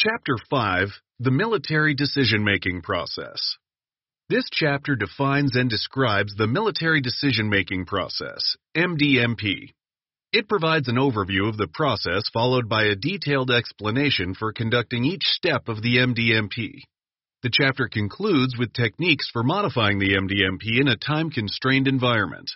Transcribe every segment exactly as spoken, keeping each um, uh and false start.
Chapter five, The Military Decision-Making Process. This chapter defines and describes the Military Decision-Making Process, M D M P. It provides an overview of the process followed by a detailed explanation for conducting each step of the M D M P. The chapter concludes with techniques for modifying the M D M P in a time-constrained environment.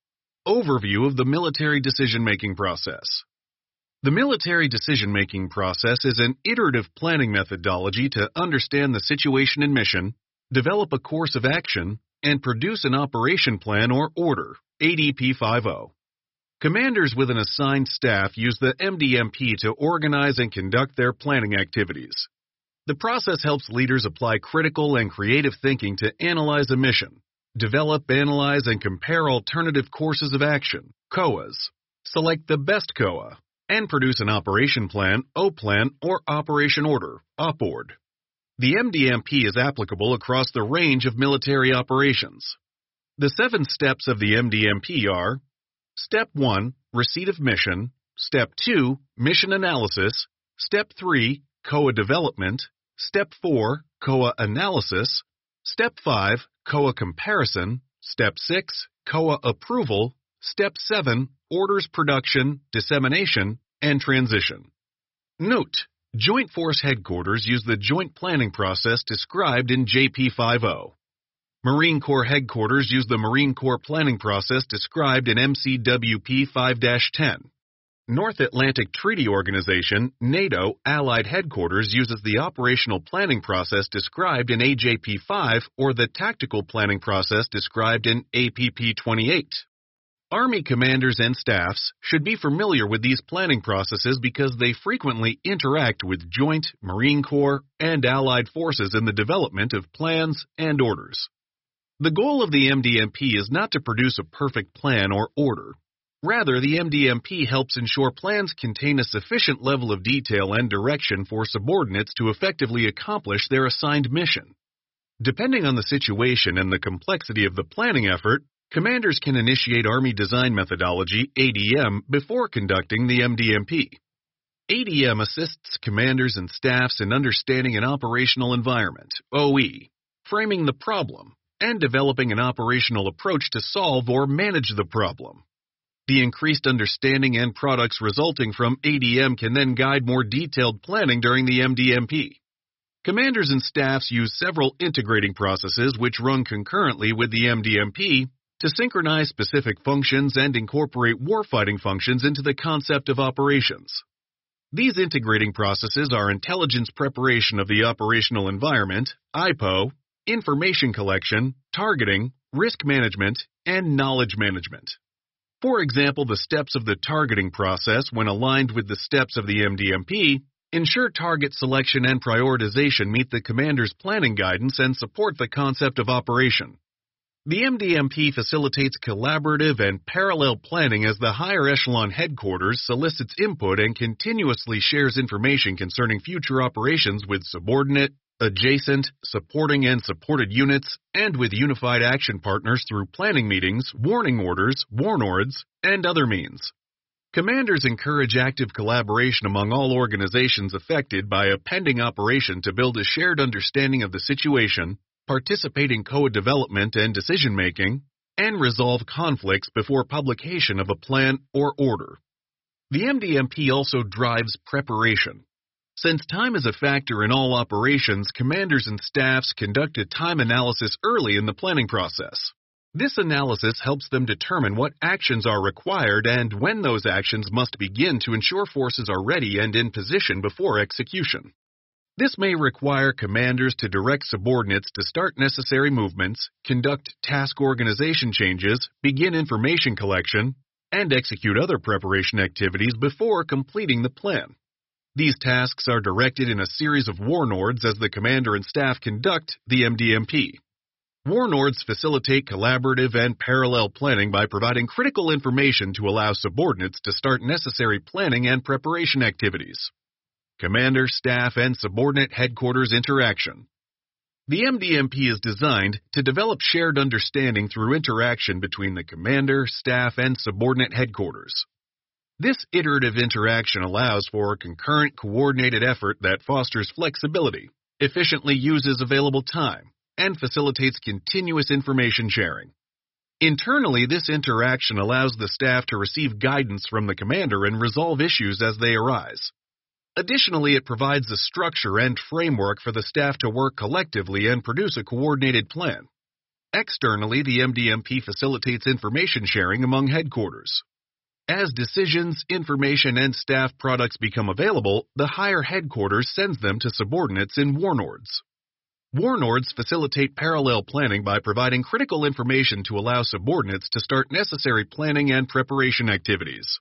Overview of the Military Decision-Making Process. The military decision-making process is an iterative planning methodology to understand the situation and mission, develop a course of action, and produce an operation plan or order, A D P fifty. Commanders with an assigned staff use the M D M P to organize and conduct their planning activities. The process helps leaders apply critical and creative thinking to analyze a mission, develop, analyze, and compare alternative courses of action, C O As, select the best C O A, and produce an operation plan, O plan, or operation order, O P ord. The M D M P is applicable across the range of military operations. The seven steps of the M D M P are: Step one, Receipt of Mission. Step two, Mission Analysis. Step three, C O A Development. Step four, C O A Analysis. Step five, C O A Comparison. Step six, C O A Approval. Step seven, Orders Production, Dissemination, and Transition. Note: Joint Force Headquarters use the joint planning process described in J P fifty. Marine Corps Headquarters use the Marine Corps planning process described in M C W P five dash ten. North Atlantic Treaty Organization, NATO, Allied Headquarters uses the operational planning process described in A J P five or the tactical planning process described in A P P twenty-eight. Army commanders and staffs should be familiar with these planning processes because they frequently interact with Joint, Marine Corps, and Allied forces in the development of plans and orders. The goal of the M D M P is not to produce a perfect plan or order. Rather, the M D M P helps ensure plans contain a sufficient level of detail and direction for subordinates to effectively accomplish their assigned mission. Depending on the situation and the complexity of the planning effort, commanders can initiate Army Design Methodology, A D M, before conducting the M D M P. A D M assists commanders and staffs in understanding an operational environment, O E, framing the problem, and developing an operational approach to solve or manage the problem. The increased understanding and products resulting from A D M can then guide more detailed planning during the M D M P. Commanders and staffs use several integrating processes which run concurrently with the M D M P to synchronize specific functions and incorporate warfighting functions into the concept of operations. These integrating processes are intelligence preparation of the operational environment, I P O, information collection, targeting, risk management, and knowledge management. For example, the steps of the targeting process, when aligned with the steps of the M D M P, ensure target selection and prioritization meet the commander's planning guidance and support the concept of operation. The M D M P facilitates collaborative and parallel planning as the higher echelon headquarters solicits input and continuously shares information concerning future operations with subordinate, adjacent, supporting and supported units, and with unified action partners through planning meetings, warning orders, warnords, and other means. Commanders encourage active collaboration among all organizations affected by a pending operation to build a shared understanding of the situation, participate in C O A development and decision-making, and resolve conflicts before publication of a plan or order. The M D M P also drives preparation. Since time is a factor in all operations, commanders and staffs conduct a time analysis early in the planning process. This analysis helps them determine what actions are required and when those actions must begin to ensure forces are ready and in position before execution. This may require commanders to direct subordinates to start necessary movements, conduct task organization changes, begin information collection, and execute other preparation activities before completing the plan. These tasks are directed in a series of warnords as the commander and staff conduct the M D M P. Warnords facilitate collaborative and parallel planning by providing critical information to allow subordinates to start necessary planning and preparation activities. Commander, staff, and subordinate headquarters interaction. The M D M P is designed to develop shared understanding through interaction between the commander, staff, and subordinate headquarters. This iterative interaction allows for concurrent coordinated effort that fosters flexibility, efficiently uses available time, and facilitates continuous information sharing. Internally, this interaction allows the staff to receive guidance from the commander and resolve issues as they arise. Additionally, it provides a structure and framework for the staff to work collectively and produce a coordinated plan. Externally, the M D M P facilitates information sharing among headquarters. As decisions, information, and staff products become available, the higher headquarters sends them to subordinates in warlords. Warlords facilitate parallel planning by providing critical information to allow subordinates to start necessary planning and preparation activities.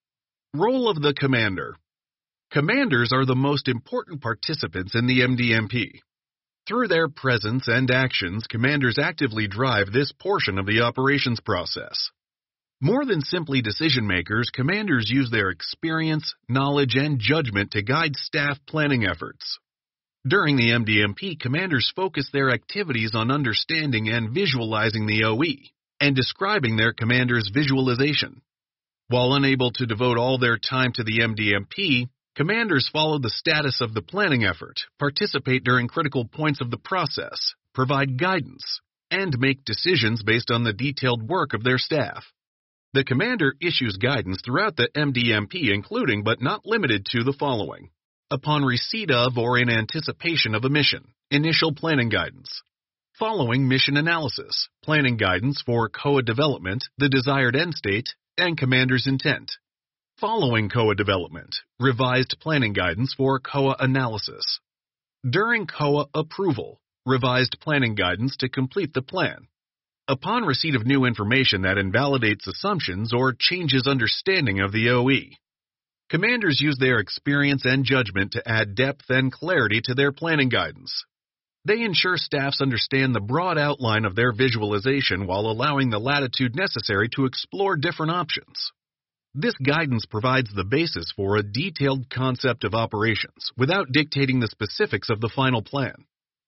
Role of the Commander. Commanders are the most important participants in the M D M P. Through their presence and actions, commanders actively drive this portion of the operations process. More than simply decision makers, commanders use their experience, knowledge, and judgment to guide staff planning efforts. During the M D M P, commanders focus their activities on understanding and visualizing the O E, and describing their commander's visualization. While unable to devote all their time to the M D M P, commanders follow the status of the planning effort, participate during critical points of the process, provide guidance, and make decisions based on the detailed work of their staff. The commander issues guidance throughout the M D M P, including but not limited to the following. Upon receipt of or in anticipation of a mission, initial planning guidance. Following mission analysis, planning guidance for C O A development, the desired end state, and commander's intent. Following C O A development, revised planning guidance for C O A analysis. During C O A approval, revised planning guidance to complete the plan. Upon receipt of new information that invalidates assumptions or changes understanding of the O E. Commanders use their experience and judgment to add depth and clarity to their planning guidance. They ensure staffs understand the broad outline of their visualization while allowing the latitude necessary to explore different options. This guidance provides the basis for a detailed concept of operations without dictating the specifics of the final plan.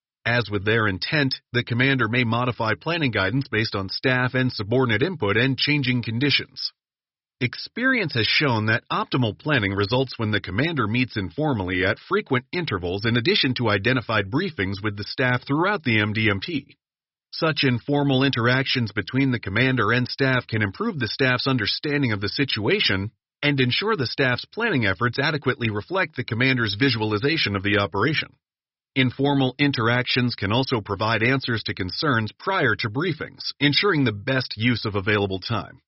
As with their intent, the commander may modify planning guidance based on staff and subordinate input and changing conditions. Experience has shown that optimal planning results when the commander meets informally at frequent intervals in addition to identified briefings with the staff throughout the M D M P. Such informal interactions between the commander and staff can improve the staff's understanding of the situation and ensure the staff's planning efforts adequately reflect the commander's visualization of the operation. Informal interactions can also provide answers to concerns prior to briefings, ensuring the best use of available time.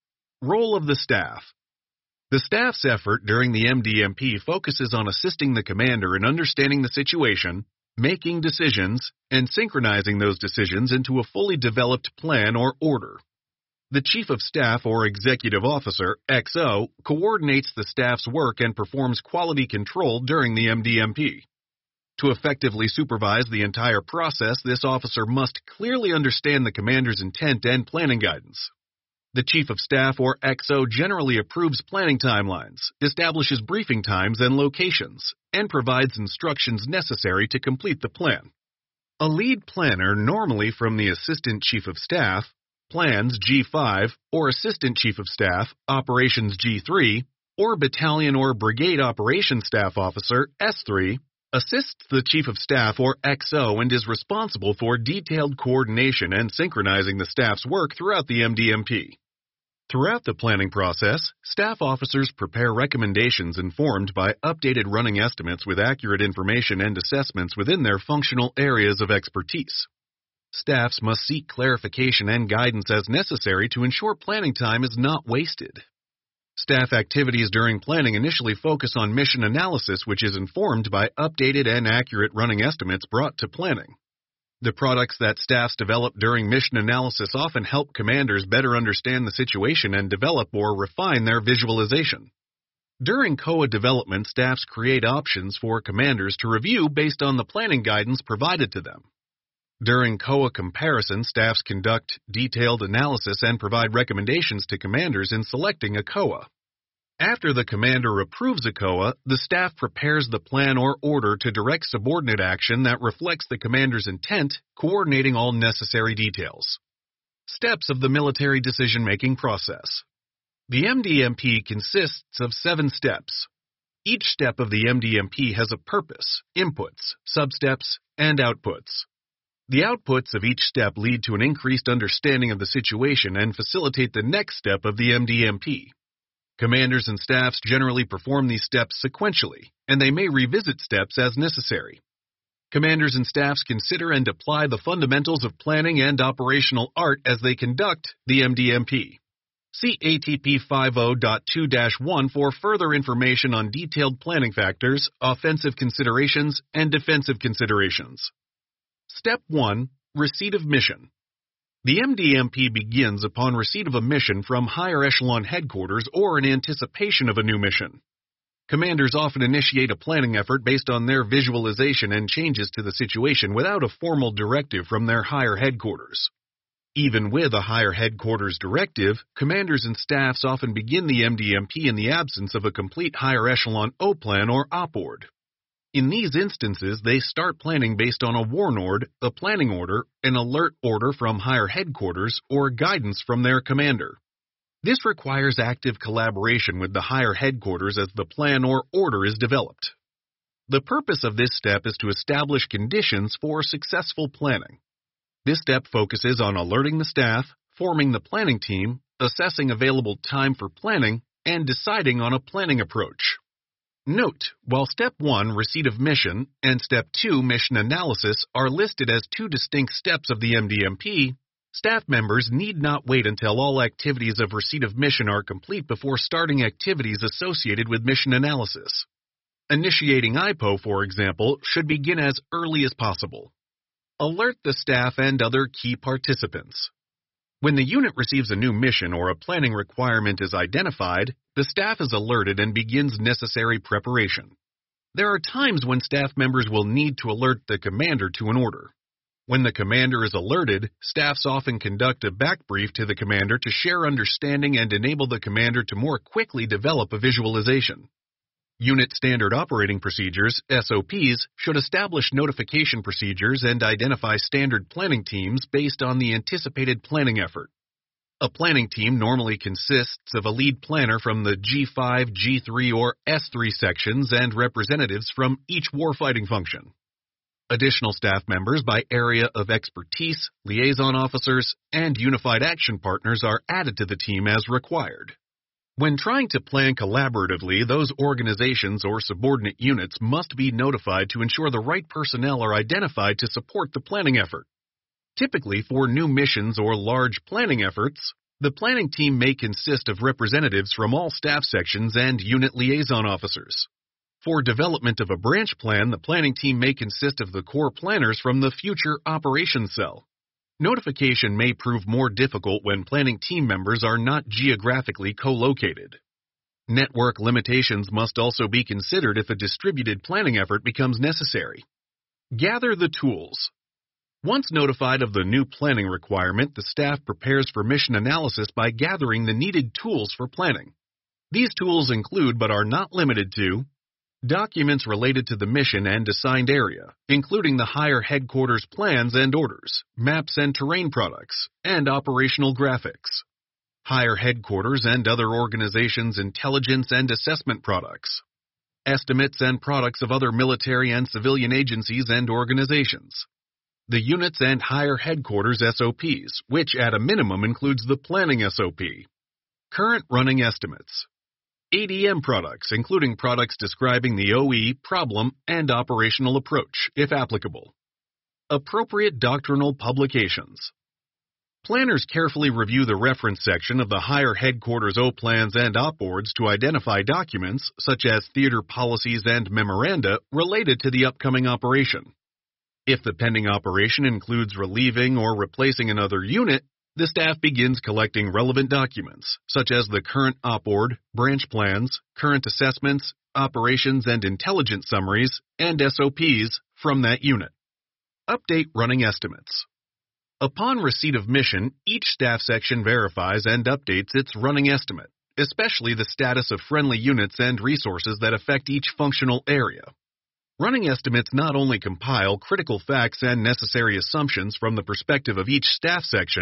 Role of the staff. The staff's effort during the M D M P focuses on assisting the commander in understanding the situation, making decisions, and synchronizing those decisions into a fully developed plan or order. The Chief of Staff or Executive Officer, X O, coordinates the staff's work and performs quality control during the M D M P. To effectively supervise the entire process, this officer must clearly understand the commander's intent and planning guidance. The Chief of Staff or X O generally approves planning timelines, establishes briefing times and locations, and provides instructions necessary to complete the plan. A lead planner, normally from the Assistant Chief of Staff, plans G five, or Assistant Chief of Staff, Operations G three, or Battalion or Brigade Operations Staff Officer S three, assists the Chief of Staff or X O and is responsible for detailed coordination and synchronizing the staff's work throughout the M D M P. Throughout the planning process, staff officers prepare recommendations informed by updated running estimates with accurate information and assessments within their functional areas of expertise. Staffs must seek clarification and guidance as necessary to ensure planning time is not wasted. Staff activities during planning initially focus on mission analysis, which is informed by updated and accurate running estimates brought to planning. The products that staffs develop during mission analysis often help commanders better understand the situation and develop or refine their visualization. During C O A development, staffs create options for commanders to review based on the planning guidance provided to them. During C O A comparison, staffs conduct detailed analysis and provide recommendations to commanders in selecting a C O A. After the commander approves a C O A, the staff prepares the plan or order to direct subordinate action that reflects the commander's intent, coordinating all necessary details. Steps of the military decision-making process. The M D M P consists of seven steps. Each step of the M D M P has a purpose, inputs, substeps, and outputs. The outputs of each step lead to an increased understanding of the situation and facilitate the next step of the M D M P. Commanders and staffs generally perform these steps sequentially, and they may revisit steps as necessary. Commanders and staffs consider and apply the fundamentals of planning and operational art as they conduct the M D M P. See A T P fifty point two dash one for further information on detailed planning factors, offensive considerations, and defensive considerations. Step one. Receipt of mission. The M D M P begins upon receipt of a mission from higher echelon headquarters or in anticipation of a new mission. Commanders often initiate a planning effort based on their visualization and changes to the situation without a formal directive from their higher headquarters. Even with a higher headquarters directive, commanders and staffs often begin the M D M P in the absence of a complete higher echelon O plan or OPORD. In these instances, they start planning based on a warnord, a planning order, an alert order from higher headquarters, or guidance from their commander. This requires active collaboration with the higher headquarters as the plan or order is developed. The purpose of this step is to establish conditions for successful planning. This step focuses on alerting the staff, forming the planning team, assessing available time for planning, and deciding on a planning approach. Note, while Step one, Receipt of Mission, and Step two, Mission Analysis, are listed as two distinct steps of the M D M P, staff members need not wait until all activities of receipt of mission are complete before starting activities associated with mission analysis. Initiating I P O, for example, should begin as early as possible. Alert the staff and other key participants. When the unit receives a new mission or a planning requirement is identified, the staff is alerted and begins necessary preparation. There are times when staff members will need to alert the commander to an order. When the commander is alerted, staffs often conduct a back brief to the commander to share understanding and enable the commander to more quickly develop a visualization. Unit Standard Operating Procedures, S O Ps, should establish notification procedures and identify standard planning teams based on the anticipated planning effort. A planning team normally consists of a lead planner from the G five, G three, or S three sections and representatives from each warfighting function. Additional staff members by area of expertise, liaison officers, and unified action partners are added to the team as required. When trying to plan collaboratively, those organizations or subordinate units must be notified to ensure the right personnel are identified to support the planning effort. Typically, for new missions or large planning efforts, the planning team may consist of representatives from all staff sections and unit liaison officers. For development of a branch plan, the planning team may consist of the core planners from the future operations cell. Notification may prove more difficult when planning team members are not geographically co-located. Network limitations must also be considered if a distributed planning effort becomes necessary. Gather the tools. Once notified of the new planning requirement, the staff prepares for mission analysis by gathering the needed tools for planning. These tools include, but are not limited to, documents related to the mission and assigned area, including the higher headquarters plans and orders, maps and terrain products, and operational graphics. Higher headquarters and other organizations' intelligence and assessment products. Estimates and products of other military and civilian agencies and organizations. The units and higher headquarters S O Ps, which at a minimum includes the planning S O P. Current running estimates. A D M products, including products describing the O E, problem, and operational approach, if applicable. Appropriate doctrinal publications. Planners carefully review the reference section of the higher headquarters O plans and OPORDs to identify documents, such as theater policies and memoranda, related to the upcoming operation. If the pending operation includes relieving or replacing another unit, the staff begins collecting relevant documents, such as the current OPORD, branch plans, current assessments, operations and intelligence summaries, and S O Ps from that unit. Update running estimates. Upon receipt of mission, each staff section verifies and updates its running estimate, especially the status of friendly units and resources that affect each functional area. Running estimates not only compile critical facts and necessary assumptions from the perspective of each staff section,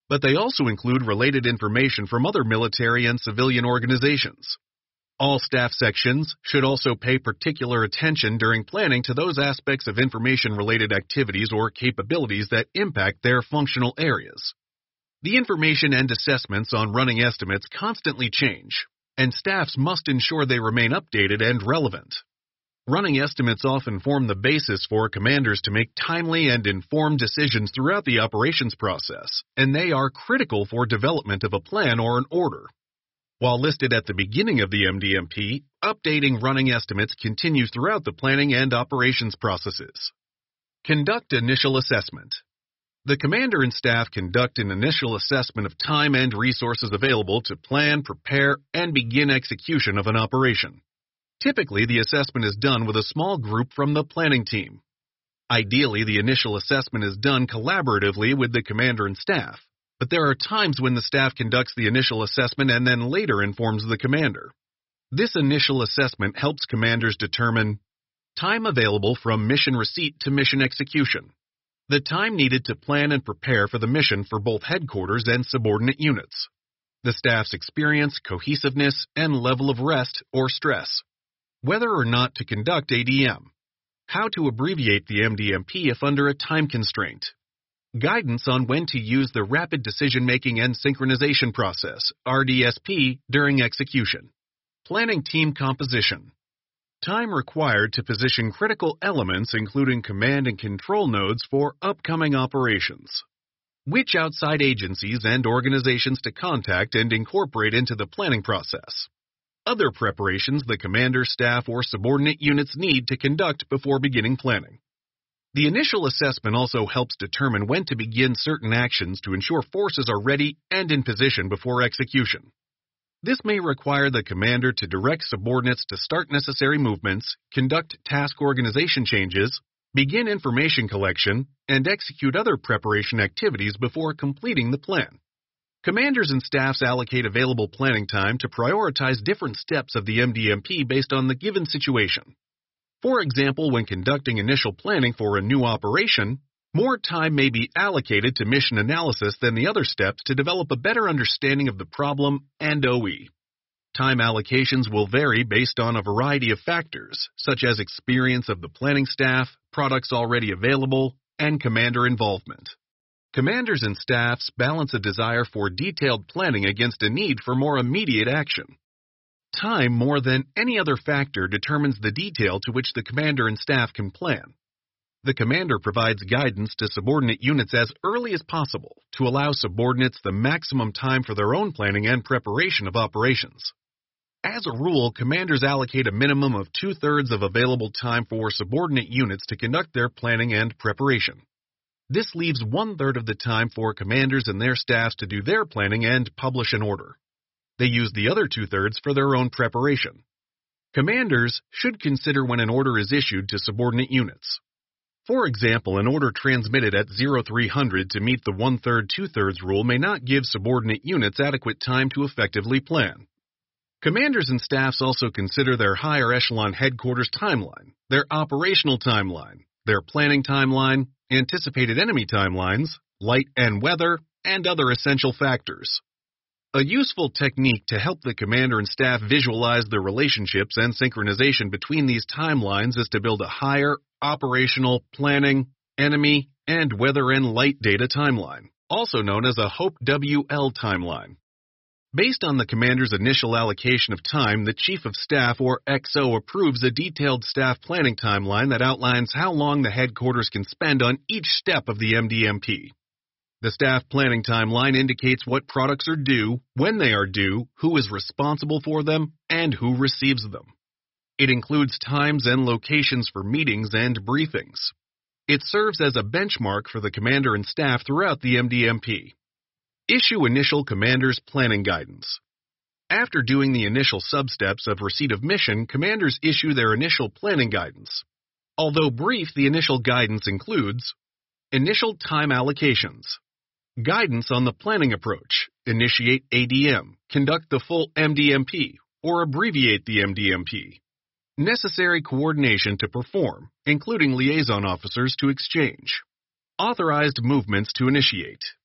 but they also include related information from other military and civilian organizations. All staff sections should also pay particular attention during planning to those aspects of information-related activities or capabilities that impact their functional areas. The information and assessments on running estimates constantly change, and staffs must ensure they remain updated and relevant. Running estimates often form the basis for commanders to make timely and informed decisions throughout the operations process, and they are critical for development of a plan or an order. While listed at the beginning of the M D M P, updating running estimates continue throughout the planning and operations processes. Conduct initial assessment. The commander and staff conduct an initial assessment of time and resources available to plan, prepare, and begin execution of an operation. Typically, the assessment is done with a small group from the planning team. Ideally, the initial assessment is done collaboratively with the commander and staff, but there are times when the staff conducts the initial assessment and then later informs the commander. This initial assessment helps commanders determine time available from mission receipt to mission execution, the time needed to plan and prepare for the mission for both headquarters and subordinate units, the staff's experience, cohesiveness, and level of rest or stress, whether or not to conduct A D M, how to abbreviate the M D M P if under a time constraint, guidance on when to use the Rapid Decision-Making and Synchronization Process, R D S P, during execution, planning team composition, time required to position critical elements including command and control nodes for upcoming operations, which outside agencies and organizations to contact and incorporate into the planning process, other preparations the commander, staff, or subordinate units need to conduct before beginning planning. The initial assessment also helps determine when to begin certain actions to ensure forces are ready and in position before execution. This may require the commander to direct subordinates to start necessary movements, conduct task organization changes, begin information collection, and execute other preparation activities before completing the plan. Commanders and staffs allocate available planning time to prioritize different steps of the M D M P based on the given situation. For example, when conducting initial planning for a new operation, more time may be allocated to mission analysis than the other steps to develop a better understanding of the problem and O E. Time allocations will vary based on a variety of factors, such as experience of the planning staff, products already available, and commander involvement. Commanders and staffs balance a desire for detailed planning against a need for more immediate action. Time, more than any other factor, determines the detail to which the commander and staff can plan. The commander provides guidance to subordinate units as early as possible to allow subordinates the maximum time for their own planning and preparation of operations. As a rule, commanders allocate a minimum of two-thirds of available time for subordinate units to conduct their planning and preparation. This leaves one-third of the time for commanders and their staffs to do their planning and publish an order. They use the other two-thirds for their own preparation. Commanders should consider when an order is issued to subordinate units. For example, an order transmitted at oh three hundred to meet the one-third, two-thirds rule may not give subordinate units adequate time to effectively plan. Commanders and staffs also consider their higher echelon headquarters timeline, their operational timeline, their planning timeline, anticipated enemy timelines, light and weather, and other essential factors. A useful technique to help the commander and staff visualize the relationships and synchronization between these timelines is to build a higher, operational, planning, enemy, and weather and light data timeline, also known as a HOPE W L timeline. Based on the commander's initial allocation of time, the Chief of Staff or X O approves a detailed staff planning timeline that outlines how long the headquarters can spend on each step of the M D M P. The staff planning timeline indicates what products are due, when they are due, who is responsible for them, and who receives them. It includes times and locations for meetings and briefings. It serves as a benchmark for the commander and staff throughout the M D M P. Issue initial commander's planning guidance. After doing the initial substeps of receipt of mission, commanders issue their initial planning guidance. Although brief, the initial guidance includes initial time allocations, guidance on the planning approach, initiate A D M, conduct the full M D M P, or abbreviate the M D M P, necessary coordination to perform, including liaison officers to exchange, authorized movements to initiate,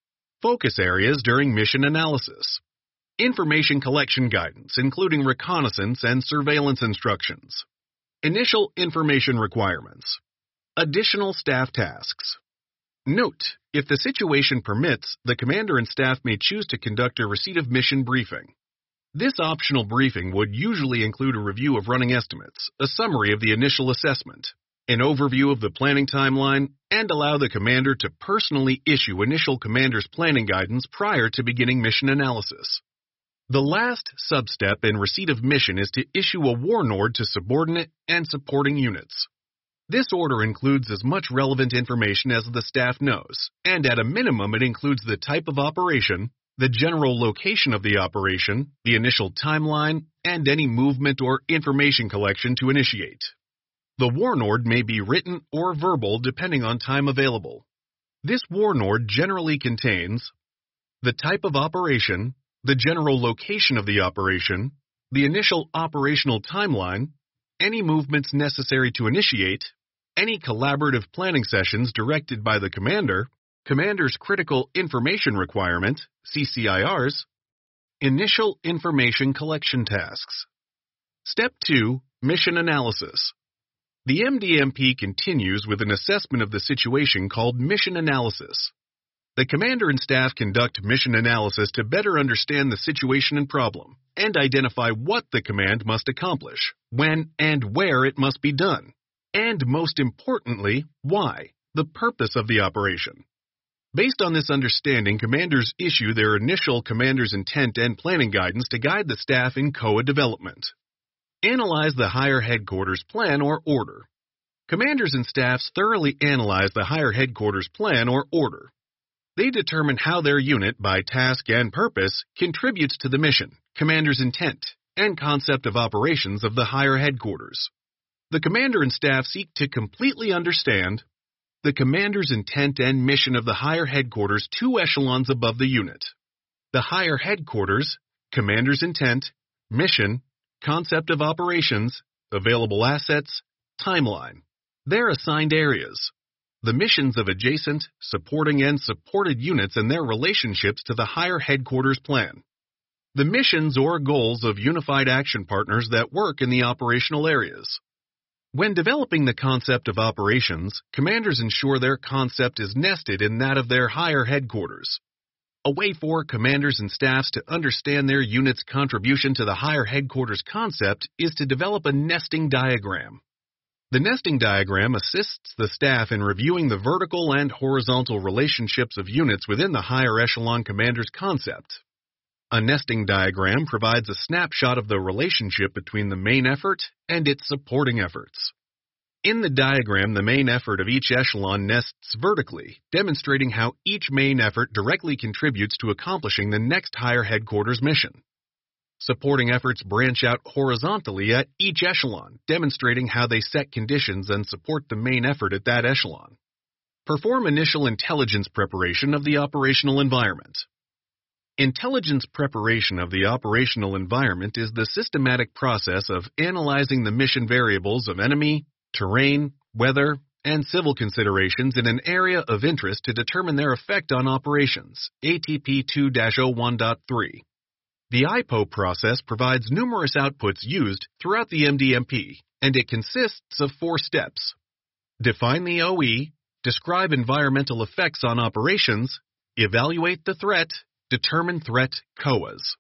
Focus areas during mission analysis. Information collection guidance, including reconnaissance and surveillance instructions. Initial information requirements. Additional staff tasks. Note, if the situation permits, the commander and staff may choose to conduct a receipt of mission briefing. This optional briefing would usually include a review of running estimates, a summary of the initial assessment, an overview of the planning timeline, and allow the commander to personally issue initial commander's planning guidance prior to beginning mission analysis. The last sub-step in receipt of mission is to issue a warnord to subordinate and supporting units. This order includes as much relevant information as the staff knows, and at a minimum it includes the type of operation, the general location of the operation, the initial timeline, and any movement or information collection to initiate. The warnord may be written or verbal depending on time available. This warnord generally contains the type of operation, the general location of the operation, the initial operational timeline, any movements necessary to initiate, any collaborative planning sessions directed by the commander, commander's critical information requirement, C C I Rs, initial information collection tasks. Step two. Mission analysis. The M D M P continues with an assessment of the situation called mission analysis. The commander and staff conduct mission analysis to better understand the situation and problem, and identify what the command must accomplish, when and where it must be done, and most importantly, why, the purpose of the operation. Based on this understanding, commanders issue their initial commander's intent and planning guidance to guide the staff in C O A development. Analyze the higher headquarters plan or order. Commanders and staffs thoroughly analyze the higher headquarters plan or order. They determine how their unit, by task and purpose, contributes to the mission, commander's intent, and concept of operations of the higher headquarters. The commander and staff seek to completely understand the commander's intent and mission of the higher headquarters two echelons above the unit. The higher headquarters, commander's intent, mission, concept of operations, available assets, timeline. Their assigned areas. The missions of adjacent, supporting, and supported units and their relationships to the higher headquarters plan. The missions or goals of unified action partners that work in the operational areas. When developing the concept of operations, commanders ensure their concept is nested in that of their higher headquarters. A way for commanders and staffs to understand their unit's contribution to the higher headquarters concept is to develop a nesting diagram. The nesting diagram assists the staff in reviewing the vertical and horizontal relationships of units within the higher echelon commander's concept. A nesting diagram provides a snapshot of the relationship between the main effort and its supporting efforts. In the diagram, the main effort of each echelon nests vertically, demonstrating how each main effort directly contributes to accomplishing the next higher headquarters mission. Supporting efforts branch out horizontally at each echelon, demonstrating how they set conditions and support the main effort at that echelon. Perform initial intelligence preparation of the operational environment. Intelligence preparation of the operational environment is the systematic process of analyzing the mission variables of enemy, terrain, weather, and civil considerations in an area of interest to determine their effect on operations, A T P two dash oh one point three. The I P O process provides numerous outputs used throughout the M D M P, and it consists of four steps. Define the O E, describe environmental effects on operations, evaluate the threat, determine threat C O As.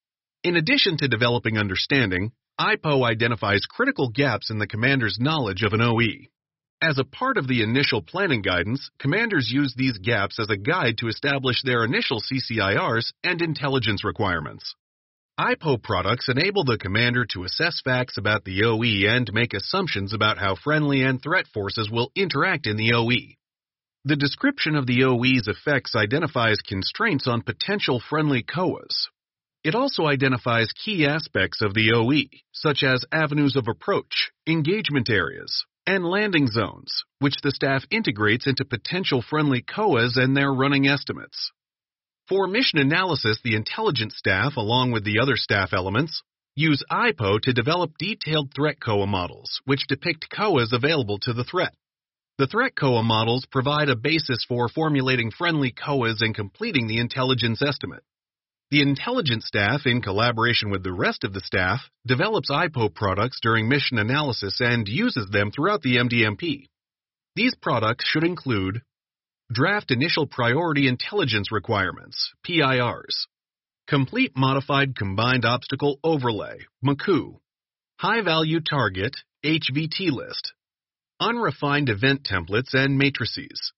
In addition to developing understanding, I P O identifies critical gaps in the commander's knowledge of an O E. As a part of the initial planning guidance, commanders use these gaps as a guide to establish their initial C C I Rs and intelligence requirements. I P O products enable the commander to assess facts about the O E and make assumptions about how friendly and threat forces will interact in the O E. The description of the O E's effects identifies constraints on potential friendly C O As. It also identifies key aspects of the O E, such as avenues of approach, engagement areas, and landing zones, which the staff integrates into potential friendly C O As and their running estimates. For mission analysis, the intelligence staff, along with the other staff elements, use I P O to develop detailed threat C O A models, which depict C O As available to the threat. The threat C O A models provide a basis for formulating friendly C O As and completing the intelligence estimate. The intelligence staff, in collaboration with the rest of the staff, develops I P O products during mission analysis and uses them throughout the M D M P. These products should include Draft Initial Priority Intelligence Requirements, P I Rs, Complete Modified Combined Obstacle Overlay, M C O, High Value Target, H V T List, Unrefined Event Templates and Matrices.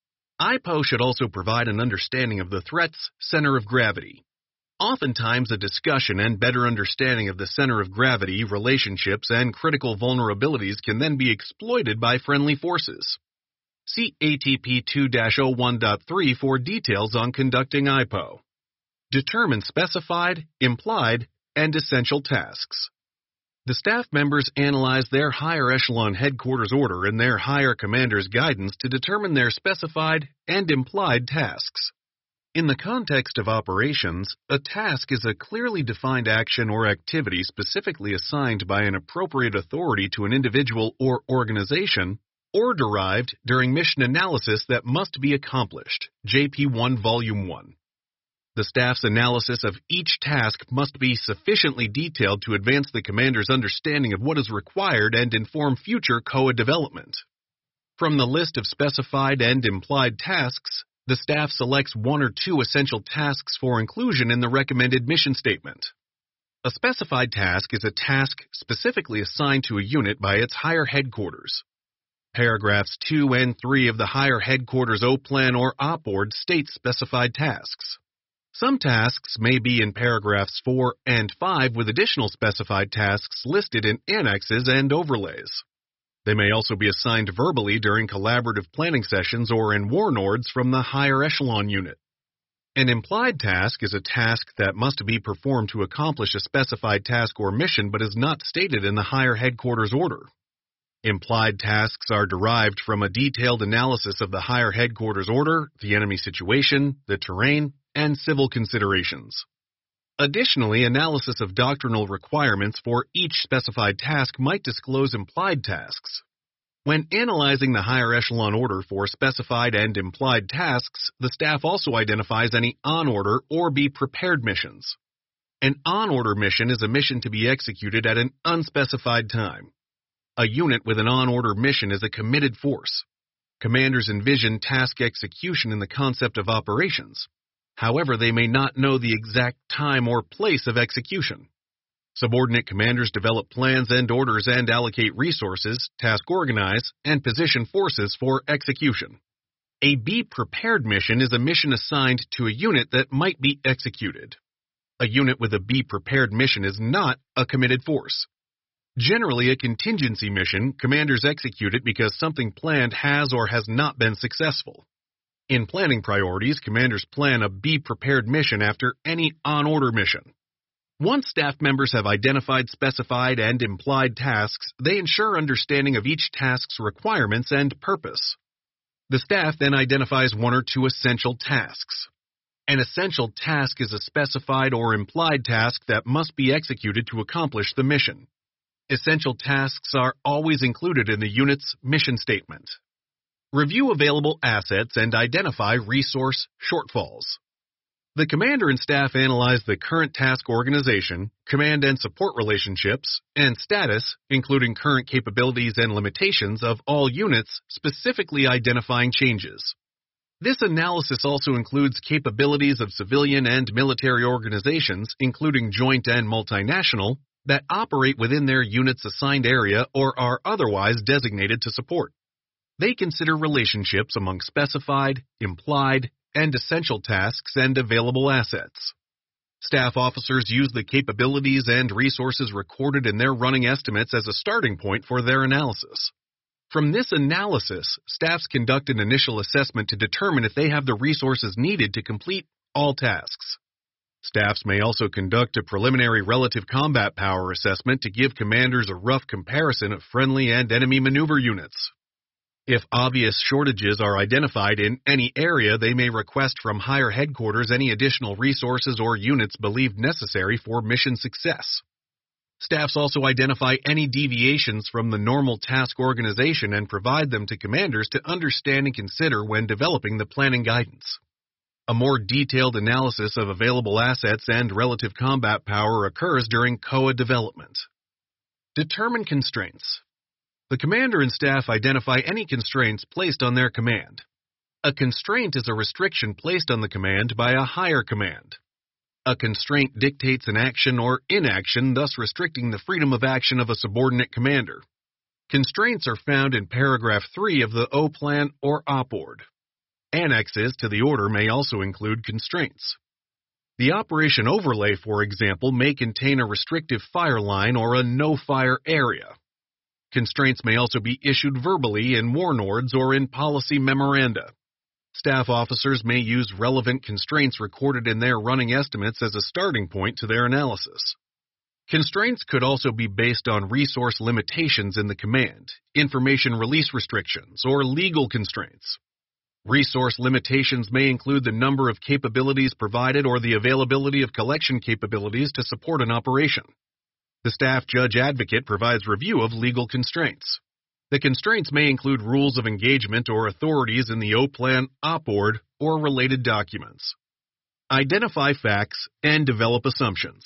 I P O should also provide an understanding of the threat's center of gravity. Oftentimes, a discussion and better understanding of the center of gravity, relationships, and critical vulnerabilities can then be exploited by friendly forces. See A T P two dash oh one point three for details on conducting I P O. Determine specified, implied, and essential tasks. The staff members analyze their higher echelon headquarters order and their higher commander's guidance to determine their specified and implied tasks. In the context of operations, a task is a clearly defined action or activity specifically assigned by an appropriate authority to an individual or organization, or derived during mission analysis that must be accomplished. J P one Volume one. The staff's analysis of each task must be sufficiently detailed to advance the commander's understanding of what is required and inform future C O A development. From the list of specified and implied tasks, the staff selects one or two essential tasks for inclusion in the recommended mission statement. A specified task is a task specifically assigned to a unit by its higher headquarters. Paragraphs two and three of the higher headquarters O Plan or Op Board state specified tasks. Some tasks may be in paragraphs four and five with additional specified tasks listed in annexes and overlays. They may also be assigned verbally during collaborative planning sessions or in warnords from the higher echelon unit. An implied task is a task that must be performed to accomplish a specified task or mission but is not stated in the higher headquarters order. Implied tasks are derived from a detailed analysis of the higher headquarters order, the enemy situation, the terrain, and civil considerations. Additionally, analysis of doctrinal requirements for each specified task might disclose implied tasks. When analyzing the higher echelon order for specified and implied tasks, the staff also identifies any on-order or be-prepared missions. An on-order mission is a mission to be executed at an unspecified time. A unit with an on-order mission is a committed force. Commanders envision task execution in the concept of operations. However, they may not know the exact time or place of execution. Subordinate commanders develop plans and orders and allocate resources, task organize, and position forces for execution. A be-prepared mission is a mission assigned to a unit that might be executed. A unit with a be-prepared mission is not a committed force. Generally, a contingency mission, commanders execute it because something planned has or has not been successful. In planning priorities, commanders plan a be-prepared mission after any on-order mission. Once staff members have identified specified and implied tasks, they ensure understanding of each task's requirements and purpose. The staff then identifies one or two essential tasks. An essential task is a specified or implied task that must be executed to accomplish the mission. Essential tasks are always included in the unit's mission statement. Review available assets and identify resource shortfalls. The commander and staff analyze the current task organization, command and support relationships, and status, including current capabilities and limitations of all units, specifically identifying changes. This analysis also includes capabilities of civilian and military organizations, including joint and multinational, that operate within their unit's assigned area or are otherwise designated to support. They consider relationships among specified, implied, and essential tasks and available assets. Staff officers use the capabilities and resources recorded in their running estimates as a starting point for their analysis. From this analysis, staffs conduct an initial assessment to determine if they have the resources needed to complete all tasks. Staffs may also conduct a preliminary relative combat power assessment to give commanders a rough comparison of friendly and enemy maneuver units. If obvious shortages are identified in any area, they may request from higher headquarters any additional resources or units believed necessary for mission success. Staffs also identify any deviations from the normal task organization and provide them to commanders to understand and consider when developing the planning guidance. A more detailed analysis of available assets and relative combat power occurs during C O A development. Determine constraints. The commander and staff identify any constraints placed on their command. A constraint is a restriction placed on the command by a higher command. A constraint dictates an action or inaction, thus restricting the freedom of action of a subordinate commander. Constraints are found in paragraph three of the O Plan or OPORD. Annexes to the order may also include constraints. The operation overlay, for example, may contain a restrictive fire line or a no-fire area. Constraints may also be issued verbally in warnords or in policy memoranda. Staff officers may use relevant constraints recorded in their running estimates as a starting point to their analysis. Constraints could also be based on resource limitations in the command, information release restrictions, or legal constraints. Resource limitations may include the number of capabilities provided or the availability of collection capabilities to support an operation. The staff judge advocate provides review of legal constraints. The constraints may include rules of engagement or authorities in the O Plan, OPORD, or related documents. Identify facts and develop assumptions.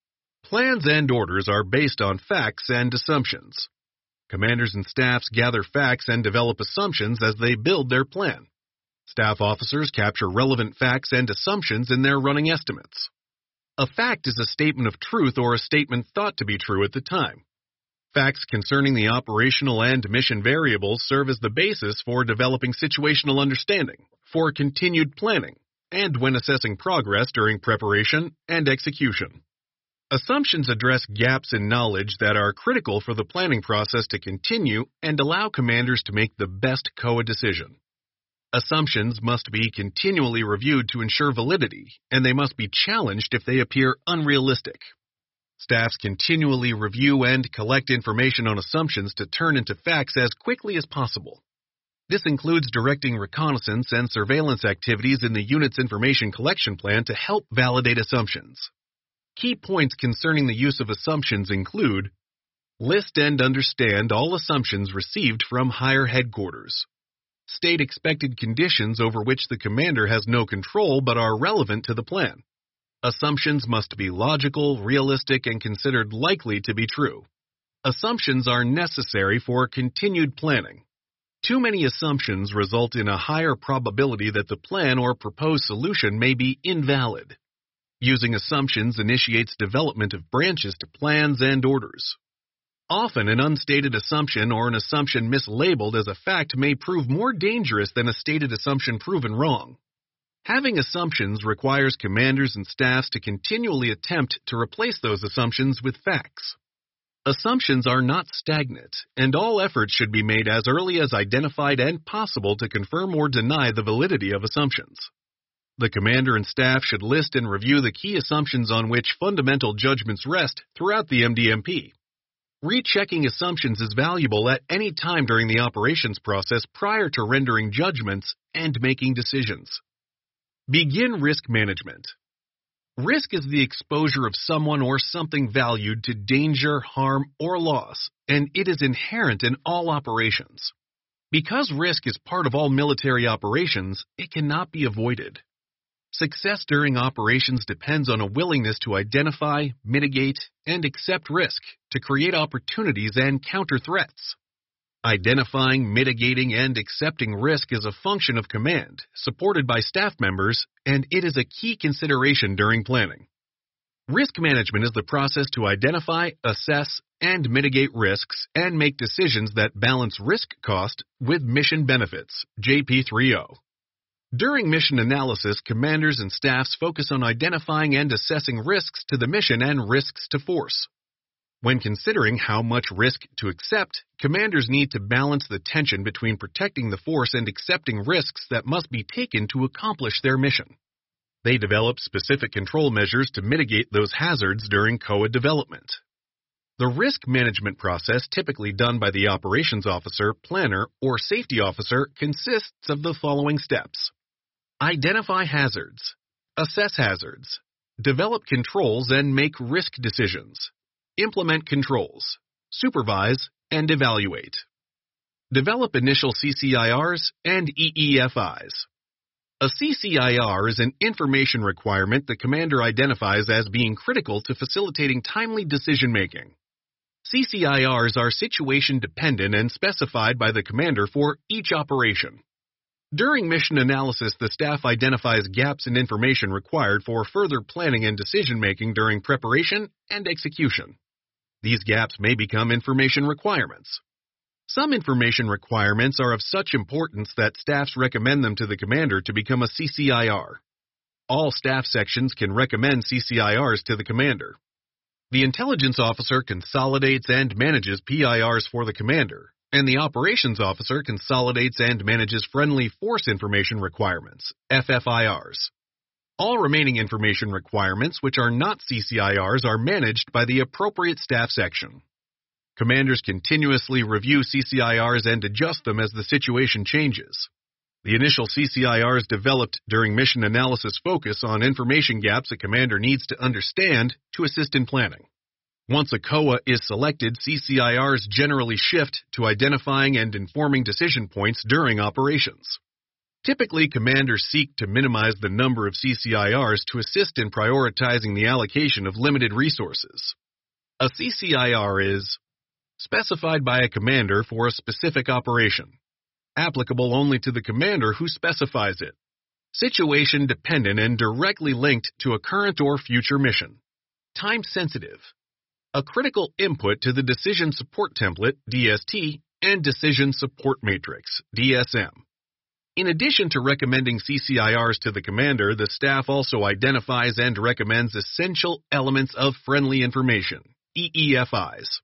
Plans and orders are based on facts and assumptions. Commanders and staffs gather facts and develop assumptions as they build their plan. Staff officers capture relevant facts and assumptions in their running estimates. A fact is a statement of truth or a statement thought to be true at the time. Facts concerning the operational and mission variables serve as the basis for developing situational understanding, for continued planning, and when assessing progress during preparation and execution. Assumptions address gaps in knowledge that are critical for the planning process to continue and allow commanders to make the best C O A decision. Assumptions must be continually reviewed to ensure validity, and they must be challenged if they appear unrealistic. Staffs continually review and collect information on assumptions to turn into facts as quickly as possible. This includes directing reconnaissance and surveillance activities in the unit's information collection plan to help validate assumptions. Key points concerning the use of assumptions include: list and understand all assumptions received from higher headquarters. State expected conditions over which the commander has no control but are relevant to the plan. Assumptions must be logical, realistic, and considered likely to be true. Assumptions are necessary for continued planning. Too many assumptions result in a higher probability that the plan or proposed solution may be invalid. Using assumptions initiates development of branches to plans and orders. Often, an unstated assumption or an assumption mislabeled as a fact may prove more dangerous than a stated assumption proven wrong. Having assumptions requires commanders and staffs to continually attempt to replace those assumptions with facts. Assumptions are not stagnant, and all efforts should be made as early as identified and possible to confirm or deny the validity of assumptions. The commander and staff should list and review the key assumptions on which fundamental judgments rest throughout the M D M P. Rechecking assumptions is valuable at any time during the operations process prior to rendering judgments and making decisions. Begin risk management. Risk is the exposure of someone or something valued to danger, harm, or loss, and it is inherent in all operations. Because risk is part of all military operations, it cannot be avoided. Success during operations depends on a willingness to identify, mitigate, and accept risk to create opportunities and counter threats. Identifying, mitigating, and accepting risk is a function of command, supported by staff members, and it is a key consideration during planning. Risk management is the process to identify, assess, and mitigate risks and make decisions that balance risk cost with mission benefits, J P three oh. During mission analysis, commanders and staffs focus on identifying and assessing risks to the mission and risks to force. When considering how much risk to accept, commanders need to balance the tension between protecting the force and accepting risks that must be taken to accomplish their mission. They develop specific control measures to mitigate those hazards during C O A development. The risk management process, typically done by the operations officer, planner, or safety officer, consists of the following steps. Identify hazards. Assess hazards. Develop controls and make risk decisions. Implement controls. Supervise and evaluate. Develop initial C C I Rs and E E F Is. A C C I R is an information requirement the commander identifies as being critical to facilitating timely decision-making. C C I Rs are situation-dependent and specified by the commander for each operation. During mission analysis, the staff identifies gaps in information required for further planning and decision-making during preparation and execution. These gaps may become information requirements. Some information requirements are of such importance that staffs recommend them to the commander to become a C C I R. All staff sections can recommend C C I Rs to the commander. The intelligence officer consolidates and manages P I Rs for the commander, and the operations officer consolidates and manages friendly force information requirements, F F I Rs. All remaining information requirements which are not C C I Rs are managed by the appropriate staff section. Commanders continuously review C C I Rs and adjust them as the situation changes. The initial C C I Rs developed during mission analysis focus on information gaps a commander needs to understand to assist in planning. Once a C O A is selected, C C I Rs generally shift to identifying and informing decision points during operations. Typically, commanders seek to minimize the number of C C I Rs to assist in prioritizing the allocation of limited resources. A C C I R is specified by a commander for a specific operation, applicable only to the commander who specifies it, situation-dependent and directly linked to a current or future mission, time-sensitive, a critical input to the Decision Support Template, D S T, and Decision Support Matrix, D S M. In addition to recommending C C I Rs to the commander, the staff also identifies and recommends essential elements of friendly information, E E F Is.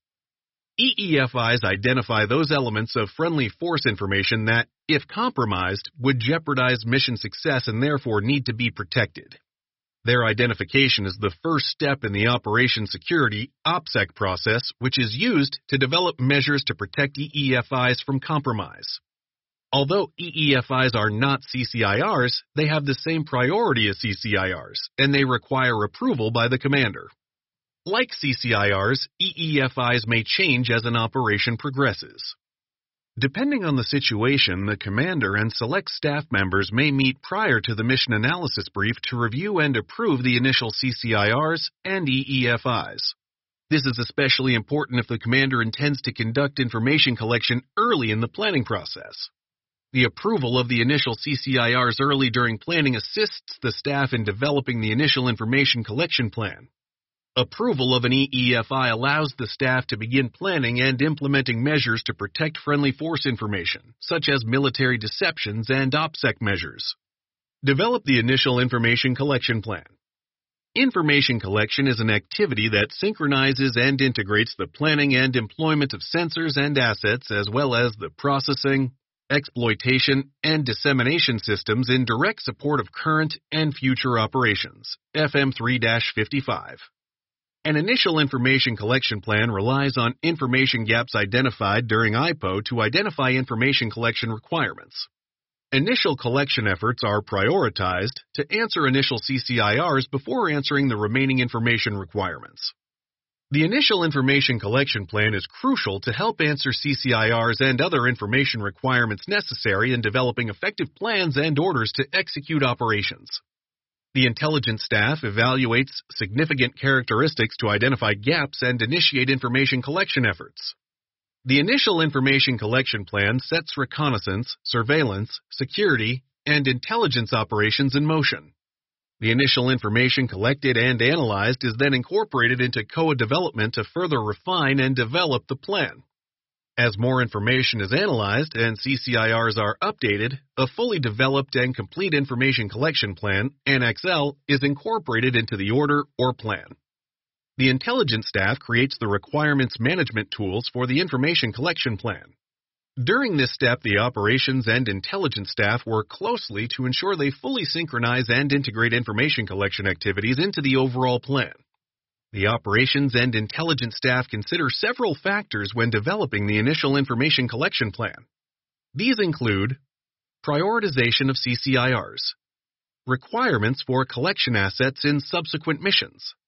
E E F Is identify those elements of friendly force information that, if compromised, would jeopardize mission success and therefore need to be protected. Their identification is the first step in the Operation Security OPSEC process, which is used to develop measures to protect E E F Is from compromise. Although E E F Is are not C C I Rs, they have the same priority as C C I Rs, and they require approval by the commander. Like C C I Rs, E E F Is may change as an operation progresses. Depending on the situation, the commander and select staff members may meet prior to the mission analysis brief to review and approve the initial C C I Rs and E E F Is. This is especially important if the commander intends to conduct information collection early in the planning process. The approval of the initial C C I Rs early during planning assists the staff in developing the initial information collection plan. Approval of an E E F I allows the staff to begin planning and implementing measures to protect friendly force information, such as military deceptions and OPSEC measures. Develop the initial information collection plan. Information collection is an activity that synchronizes and integrates the planning and employment of sensors and assets as well as the processing, exploitation, and dissemination systems in direct support of current and future operations, F M three fifty-five. An initial information collection plan relies on information gaps identified during I P O to identify information collection requirements. Initial collection efforts are prioritized to answer initial C C I Rs before answering the remaining information requirements. The initial information collection plan is crucial to help answer C C I Rs and other information requirements necessary in developing effective plans and orders to execute operations. The intelligence staff evaluates significant characteristics to identify gaps and initiate information collection efforts. The initial information collection plan sets reconnaissance, surveillance, security, and intelligence operations in motion. The initial information collected and analyzed is then incorporated into C O A development to further refine and develop the plan. As more information is analyzed and C C I Rs are updated, a fully developed and complete information collection plan, Annex L, is incorporated into the order or plan. The intelligence staff creates the requirements management tools for the information collection plan. During this step, the operations and intelligence staff work closely to ensure they fully synchronize and integrate information collection activities into the overall plan. The operations and intelligence staff consider several factors when developing the initial information collection plan. These include prioritization of C C I Rs, requirements for collection assets in subsequent missions,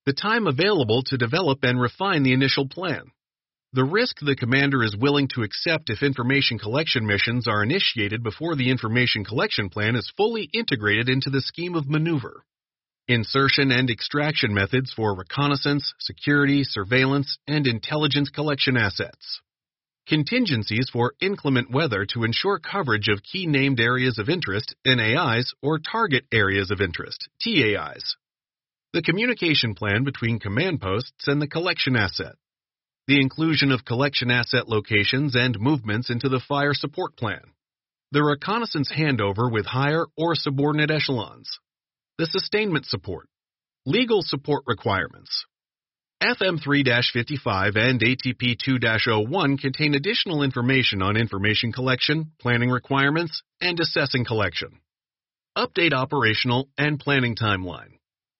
The time available to develop and refine the initial plan. The risk the commander is willing to accept if information collection missions are initiated before the information collection plan is fully integrated into the scheme of maneuver. Insertion and extraction methods for reconnaissance, security, surveillance, and intelligence collection assets. Contingencies for inclement weather to ensure coverage of key named areas of interest, N A Is, or target areas of interest, T A Is. The communication plan between command posts and the collection asset. The inclusion of collection asset locations and movements into the fire support plan. The reconnaissance handover with higher or subordinate echelons. The sustainment support. Legal support requirements. F M three fifty-five and A T P two oh one contain additional information on information collection, planning requirements, and assessing collection. Update operational and planning timeline.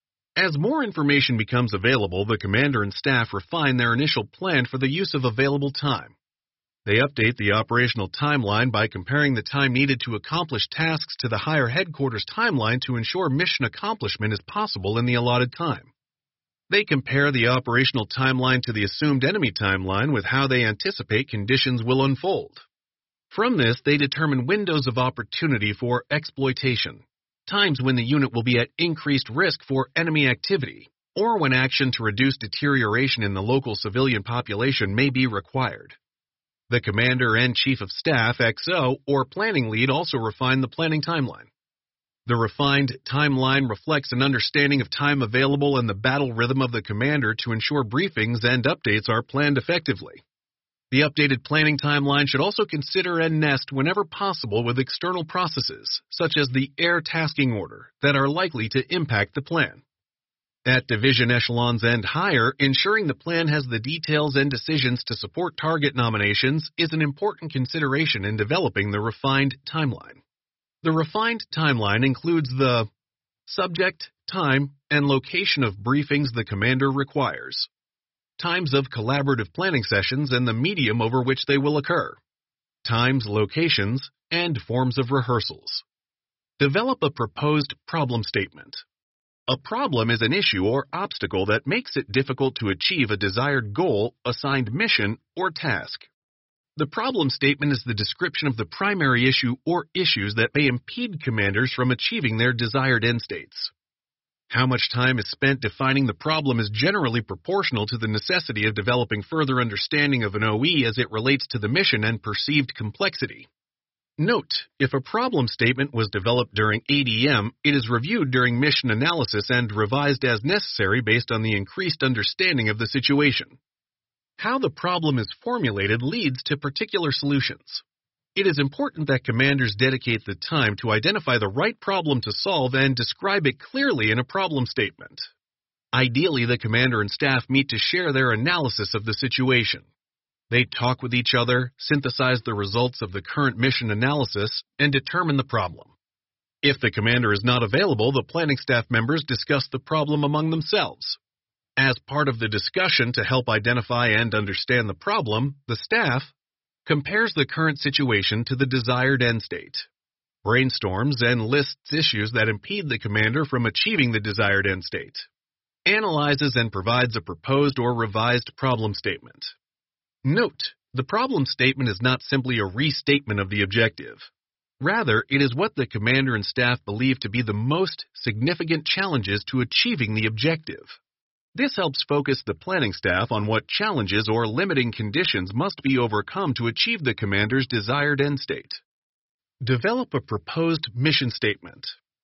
As more information becomes available, the commander and staff refine their initial plan for the use of available time. They update the operational timeline by comparing the time needed to accomplish tasks to the higher headquarters timeline to ensure mission accomplishment is possible in the allotted time. They compare the operational timeline to the assumed enemy timeline with how they anticipate conditions will unfold. From this, they determine windows of opportunity for exploitation, times when the unit will be at increased risk for enemy activity, or when action to reduce deterioration in the local civilian population may be required. The Commander and Chief of Staff, X O, or Planning Lead also refine the planning timeline. The refined timeline reflects an understanding of time available and the battle rhythm of the Commander to ensure briefings and updates are planned effectively. The updated planning timeline should also consider and nest whenever possible with external processes, such as the air tasking order, that are likely to impact the plan. At division echelons and higher, ensuring the plan has the details and decisions to support target nominations is an important consideration in developing the refined timeline. The refined timeline includes the subject, time, and location of briefings the commander requires, times of collaborative planning sessions and the medium over which they will occur, times, locations, and forms of rehearsals. Develop a proposed problem statement. A problem is an issue or obstacle that makes it difficult to achieve a desired goal, assigned mission, or task. The problem statement is the description of the primary issue or issues that may impede commanders from achieving their desired end states. How much time is spent defining the problem is generally proportional to the necessity of developing further understanding of an O E as it relates to the mission and perceived complexity. Note, if a problem statement was developed during A D M, it is reviewed during mission analysis and revised as necessary based on the increased understanding of the situation. How the problem is formulated leads to particular solutions. It is important that commanders dedicate the time to identify the right problem to solve and describe it clearly in a problem statement. Ideally, the commander and staff meet to share their analysis of the situation. They talk with each other, synthesize the results of the current mission analysis, and determine the problem. If the commander is not available, the planning staff members discuss the problem among themselves. As part of the discussion to help identify and understand the problem, the staff compares the current situation to the desired end state, brainstorms and lists issues that impede the commander from achieving the desired end state, analyzes and provides a proposed or revised problem statement. Note, the problem statement is not simply a restatement of the objective. Rather, it is what the commander and staff believe to be the most significant challenges to achieving the objective. This helps focus the planning staff on what challenges or limiting conditions must be overcome to achieve the commander's desired end state. Develop a proposed mission statement.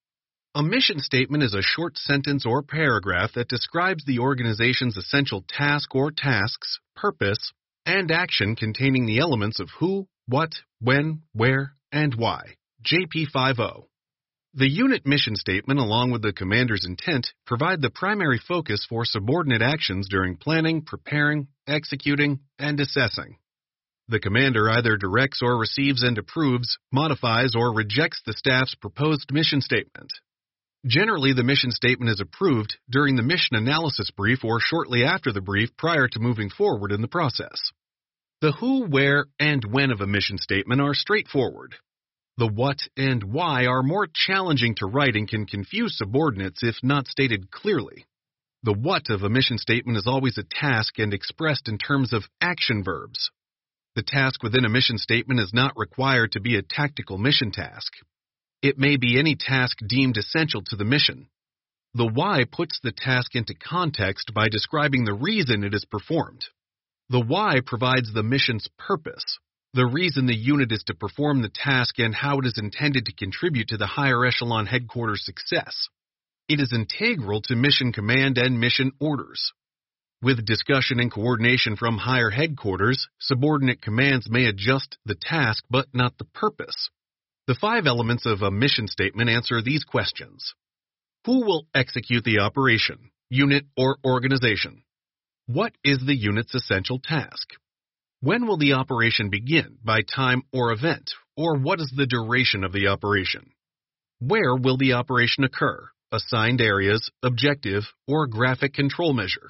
A mission statement is a short sentence or paragraph that describes the organization's essential task or tasks, purpose, and action containing the elements of who, what, when, where, and why. J P fifty. The unit mission statement, along with the commander's intent, provide the primary focus for subordinate actions during planning, preparing, executing, and assessing. The commander either directs or receives and approves, modifies, or rejects the staff's proposed mission statement. Generally, the mission statement is approved during the mission analysis brief or shortly after the brief prior to moving forward in the process. The who, where, and when of a mission statement are straightforward. The what and why are more challenging to write and can confuse subordinates if not stated clearly. The what of a mission statement is always a task and expressed in terms of action verbs. The task within a mission statement is not required to be a tactical mission task. It may be any task deemed essential to the mission. The why puts the task into context by describing the reason it is performed. The why provides the mission's purpose, the reason the unit is to perform the task and how it is intended to contribute to the higher echelon headquarters' success. It is integral to mission command and mission orders. With discussion and coordination from higher headquarters, subordinate commands may adjust the task but not the purpose. The five elements of a mission statement answer these questions. Who will execute the operation, unit, or organization? What is the unit's essential task? When will the operation begin, by time or event, or what is the duration of the operation? Where will the operation occur, assigned areas, objective, or graphic control measure?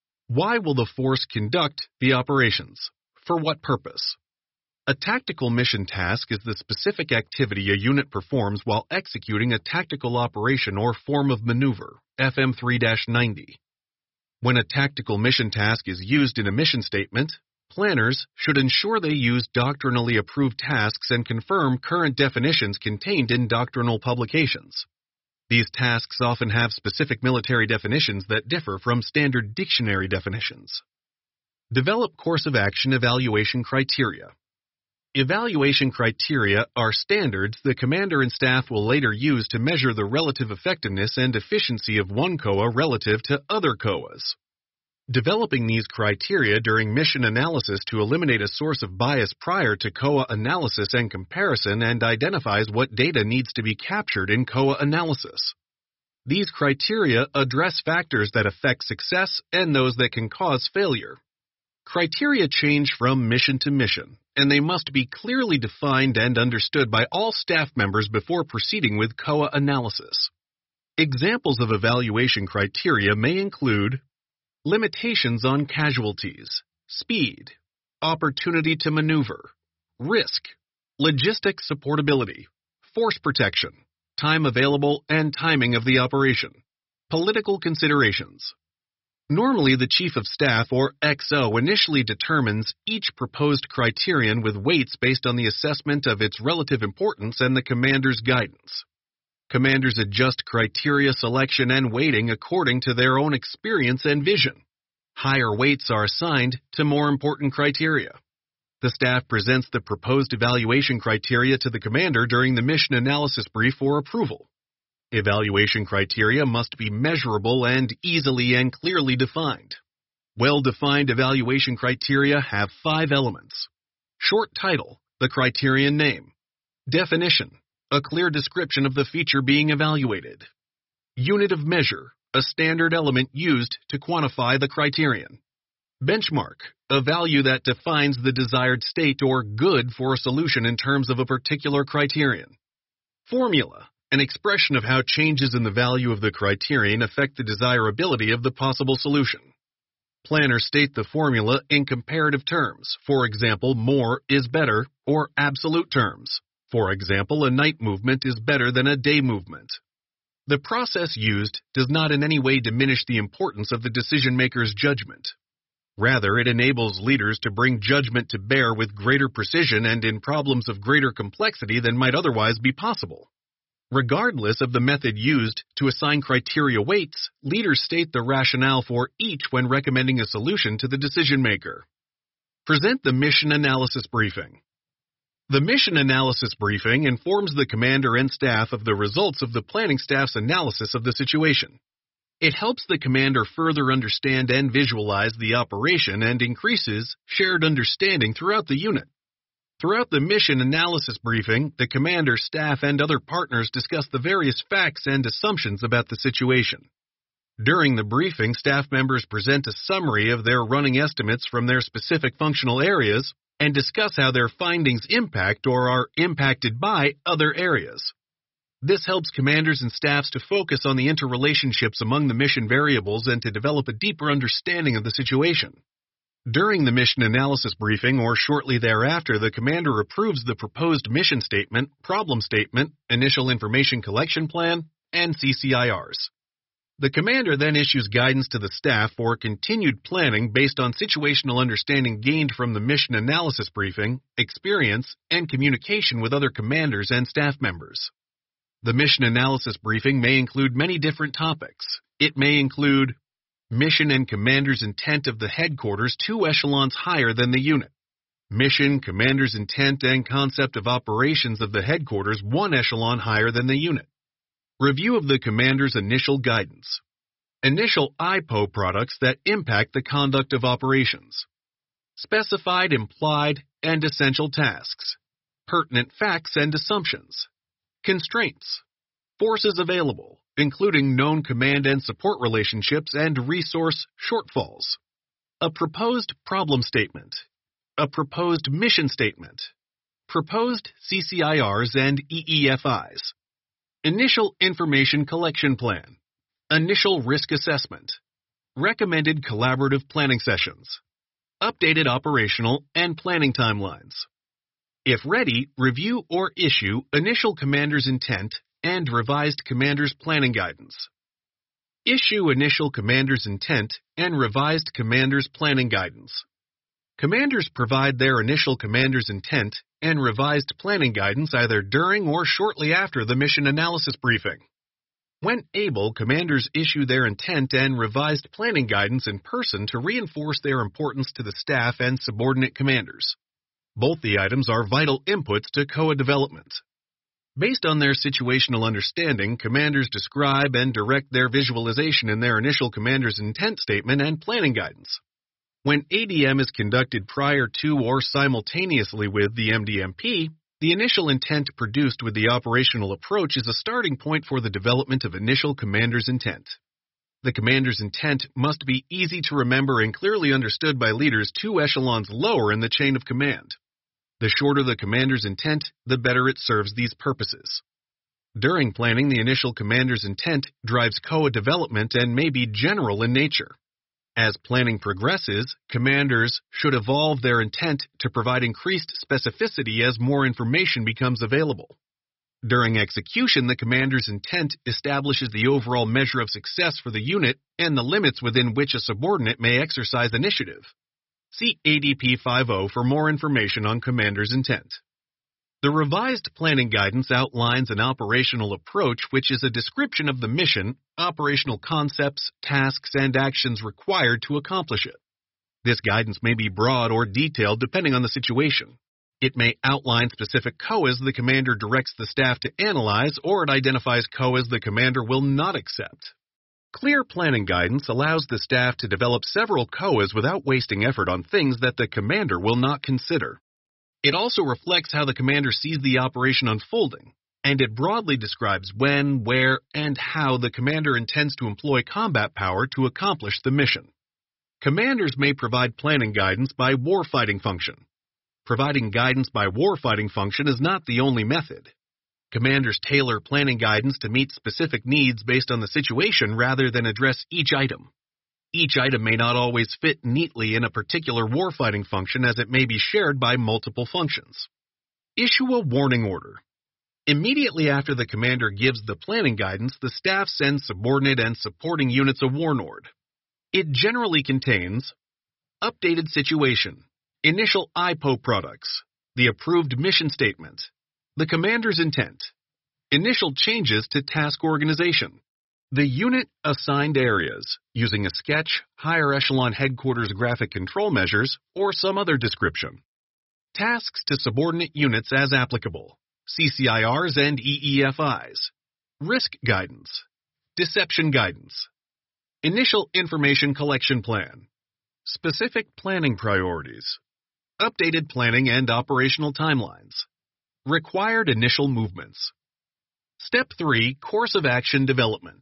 Why will the force conduct the operations? For what purpose? A tactical mission task is the specific activity a unit performs while executing a tactical operation or form of maneuver, F M three ninety. When a tactical mission task is used in a mission statement, planners should ensure they use doctrinally approved tasks and confirm current definitions contained in doctrinal publications. These tasks often have specific military definitions that differ from standard dictionary definitions. Develop course of action evaluation criteria. Evaluation criteria are standards the commander and staff will later use to measure the relative effectiveness and efficiency of one C O A relative to other C O As. Developing these criteria during mission analysis to eliminate a source of bias prior to C O A analysis and comparison and identifies what data needs to be captured in C O A analysis. These criteria address factors that affect success and those that can cause failure. Criteria change from mission to mission, and they must be clearly defined and understood by all staff members before proceeding with C O A analysis. Examples of evaluation criteria may include limitations on casualties, speed, opportunity to maneuver, risk, logistic supportability, force protection, time available and timing of the operation, political considerations. Normally, the Chief of Staff, or X O, initially determines each proposed criterion with weights based on the assessment of its relative importance and the commander's guidance. Commanders adjust criteria selection and weighting according to their own experience and vision. Higher weights are assigned to more important criteria. The staff presents the proposed evaluation criteria to the commander during the mission analysis brief for approval. Evaluation criteria must be measurable and easily and clearly defined. Well-defined evaluation criteria have five elements. Short title, the criterion name. Definition, a clear description of the feature being evaluated. Unit of measure, a standard element used to quantify the criterion. Benchmark, a value that defines the desired state or good for a solution in terms of a particular criterion. Formula, an expression of how changes in the value of the criterion affect the desirability of the possible solution. Planners state the formula in comparative terms, for example, more is better, or absolute terms. For example, a night movement is better than a day movement. The process used does not in any way diminish the importance of the decision-maker's judgment. Rather, it enables leaders to bring judgment to bear with greater precision and in problems of greater complexity than might otherwise be possible. Regardless of the method used to assign criteria weights, leaders state the rationale for each when recommending a solution to the decision-maker. Present the mission analysis briefing. The mission analysis briefing informs the commander and staff of the results of the planning staff's analysis of the situation. It helps the commander further understand and visualize the operation and increases shared understanding throughout the unit. Throughout the mission analysis briefing, the commander, staff, and other partners discuss the various facts and assumptions about the situation. During the briefing, staff members present a summary of their running estimates from their specific functional areas and discuss how their findings impact or are impacted by other areas. This helps commanders and staffs to focus on the interrelationships among the mission variables and to develop a deeper understanding of the situation. During the mission analysis briefing or shortly thereafter, the commander approves the proposed mission statement, problem statement, initial information collection plan, and C C I Rs. The commander then issues guidance to the staff for continued planning based on situational understanding gained from the mission analysis briefing, experience, and communication with other commanders and staff members. The mission analysis briefing may include many different topics. It may include mission and commander's intent of the headquarters two echelons higher than the unit. Mission, commander's intent, and concept of operations of the headquarters one echelon higher than the unit. Review of the commander's initial guidance. Initial I P O products that impact the conduct of operations. Specified, implied, and essential tasks. Pertinent facts and assumptions. Constraints. Forces available, including known command and support relationships and resource shortfalls. A proposed problem statement. A proposed mission statement. Proposed C C I Rs and E E F Is. Initial Information Collection Plan. Initial Risk Assessment. Recommended Collaborative Planning Sessions. Updated Operational and Planning Timelines. If ready, review or issue Initial Commander's Intent and Revised Commander's Planning Guidance. Issue Initial Commander's Intent and Revised Commander's Planning Guidance. Commanders provide their initial commander's intent and revised planning guidance either during or shortly after the mission analysis briefing. When able, commanders issue their intent and revised planning guidance in person to reinforce their importance to the staff and subordinate commanders. Both the items are vital inputs to C O A development. Based on their situational understanding, commanders describe and direct their visualization in their initial commander's intent statement and planning guidance. When A D M is conducted prior to or simultaneously with the M D M P, the initial intent produced with the operational approach is a starting point for the development of initial commander's intent. The commander's intent must be easy to remember and clearly understood by leaders two echelons lower in the chain of command. The shorter the commander's intent, the better it serves these purposes. During planning, the initial commander's intent drives C O A development and may be general in nature. As planning progresses, commanders should evolve their intent to provide increased specificity as more information becomes available. During execution, the commander's intent establishes the overall measure of success for the unit and the limits within which a subordinate may exercise initiative. See A D P fifty for more information on commander's intent. The revised planning guidance outlines an operational approach which is a description of the mission, operational concepts, tasks, and actions required to accomplish it. This guidance may be broad or detailed depending on the situation. It may outline specific C O As the commander directs the staff to analyze, or it identifies C O As the commander will not accept. Clear planning guidance allows the staff to develop several C O As without wasting effort on things that the commander will not consider. It also reflects how the commander sees the operation unfolding, and it broadly describes when, where, and how the commander intends to employ combat power to accomplish the mission. Commanders may provide planning guidance by warfighting function. Providing guidance by warfighting function is not the only method. Commanders tailor planning guidance to meet specific needs based on the situation rather than address each item. Each item may not always fit neatly in a particular warfighting function as it may be shared by multiple functions. Issue a warning order. Immediately after the commander gives the planning guidance, the staff sends subordinate and supporting units a warnord. It generally contains updated situation, initial I P O products, the approved mission statement, the commander's intent, initial changes to task organization, the unit assigned areas, using a sketch, higher echelon headquarters graphic control measures, or some other description. Tasks to subordinate units as applicable, C C I Rs and E E F Is. Risk guidance. Deception guidance. Initial information collection plan. Specific planning priorities. Updated planning and operational timelines. Required initial movements. Step three. Course of action development.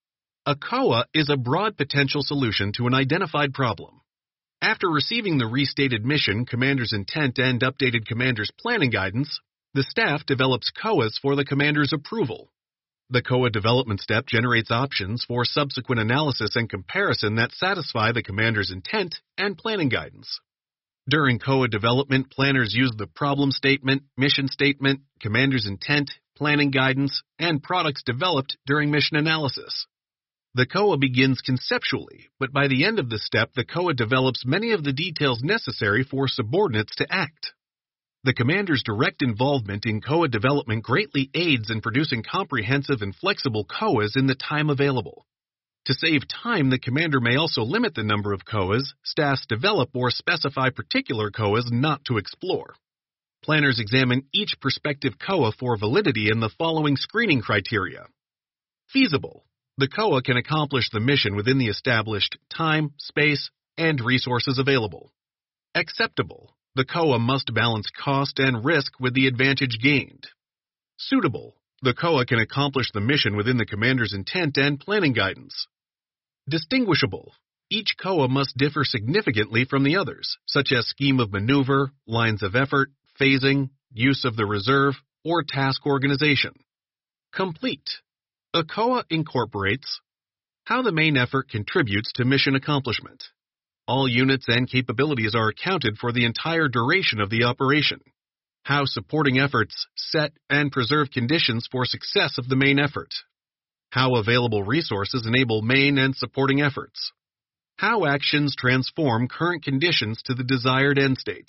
A C O A is a broad potential solution to an identified problem. After receiving the restated mission, commander's intent, and updated commander's planning guidance, the staff develops C O As for the commander's approval. The C O A development step generates options for subsequent analysis and comparison that satisfy the commander's intent and planning guidance. During C O A development, planners use the problem statement, mission statement, commander's intent, planning guidance, and products developed during mission analysis. The C O A begins conceptually, but by the end of the step, the C O A develops many of the details necessary for subordinates to act. The commander's direct involvement in C O A development greatly aids in producing comprehensive and flexible C O As in the time available. To save time, the commander may also limit the number of C O As staffs develop or specify particular C O As not to explore. Planners examine each prospective C O A for validity in the following screening criteria. Feasible. The C O A can accomplish the mission within the established time, space, and resources available. Acceptable. The C O A must balance cost and risk with the advantage gained. Suitable. The C O A can accomplish the mission within the commander's intent and planning guidance. Distinguishable. Each C O A must differ significantly from the others, such as scheme of maneuver, lines of effort, phasing, use of the reserve, or task organization. Complete. A C O A incorporates how the main effort contributes to mission accomplishment. All units and capabilities are accounted for the entire duration of the operation. How supporting efforts set and preserve conditions for success of the main effort. How available resources enable main and supporting efforts. How actions transform current conditions to the desired end state.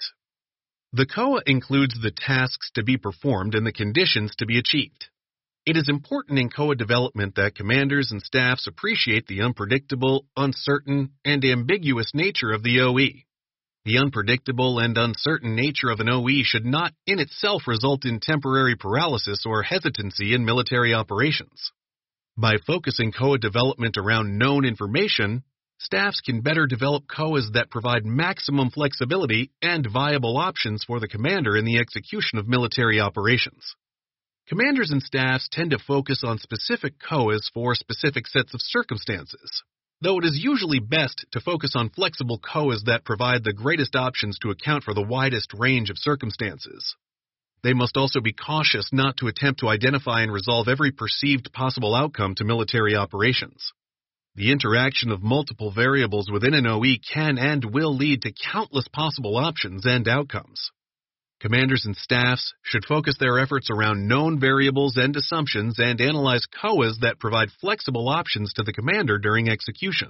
The C O A includes the tasks to be performed and the conditions to be achieved. It is important in C O A development that commanders and staffs appreciate the unpredictable, uncertain, and ambiguous nature of the O E. The unpredictable and uncertain nature of an O E should not in itself result in temporary paralysis or hesitancy in military operations. By focusing C O A development around known information, staffs can better develop C O As that provide maximum flexibility and viable options for the commander in the execution of military operations. Commanders and staffs tend to focus on specific C O As for specific sets of circumstances, though it is usually best to focus on flexible C O As that provide the greatest options to account for the widest range of circumstances. They must also be cautious not to attempt to identify and resolve every perceived possible outcome to military operations. The interaction of multiple variables within an O E can and will lead to countless possible options and outcomes. Commanders and staffs should focus their efforts around known variables and assumptions and analyze C O As that provide flexible options to the commander during execution.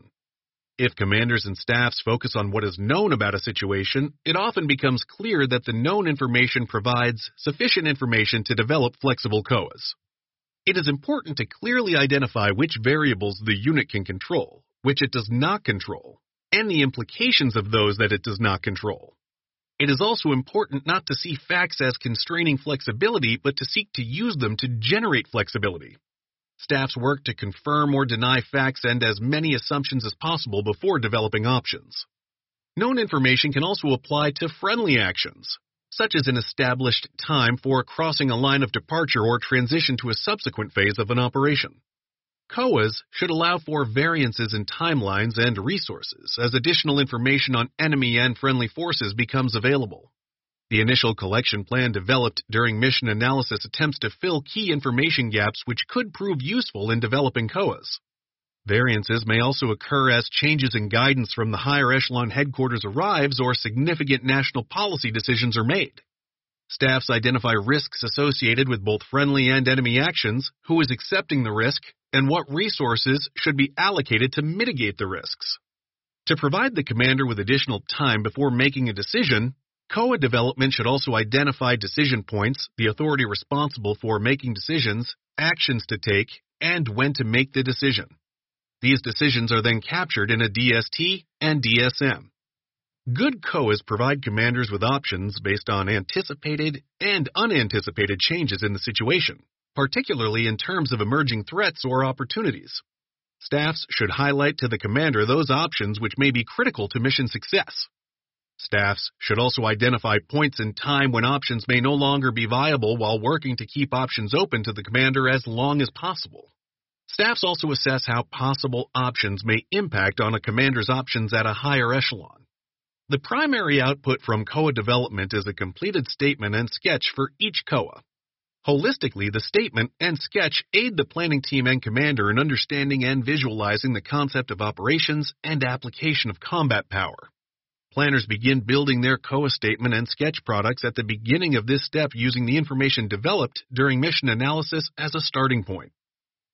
If commanders and staffs focus on what is known about a situation, it often becomes clear that the known information provides sufficient information to develop flexible C O As. It is important to clearly identify which variables the unit can control, which it does not control, and the implications of those that it does not control. It is also important not to see facts as constraining flexibility, but to seek to use them to generate flexibility. Staffs work to confirm or deny facts and as many assumptions as possible before developing options. Known information can also apply to friendly actions, such as an established time for crossing a line of departure or transition to a subsequent phase of an operation. C O As should allow for variances in timelines and resources as additional information on enemy and friendly forces becomes available. The initial collection plan developed during mission analysis attempts to fill key information gaps which could prove useful in developing C O As. Variances may also occur as changes in guidance from the higher echelon headquarters arrives or significant national policy decisions are made. Staffs identify risks associated with both friendly and enemy actions, who is accepting the risk, and what resources should be allocated to mitigate the risks. To provide the commander with additional time before making a decision, C O A development should also identify decision points, the authority responsible for making decisions, actions to take, and when to make the decision. These decisions are then captured in a D S T and D S M. Good C O As provide commanders with options based on anticipated and unanticipated changes in the situation, particularly in terms of emerging threats or opportunities. Staffs should highlight to the commander those options which may be critical to mission success. Staffs should also identify points in time when options may no longer be viable while working to keep options open to the commander as long as possible. Staffs also assess how possible options may impact on a commander's options at a higher echelon. The primary output from C O A development is a completed statement and sketch for each C O A. Holistically, the statement and sketch aid the planning team and commander in understanding and visualizing the concept of operations and application of combat power. Planners begin building their C O A statement and sketch products at the beginning of this step using the information developed during mission analysis as a starting point.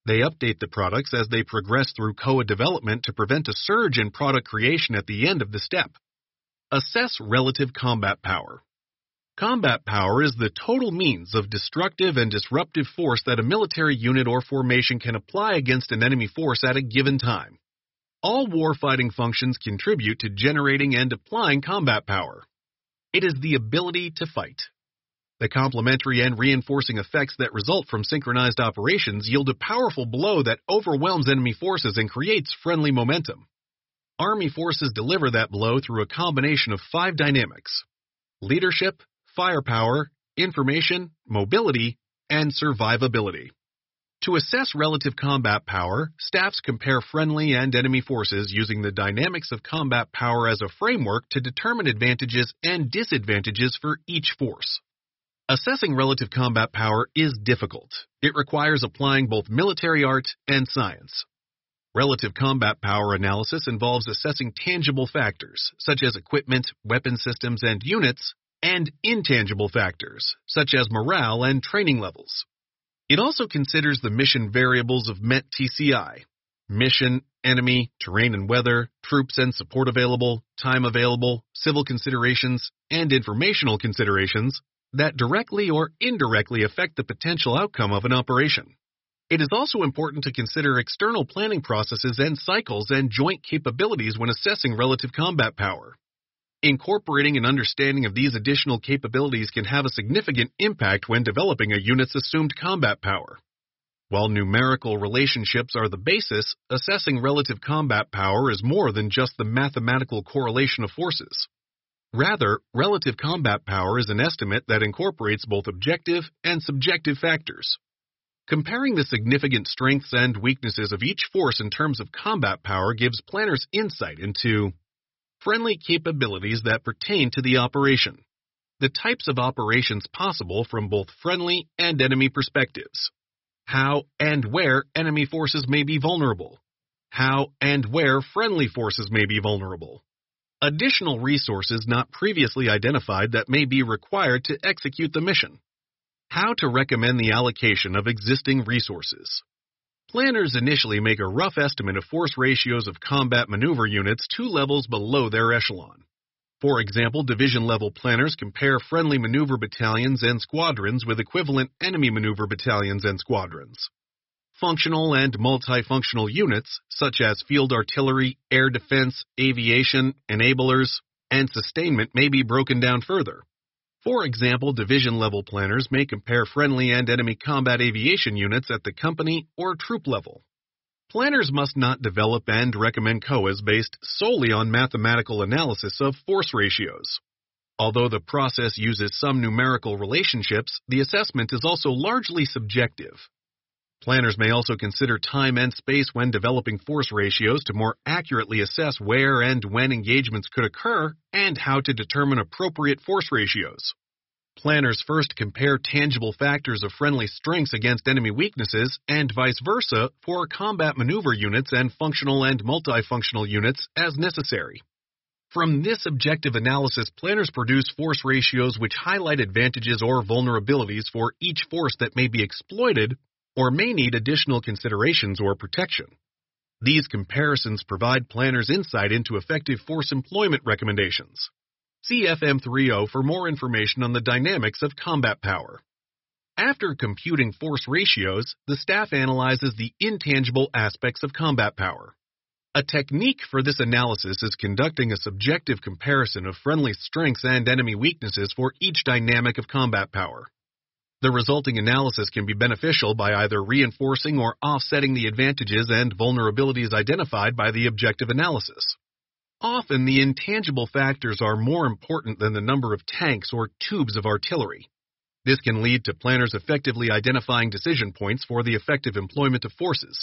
They update the products as they progress through C O A development to prevent a surge in product creation at the end of the step. Assess relative combat power. Combat power is the total means of destructive and disruptive force that a military unit or formation can apply against an enemy force at a given time. All warfighting functions contribute to generating and applying combat power. It is the ability to fight. The complementary and reinforcing effects that result from synchronized operations yield a powerful blow that overwhelms enemy forces and creates friendly momentum. Army forces deliver that blow through a combination of five dynamics: leadership, firepower, information, mobility, and survivability. To assess relative combat power, staffs compare friendly and enemy forces using the dynamics of combat power as a framework to determine advantages and disadvantages for each force. Assessing relative combat power is difficult. It requires applying both military art and science. Relative combat power analysis involves assessing tangible factors, such as equipment, weapon systems, and units, and intangible factors, such as morale and training levels. It also considers the mission variables of M E T T C I: mission, enemy, terrain and weather, troops and support available, time available, civil considerations, and informational considerations that directly or indirectly affect the potential outcome of an operation. It is also important to consider external planning processes and cycles and joint capabilities when assessing relative combat power. Incorporating an understanding of these additional capabilities can have a significant impact when developing a unit's assumed combat power. While numerical relationships are the basis, assessing relative combat power is more than just the mathematical correlation of forces. Rather, relative combat power is an estimate that incorporates both objective and subjective factors. Comparing the significant strengths and weaknesses of each force in terms of combat power gives planners insight into friendly capabilities that pertain to the operation, the types of operations possible from both friendly and enemy perspectives, how and where enemy forces may be vulnerable, how and where friendly forces may be vulnerable, additional resources not previously identified that may be required to execute the mission, how to recommend the allocation of existing resources. Planners initially make a rough estimate of force ratios of combat maneuver units two levels below their echelon. For example, division-level planners compare friendly maneuver battalions and squadrons with equivalent enemy maneuver battalions and squadrons. Functional and multifunctional units, such as field artillery, air defense, aviation, enablers, and sustainment, may be broken down further. For example, division-level planners may compare friendly and enemy combat aviation units at the company or troop level. Planners must not develop and recommend C O As based solely on mathematical analysis of force ratios. Although the process uses some numerical relationships, the assessment is also largely subjective. Planners may also consider time and space when developing force ratios to more accurately assess where and when engagements could occur and how to determine appropriate force ratios. Planners first compare tangible factors of friendly strengths against enemy weaknesses and vice versa for combat maneuver units and functional and multifunctional units as necessary. From this objective analysis, planners produce force ratios which highlight advantages or vulnerabilities for each force that may be exploited or may need additional considerations or protection. These comparisons provide planners insight into effective force employment recommendations. See F M thirty for more information on the dynamics of combat power. After computing force ratios, the staff analyzes the intangible aspects of combat power. A technique for this analysis is conducting a subjective comparison of friendly strengths and enemy weaknesses for each dynamic of combat power. The resulting analysis can be beneficial by either reinforcing or offsetting the advantages and vulnerabilities identified by the objective analysis. Often, the intangible factors are more important than the number of tanks or tubes of artillery. This can lead to planners effectively identifying decision points for the effective employment of forces.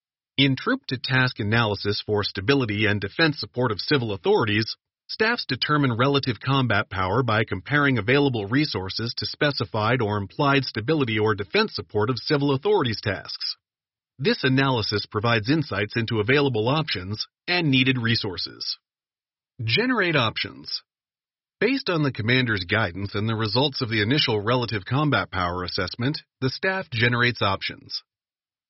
In troop-to-task analysis for stability and defense support of civil authorities, staffs determine relative combat power by comparing available resources to specified or implied stability or defense support of civil authorities tasks. This analysis provides insights into available options and needed resources. Generate options. Based on the commander's guidance and the results of the initial relative combat power assessment, the staff generates options.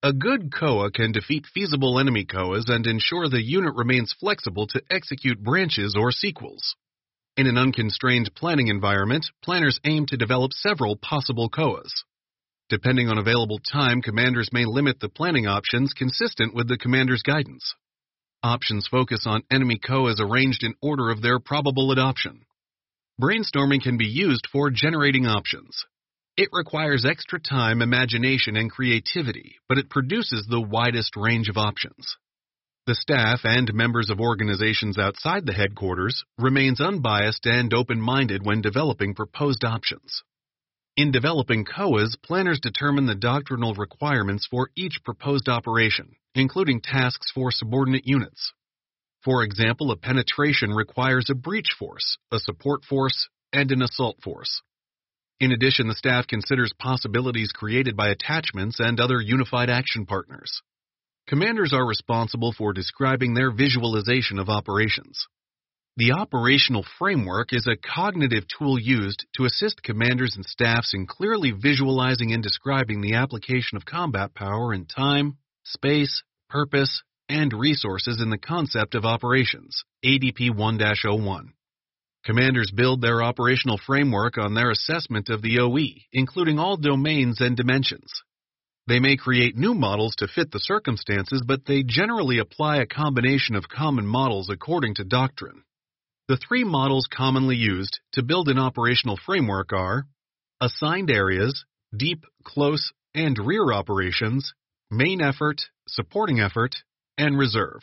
A good C O A can defeat feasible enemy C O As and ensure the unit remains flexible to execute branches or sequels. In an unconstrained planning environment, planners aim to develop several possible C O As. Depending on available time, commanders may limit the planning options consistent with the commander's guidance. Options focus on enemy C O As arranged in order of their probable adoption. Brainstorming can be used for generating options. It requires extra time, imagination, and creativity, but it produces the widest range of options. The staff and members of organizations outside the headquarters remains unbiased and open-minded when developing proposed options. In developing C O As, planners determine the doctrinal requirements for each proposed operation, including tasks for subordinate units. For example, a penetration requires a breach force, a support force, and an assault force. In addition, the staff considers possibilities created by attachments and other unified action partners. Commanders are responsible for describing their visualization of operations. The operational framework is a cognitive tool used to assist commanders and staffs in clearly visualizing and describing the application of combat power in time, space, purpose, and resources in the concept of operations, A D P one dash oh one. Commanders build their operational framework on their assessment of the O E, including all domains and dimensions. They may create new models to fit the circumstances, but they generally apply a combination of common models according to doctrine. The three models commonly used to build an operational framework are assigned areas, deep, close, and rear operations, main effort, supporting effort, and reserve.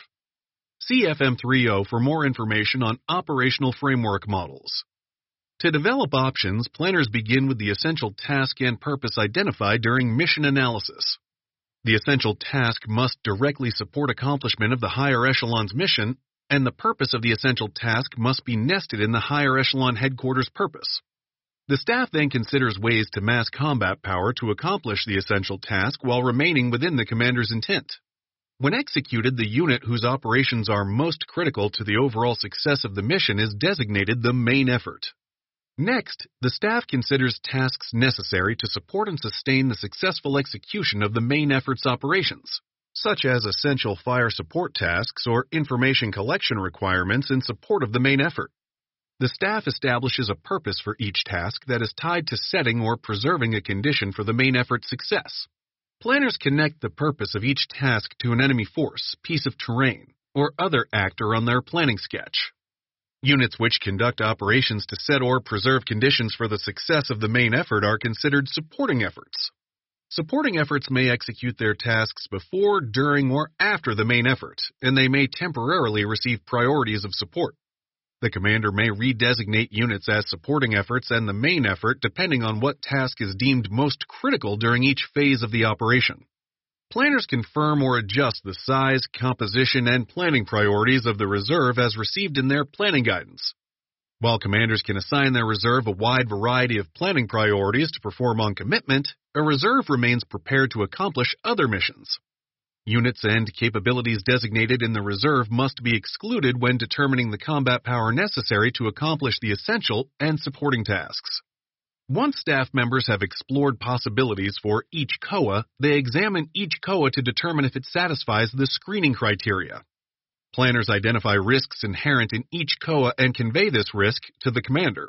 See F M three oh for more information on operational framework models. To develop options, planners begin with the essential task and purpose identified during mission analysis. The essential task must directly support accomplishment of the higher echelon's mission, and the purpose of the essential task must be nested in the higher echelon headquarters purpose. The staff then considers ways to mass combat power to accomplish the essential task while remaining within the commander's intent. When executed, the unit whose operations are most critical to the overall success of the mission is designated the main effort. Next, the staff considers tasks necessary to support and sustain the successful execution of the main effort's operations, such as essential fire support tasks or information collection requirements in support of the main effort. The staff establishes a purpose for each task that is tied to setting or preserving a condition for the main effort's success. Planners connect the purpose of each task to an enemy force, piece of terrain, or other actor on their planning sketch. Units which conduct operations to set or preserve conditions for the success of the main effort are considered supporting efforts. Supporting efforts may execute their tasks before, during, or after the main effort, and they may temporarily receive priorities of support. The commander may redesignate units as supporting efforts and the main effort depending on what task is deemed most critical during each phase of the operation. Planners confirm or adjust the size, composition, and planning priorities of the reserve as received in their planning guidance. While commanders can assign their reserve a wide variety of planning priorities to perform on commitment, a reserve remains prepared to accomplish other missions. Units and capabilities designated in the reserve must be excluded when determining the combat power necessary to accomplish the essential and supporting tasks. Once staff members have explored possibilities for each C O A, they examine each C O A to determine if it satisfies the screening criteria. Planners identify risks inherent in each C O A and convey this risk to the commander.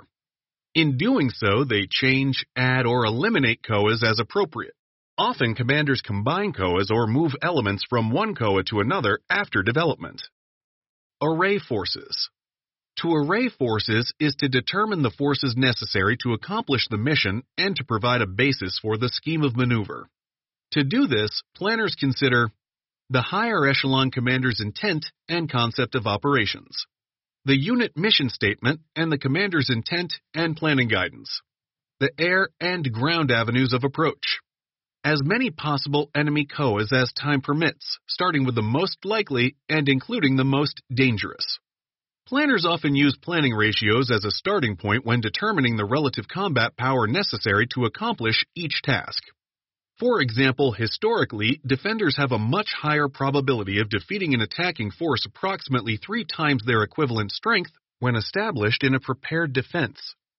In doing so, they change, add, or eliminate C O As as appropriate. Often, commanders combine C O As or move elements from one C O A to another after development. Array forces. To array forces is to determine the forces necessary to accomplish the mission and to provide a basis for the scheme of maneuver. To do this, planners consider the higher echelon commander's intent and concept of operations, the unit mission statement and the commander's intent and planning guidance, the air and ground avenues of approach, as many possible enemy C O As as time permits, starting with the most likely and including the most dangerous. Planners often use planning ratios as a starting point when determining the relative combat power necessary to accomplish each task. For example, historically, defenders have a much higher probability of defeating an attacking force approximately three times their equivalent strength when established in a prepared defense.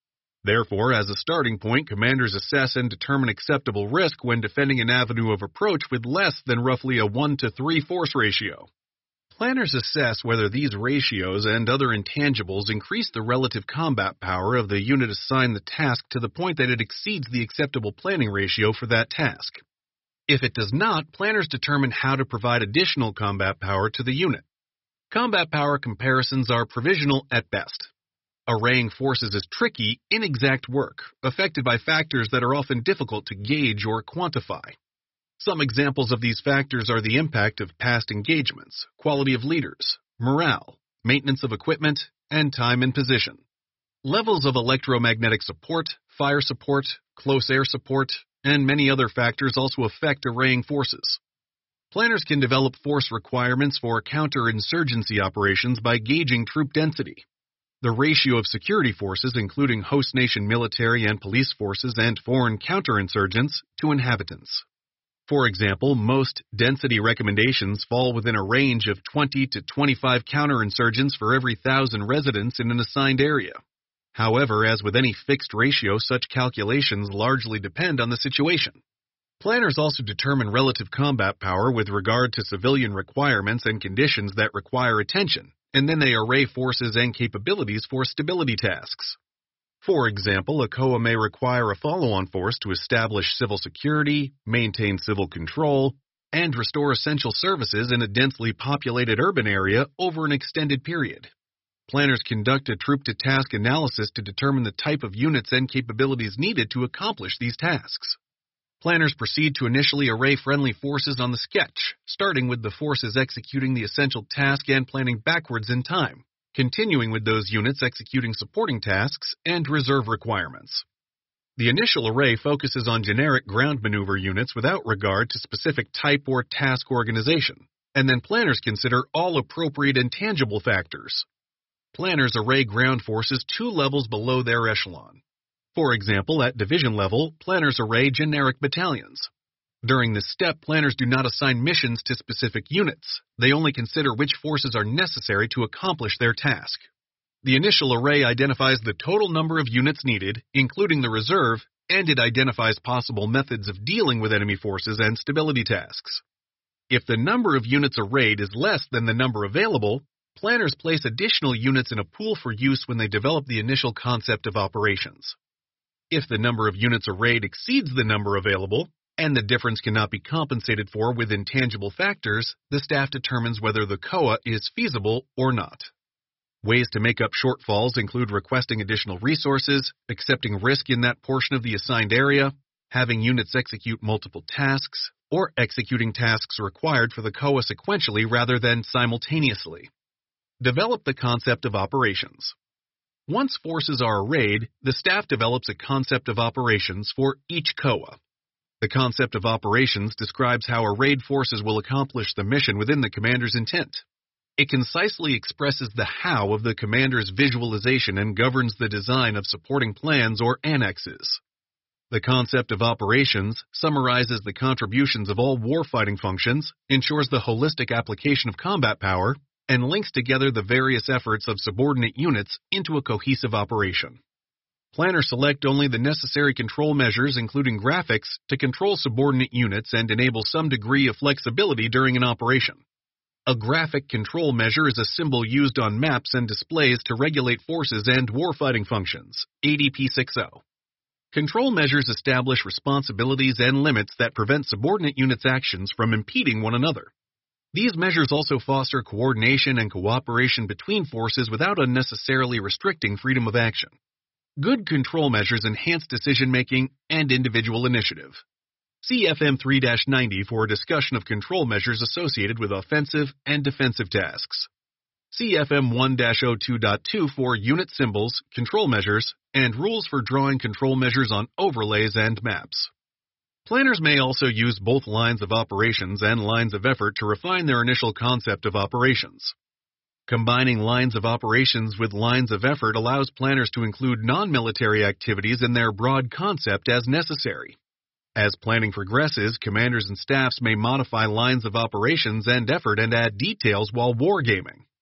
Therefore, as a starting point, commanders assess and determine acceptable risk when defending an avenue of approach with less than roughly a one to three force ratio. Planners assess whether these ratios and other intangibles increase the relative combat power of the unit assigned the task to the point that it exceeds the acceptable planning ratio for that task. If it does not, planners determine how to provide additional combat power to the unit. Combat power comparisons are provisional at best. Arraying forces is tricky, inexact work, affected by factors that are often difficult to gauge or quantify. Some examples of these factors are the impact of past engagements, quality of leaders, morale, maintenance of equipment, and time and position. Levels of electromagnetic support, fire support, close air support, and many other factors also affect arraying forces. Planners can develop force requirements for counterinsurgency operations by gauging troop density. The ratio of security forces, including host nation military and police forces and foreign counterinsurgents, to inhabitants. For example, most density recommendations fall within a range of twenty to twenty-five counterinsurgents for every thousand residents in an assigned area. However, as with any fixed ratio, such calculations largely depend on the situation. Planners also determine relative combat power with regard to civilian requirements and conditions that require attention, and then they array forces and capabilities for stability tasks. For example, a C O A may require a follow-on force to establish civil security, maintain civil control, and restore essential services in a densely populated urban area over an extended period. Planners conduct a troop-to-task analysis to determine the type of units and capabilities needed to accomplish these tasks. Planners proceed to initially array friendly forces on the sketch, starting with the forces executing the essential task and planning backwards in time, continuing with those units executing supporting tasks and reserve requirements. The initial array focuses on generic ground maneuver units without regard to specific type or task organization, and then planners consider all appropriate intangible factors. Planners array ground forces two levels below their echelon. For example, at division level, planners array generic battalions. During this step, planners do not assign missions to specific units. They only consider which forces are necessary to accomplish their task. The initial array identifies the total number of units needed, including the reserve, and it identifies possible methods of dealing with enemy forces and stability tasks. If the number of units arrayed is less than the number available, planners place additional units in a pool for use when they develop the initial concept of operations. If the number of units arrayed exceeds the number available, and the difference cannot be compensated for with intangible factors, the staff determines whether the C O A is feasible or not. Ways to make up shortfalls include requesting additional resources, accepting risk in that portion of the assigned area, having units execute multiple tasks, or executing tasks required for the C O A sequentially rather than simultaneously. Develop the concept of operations. Once forces are arrayed, the staff develops a concept of operations for each C O A. The concept of operations describes how arrayed forces will accomplish the mission within the commander's intent. It concisely expresses the how of the commander's visualization and governs the design of supporting plans or annexes. The concept of operations summarizes the contributions of all warfighting functions, ensures the holistic application of combat power, and links together the various efforts of subordinate units into a cohesive operation. Planners select only the necessary control measures, including graphics, to control subordinate units and enable some degree of flexibility during an operation. A graphic control measure is a symbol used on maps and displays to regulate forces and warfighting functions, A D P sixty. Control measures establish responsibilities and limits that prevent subordinate units' actions from impeding one another. These measures also foster coordination and cooperation between forces without unnecessarily restricting freedom of action. Good control measures enhance decision-making and individual initiative. See F M three dash ninety for a discussion of control measures associated with offensive and defensive tasks. See F M one dash oh two point two for unit symbols, control measures, and rules for drawing control measures on overlays and maps. Planners may also use both lines of operations and lines of effort to refine their initial concept of operations. Combining lines of operations with lines of effort allows planners to include non-military activities in their broad concept as necessary. As planning progresses, commanders and staffs may modify lines of operations and effort and add details while wargaming.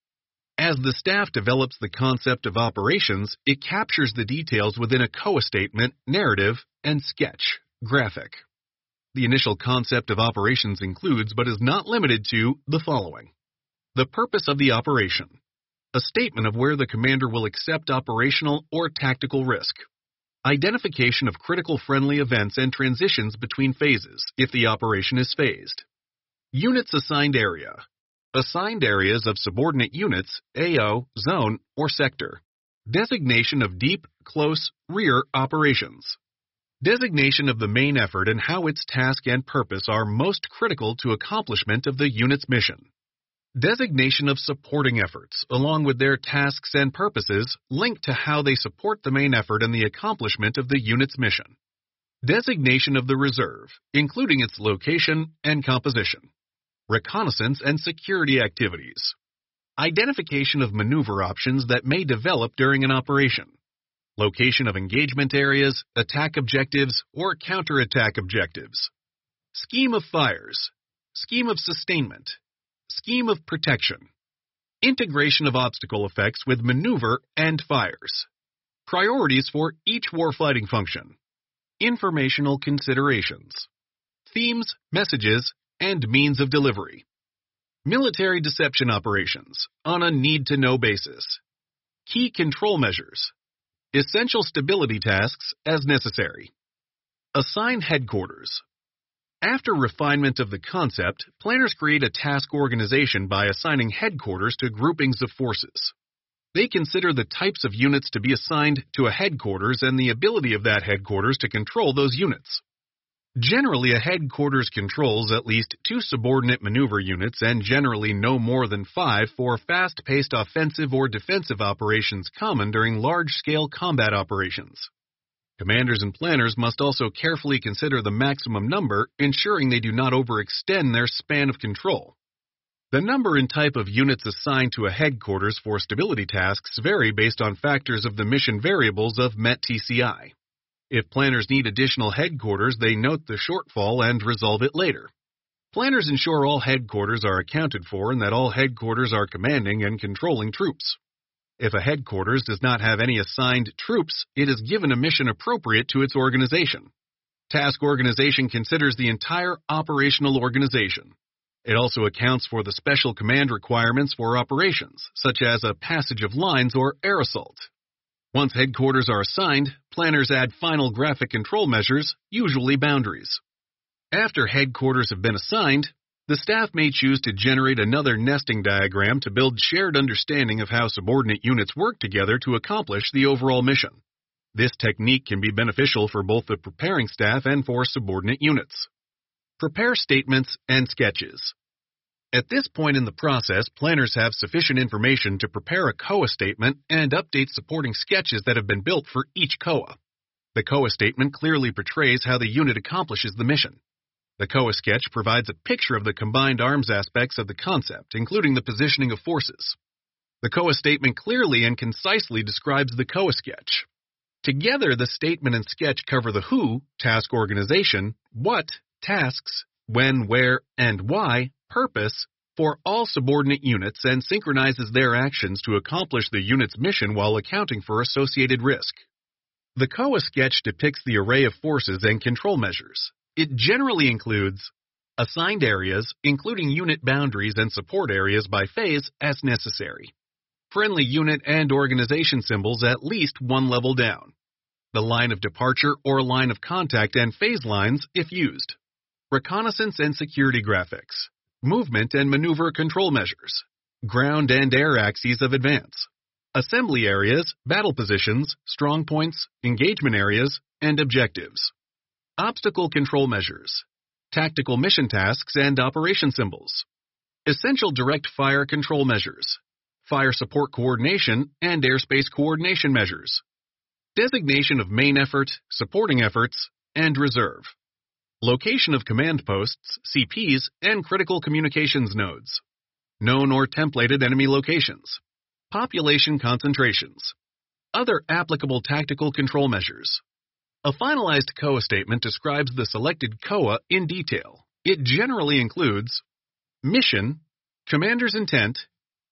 As the staff develops the concept of operations, it captures the details within a C O A statement, narrative, and sketch, graphic. The initial concept of operations includes, but is not limited to, the following. The purpose of the operation. A statement of where the commander will accept operational or tactical risk. Identification of critical friendly events and transitions between phases, if the operation is phased. Units assigned area. Assigned areas of subordinate units, A O, zone, or sector. Designation of deep, close, rear operations. Designation of the main effort and how its task and purpose are most critical to accomplishment of the unit's mission. Designation of supporting efforts, along with their tasks and purposes, linked to how they support the main effort and the accomplishment of the unit's mission. Designation of the reserve, including its location and composition. Reconnaissance and security activities. Identification of maneuver options that may develop during an operation. Location of engagement areas, attack objectives, or counterattack objectives. Scheme of fires. Scheme of sustainment. Scheme of protection. Integration of obstacle effects with maneuver and fires. Priorities for each warfighting function. Informational considerations. Themes, messages, and means of delivery. Military deception operations on a need-to-know basis. Key control measures. Essential stability tasks as necessary. Assign headquarters. After refinement of the concept, planners create a task organization by assigning headquarters to groupings of forces. They consider the types of units to be assigned to a headquarters and the ability of that headquarters to control those units. Generally, a headquarters controls at least two subordinate maneuver units and generally no more than five for fast-paced offensive or defensive operations common during large-scale combat operations. Commanders and planners must also carefully consider the maximum number, ensuring they do not overextend their span of control. The number and type of units assigned to a headquarters for stability tasks vary based on factors of the mission variables of M E T T C I. If planners need additional headquarters, they note the shortfall and resolve it later. Planners ensure all headquarters are accounted for and that all headquarters are commanding and controlling troops. If a headquarters does not have any assigned troops, it is given a mission appropriate to its organization. Task organization considers the entire operational organization. It also accounts for the special command requirements for operations, such as a passage of lines or air assault. Once headquarters are assigned, planners add final graphic control measures, usually boundaries. After headquarters have been assigned, the staff may choose to generate another nesting diagram to build shared understanding of how subordinate units work together to accomplish the overall mission. This technique can be beneficial for both the preparing staff and for subordinate units. Prepare statements and sketches. At this point in the process, planners have sufficient information to prepare a C O A statement and update supporting sketches that have been built for each C O A. The C O A statement clearly portrays how the unit accomplishes the mission. The C O A sketch provides a picture of the combined arms aspects of the concept, including the positioning of forces. The C O A statement clearly and concisely describes the C O A sketch. Together, the statement and sketch cover the who, task organization, what, tasks, when, where, and why, purpose, for all subordinate units and synchronizes their actions to accomplish the unit's mission while accounting for associated risk. The C O A sketch depicts the array of forces and control measures. It generally includes assigned areas, including unit boundaries and support areas by phase as necessary. Friendly unit and organization symbols at least one level down. The line of departure or line of contact and phase lines if used. Reconnaissance and security graphics. Movement and maneuver control measures. Ground and air axes of advance. Assembly areas, battle positions, strong points, engagement areas, and objectives. Obstacle control measures. Tactical mission tasks and operation symbols. Essential direct fire control measures. Fire support coordination and airspace coordination measures. Designation of main effort, supporting efforts, and reserve. Location of command posts, C Ps, and critical communications nodes. Known or templated enemy locations. Population concentrations. Other applicable tactical control measures. A finalized C O A statement describes the selected C O A in detail. It generally includes mission, commander's intent,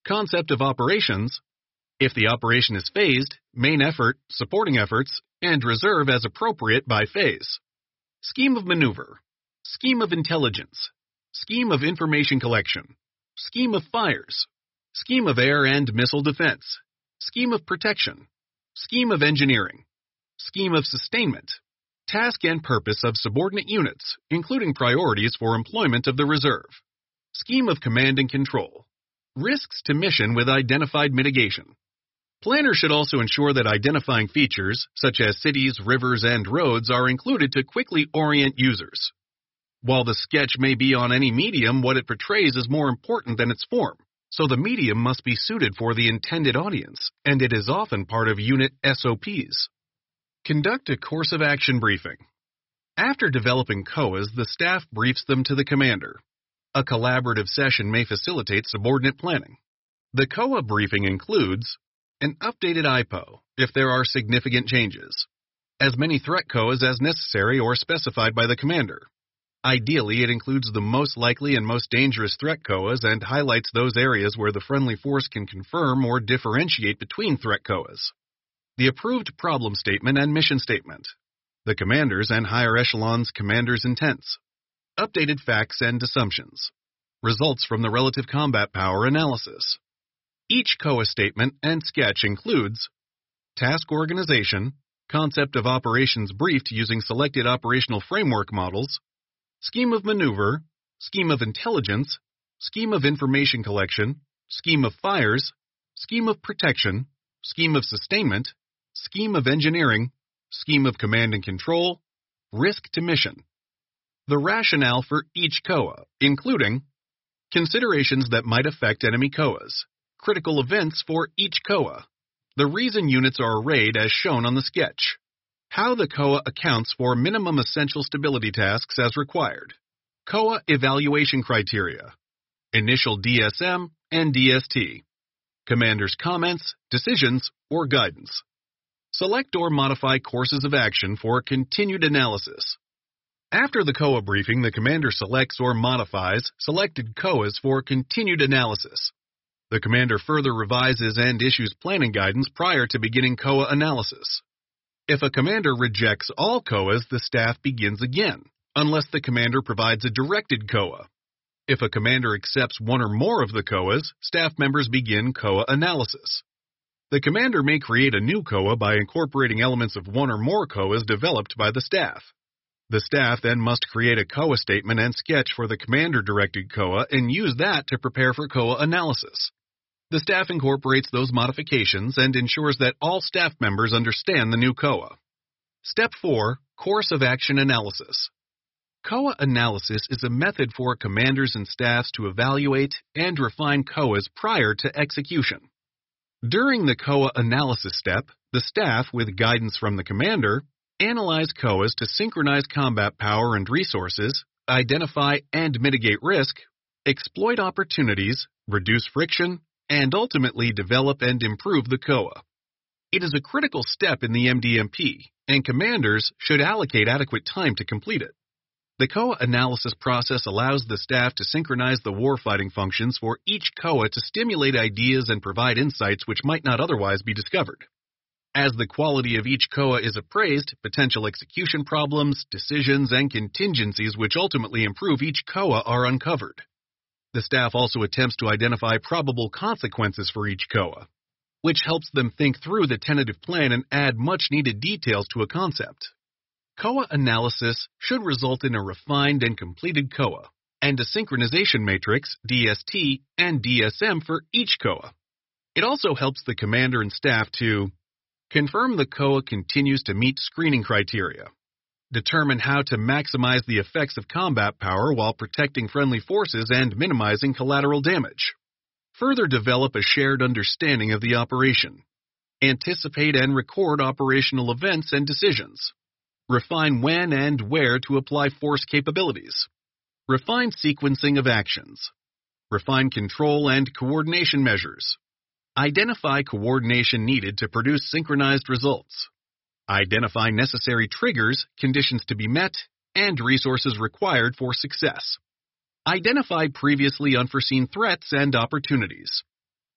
concept of operations. If the operation is phased, main effort, supporting efforts, and reserve as appropriate by phase. Scheme of maneuver. Scheme of intelligence. Scheme of information collection. Scheme of fires. Scheme of air and missile defense. Scheme of protection. Scheme of engineering. Scheme of sustainment. Task and purpose of subordinate units, including priorities for employment of the reserve. Scheme of command and control. Risks to mission with identified mitigation. Planners should also ensure that identifying features, such as cities, rivers, and roads, are included to quickly orient users. While the sketch may be on any medium, what it portrays is more important than its form, so the medium must be suited for the intended audience, and it is often part of unit S O Ps. Conduct a course of action briefing. After developing C O As, the staff briefs them to the commander. A collaborative session may facilitate subordinate planning. The C O A briefing includes an updated I P O, if there are significant changes. As many threat C O As as necessary or specified by the commander. Ideally, it includes the most likely and most dangerous threat C O As and highlights those areas where the friendly force can confirm or differentiate between threat C O As. The approved problem statement and mission statement. The commander's and higher echelons commander's intents. Updated facts and assumptions. Results from the relative combat power analysis. Each C O A statement and sketch includes task organization, concept of operations briefed using selected operational framework models, scheme of maneuver, scheme of intelligence, scheme of information collection, scheme of fires, scheme of protection, scheme of sustainment, scheme of engineering, scheme of command and control, risk to mission. The rationale for each C O A, including considerations that might affect enemy C O As, critical events for each C O A, the reason units are arrayed as shown on the sketch, how the C O A accounts for minimum essential stability tasks as required, C O A evaluation criteria, initial D S M and D S T, commander's comments, decisions, or guidance. Select or modify courses of action for continued analysis. After the C O A briefing, the commander selects or modifies selected C O As for continued analysis. The commander further revises and issues planning guidance prior to beginning C O A analysis. If a commander rejects all C O As, the staff begins again, unless the commander provides a directed C O A. If a commander accepts one or more of the C O As, staff members begin C O A analysis. The commander may create a new C O A by incorporating elements of one or more C O As developed by the staff. The staff then must create a C O A statement and sketch for the commander-directed C O A and use that to prepare for C O A analysis. The staff incorporates those modifications and ensures that all staff members understand the new C O A. Step four. Course of Action Analysis. C O A analysis is a method for commanders and staffs to evaluate and refine C O As prior to execution. During the C O A analysis step, the staff, with guidance from the commander, analyze C O As to synchronize combat power and resources, identify and mitigate risk, exploit opportunities, reduce friction, and ultimately develop and improve the C O A. It is a critical step in the M D M P, and commanders should allocate adequate time to complete it. The C O A analysis process allows the staff to synchronize the warfighting functions for each C O A to stimulate ideas and provide insights which might not otherwise be discovered. As the quality of each C O A is appraised, potential execution problems, decisions, and contingencies which ultimately improve each C O A are uncovered. The staff also attempts to identify probable consequences for each C O A, which helps them think through the tentative plan and add much-needed details to a concept. C O A analysis should result in a refined and completed C O A, and a synchronization matrix, D S T, and D S M for each C O A. It also helps the commander and staff to confirm the C O A continues to meet screening criteria, determine how to maximize the effects of combat power while protecting friendly forces and minimizing collateral damage, further develop a shared understanding of the operation, anticipate and record operational events and decisions, refine when and where to apply force capabilities, refine sequencing of actions, refine control and coordination measures, identify coordination needed to produce synchronized results, identify necessary triggers, conditions to be met, and resources required for success, identify previously unforeseen threats and opportunities,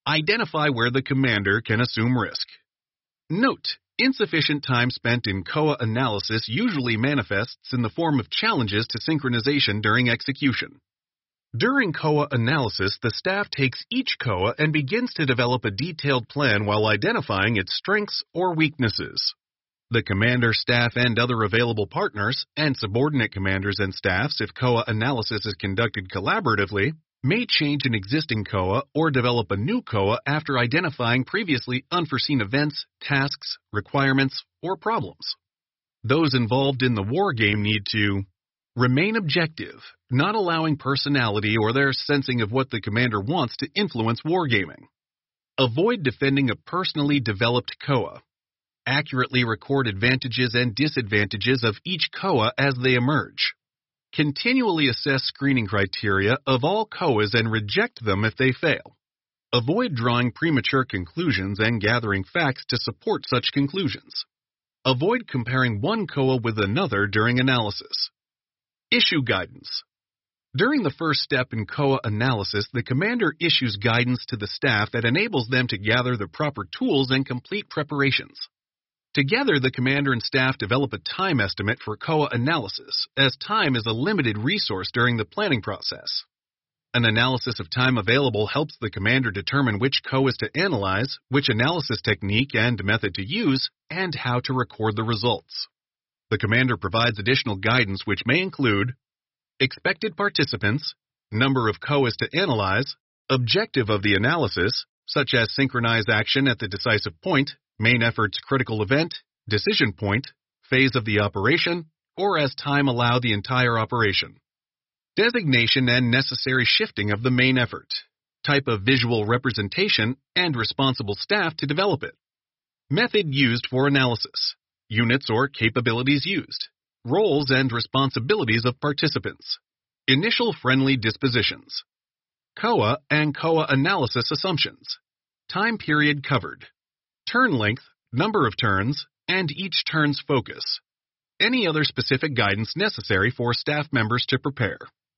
Identify where the commander can assume risk. Note: insufficient time spent in C O A analysis usually manifests in the form of challenges to synchronization during execution. During C O A analysis, the staff takes each C O A and begins to develop a detailed plan while identifying its strengths or weaknesses. The commander, staff, and other available partners, and subordinate commanders and staffs, if C O A analysis is conducted collaboratively, may change an existing C O A or develop a new C O A after identifying previously unforeseen events, tasks, requirements, or problems. Those involved in the war game need to remain objective, not allowing personality or their sensing of what the commander wants to influence wargaming. Avoid defending a personally developed C O A. Accurately record advantages and disadvantages of each C O A as they emerge. Continually assess screening criteria of all C O As and reject them if they fail. Avoid drawing premature conclusions and gathering facts to support such conclusions. Avoid comparing one C O A with another during analysis. Issue guidance. During the first step in C O A analysis, the commander issues guidance to the staff that enables them to gather the proper tools and complete preparations. Together, the commander and staff develop a time estimate for C O A analysis, as time is a limited resource during the planning process. An analysis of time available helps the commander determine which C O As to analyze, which analysis technique and method to use, and how to record the results. The commander provides additional guidance which may include expected participants, number of C O As to analyze, objective of the analysis, such as synchronized action at the decisive point, main effort's critical event, decision point, phase of the operation, or as time allow the entire operation. Designation and necessary shifting of the main effort, type of visual representation, and responsible staff to develop it. Method used for analysis, units or capabilities used, roles and responsibilities of participants, initial friendly dispositions, C O A and C O A analysis assumptions, time period covered, turn length, number of turns, and each turn's focus. Any other specific guidance necessary for staff members to prepare.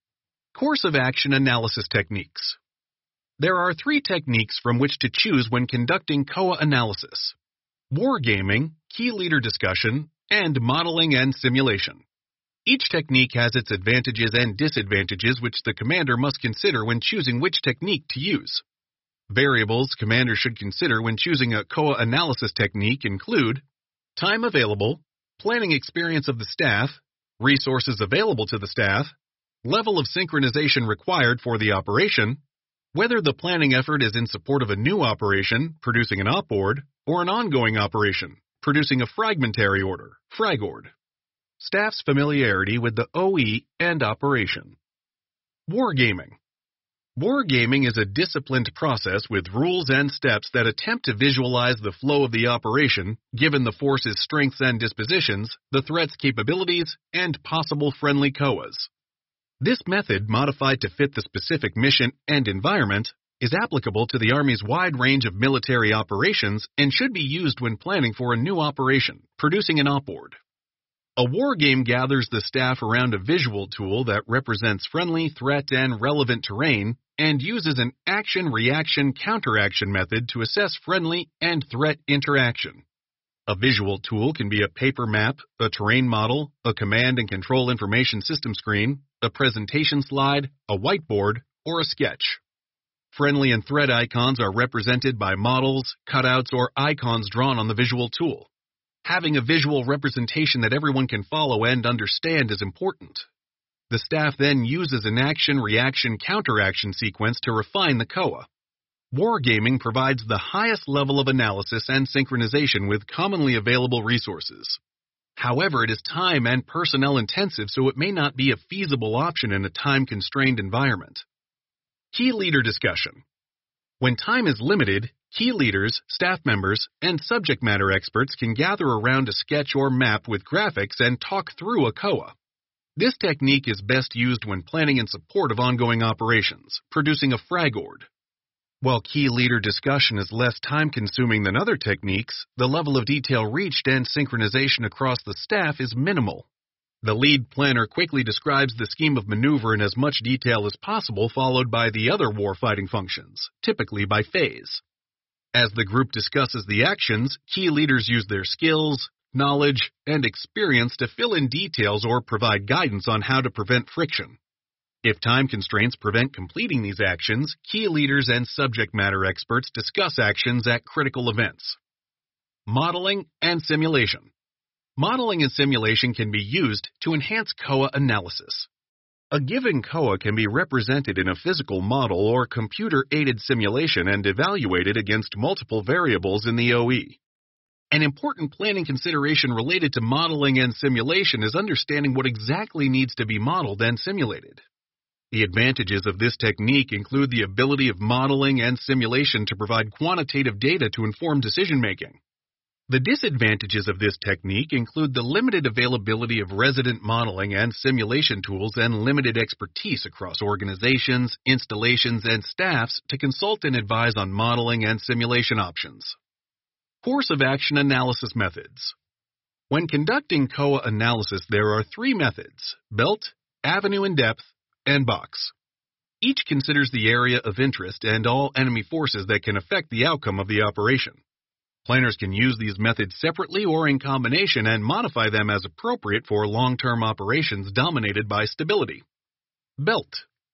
Course of action analysis techniques. There are three techniques from which to choose when conducting C O A analysis: wargaming, key leader discussion, and modeling and simulation. Each technique has its advantages and disadvantages which the commander must consider when choosing which technique to use. Variables commanders should consider when choosing a C O A analysis technique include time available, planning experience of the staff, resources available to the staff, level of synchronization required for the operation, whether the planning effort is in support of a new operation, producing an op-ord, or an ongoing operation, producing a fragmentary order, frag-ord. Staff's familiarity with the O E and operation. Wargaming. Wargaming is a disciplined process with rules and steps that attempt to visualize the flow of the operation, given the force's strengths and dispositions, the threat's capabilities, and possible friendly C O As. This method, modified to fit the specific mission and environment, is applicable to the Army's wide range of military operations and should be used when planning for a new operation, producing an op-ord. A wargame gathers the staff around a visual tool that represents friendly, threat, and relevant terrain, and uses an action-reaction-counteraction method to assess friendly and threat interaction. A visual tool can be a paper map, a terrain model, a command and control information system screen, a presentation slide, a whiteboard, or a sketch. Friendly and threat icons are represented by models, cutouts, or icons drawn on the visual tool. Having a visual representation that everyone can follow and understand is important. The staff then uses an action-reaction-counteraction sequence to refine the C O A. Wargaming provides the highest level of analysis and synchronization with commonly available resources. However, it is time and personnel intensive, so it may not be a feasible option in a time-constrained environment. Key leader discussion. When time is limited, key leaders, staff members, and subject matter experts can gather around a sketch or map with graphics and talk through a C O A. This technique is best used when planning in support of ongoing operations, producing a frag-ord. While key leader discussion is less time-consuming than other techniques, the level of detail reached and synchronization across the staff is minimal. The lead planner quickly describes the scheme of maneuver in as much detail as possible, followed by the other warfighting functions, typically by phase. As the group discusses the actions, key leaders use their skills, knowledge, and experience to fill in details or provide guidance on how to prevent friction. If time constraints prevent completing these actions, key leaders and subject matter experts discuss actions at critical events. Modeling and simulation. Modeling and simulation can be used to enhance C O A analysis. A given C O A can be represented in a physical model or computer-aided simulation and evaluated against multiple variables in the O E. An important planning consideration related to modeling and simulation is understanding what exactly needs to be modeled and simulated. The advantages of this technique include the ability of modeling and simulation to provide quantitative data to inform decision-making. The disadvantages of this technique include the limited availability of resident modeling and simulation tools and limited expertise across organizations, installations, and staffs to consult and advise on modeling and simulation options. Course of action analysis methods. When conducting C O A analysis, there are three methods: belt, avenue in depth, and box. Each considers the area of interest and all enemy forces that can affect the outcome of the operation. Planners can use these methods separately or in combination and modify them as appropriate for long-term operations dominated by stability. Belt.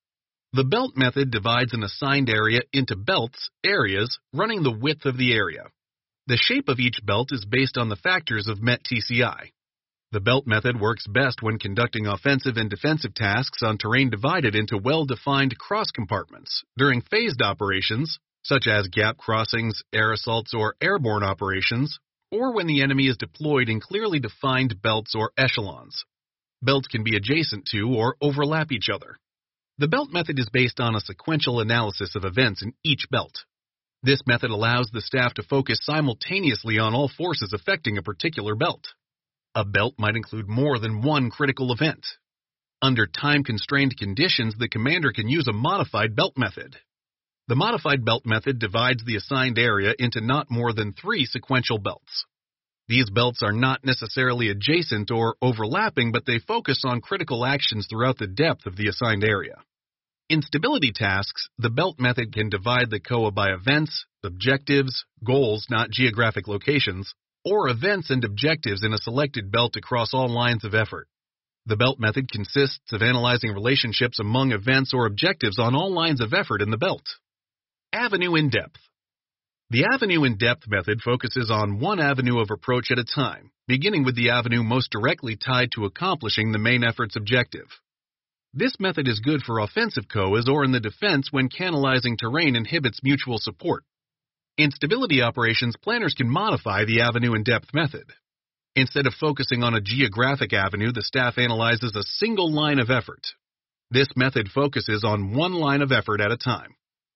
The belt method divides an assigned area into belts, areas, running the width of the area. The shape of each belt is based on the factors of Met T C I. The belt method works best when conducting offensive and defensive tasks on terrain divided into well-defined cross compartments during phased operations, such as gap crossings, air assaults, or airborne operations, or when the enemy is deployed in clearly defined belts or echelons. Belts can be adjacent to or overlap each other. The belt method is based on a sequential analysis of events in each belt. This method allows the staff to focus simultaneously on all forces affecting a particular belt. A belt might include more than one critical event. Under time-constrained conditions, the commander can use a modified belt method. The modified belt method divides the assigned area into not more than three sequential belts. These belts are not necessarily adjacent or overlapping, but they focus on critical actions throughout the depth of the assigned area. In stability tasks, the belt method can divide the C O A by events, objectives, goals, not geographic locations, or events and objectives in a selected belt across all lines of effort. The belt method consists of analyzing relationships among events or objectives on all lines of effort in the belt. Avenue in depth. The avenue in depth method focuses on one avenue of approach at a time, beginning with the avenue most directly tied to accomplishing the main effort's objective. This method is good for offensive C O As or in the defense when canalizing terrain inhibits mutual support. In stability operations, planners can modify the avenue in depth method. Instead of focusing on a geographic avenue, the staff analyzes a single line of effort. This method focuses on one line of effort at a time.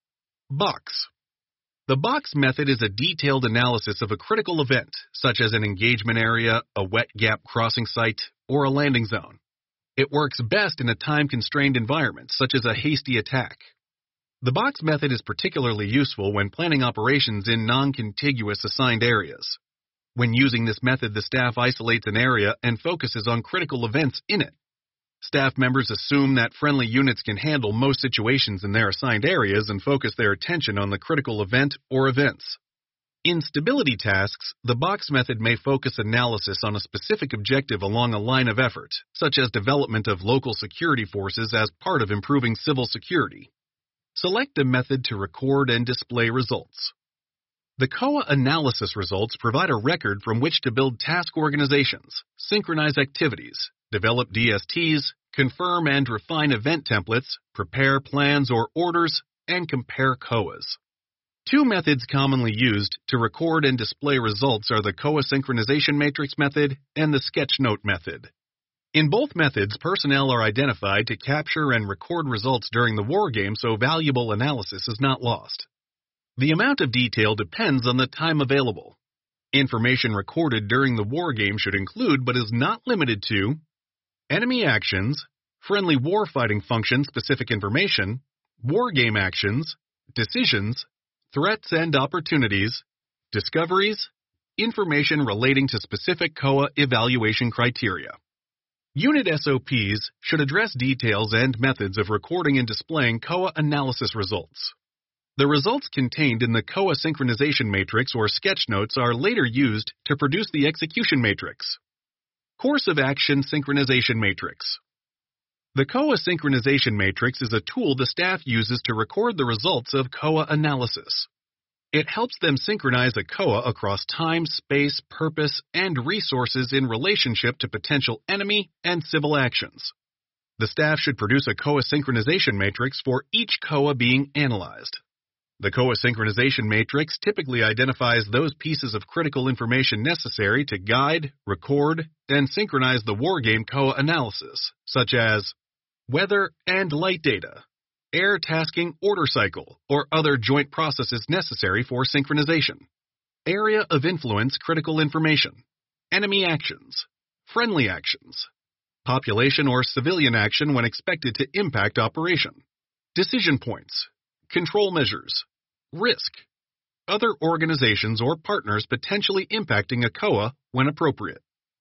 Box. The box method is a detailed analysis of a critical event, such as an engagement area, a wet gap crossing site, or a landing zone. It works best in a time-constrained environment, such as a hasty attack. The box method is particularly useful when planning operations in non-contiguous assigned areas. When using this method, the staff isolates an area and focuses on critical events in it. Staff members assume that friendly units can handle most situations in their assigned areas and focus their attention on the critical event or events. In stability tasks, the box method may focus analysis on a specific objective along a line of effort, such as development of local security forces as part of improving civil security. Select a method to record and display results. The C O A analysis results provide a record from which to build task organizations, synchronize activities, develop D S Ts, confirm and refine event templates, prepare plans or orders, and compare C O As. Two methods commonly used to record and display results are the C O A synchronization matrix method and the sketch note method. In both methods, personnel are identified to capture and record results during the war game so valuable analysis is not lost. The amount of detail depends on the time available. Information recorded during the war game should include, but is not limited to, enemy actions, friendly warfighting function-specific information, war game actions, decisions, threats and opportunities, discoveries, information relating to specific C O A evaluation criteria. Unit S O Ps should address details and methods of recording and displaying C O A analysis results. The results contained in the C O A synchronization matrix or sketch notes are later used to produce the execution matrix. Course of Action Synchronization Matrix. The C O A synchronization matrix is a tool the staff uses to record the results of C O A analysis. It helps them synchronize a C O A across time, space, purpose, and resources in relationship to potential enemy and civil actions. The staff should produce a C O A synchronization matrix for each C O A being analyzed. The C O A synchronization matrix typically identifies those pieces of critical information necessary to guide, record, and synchronize the wargame C O A analysis, such as weather and light data, air tasking order cycle, or other joint processes necessary for synchronization, area of influence critical information, enemy actions, friendly actions, population or civilian action when expected to impact operation, decision points, control measures, risk, other organizations or partners potentially impacting a C O A when appropriate.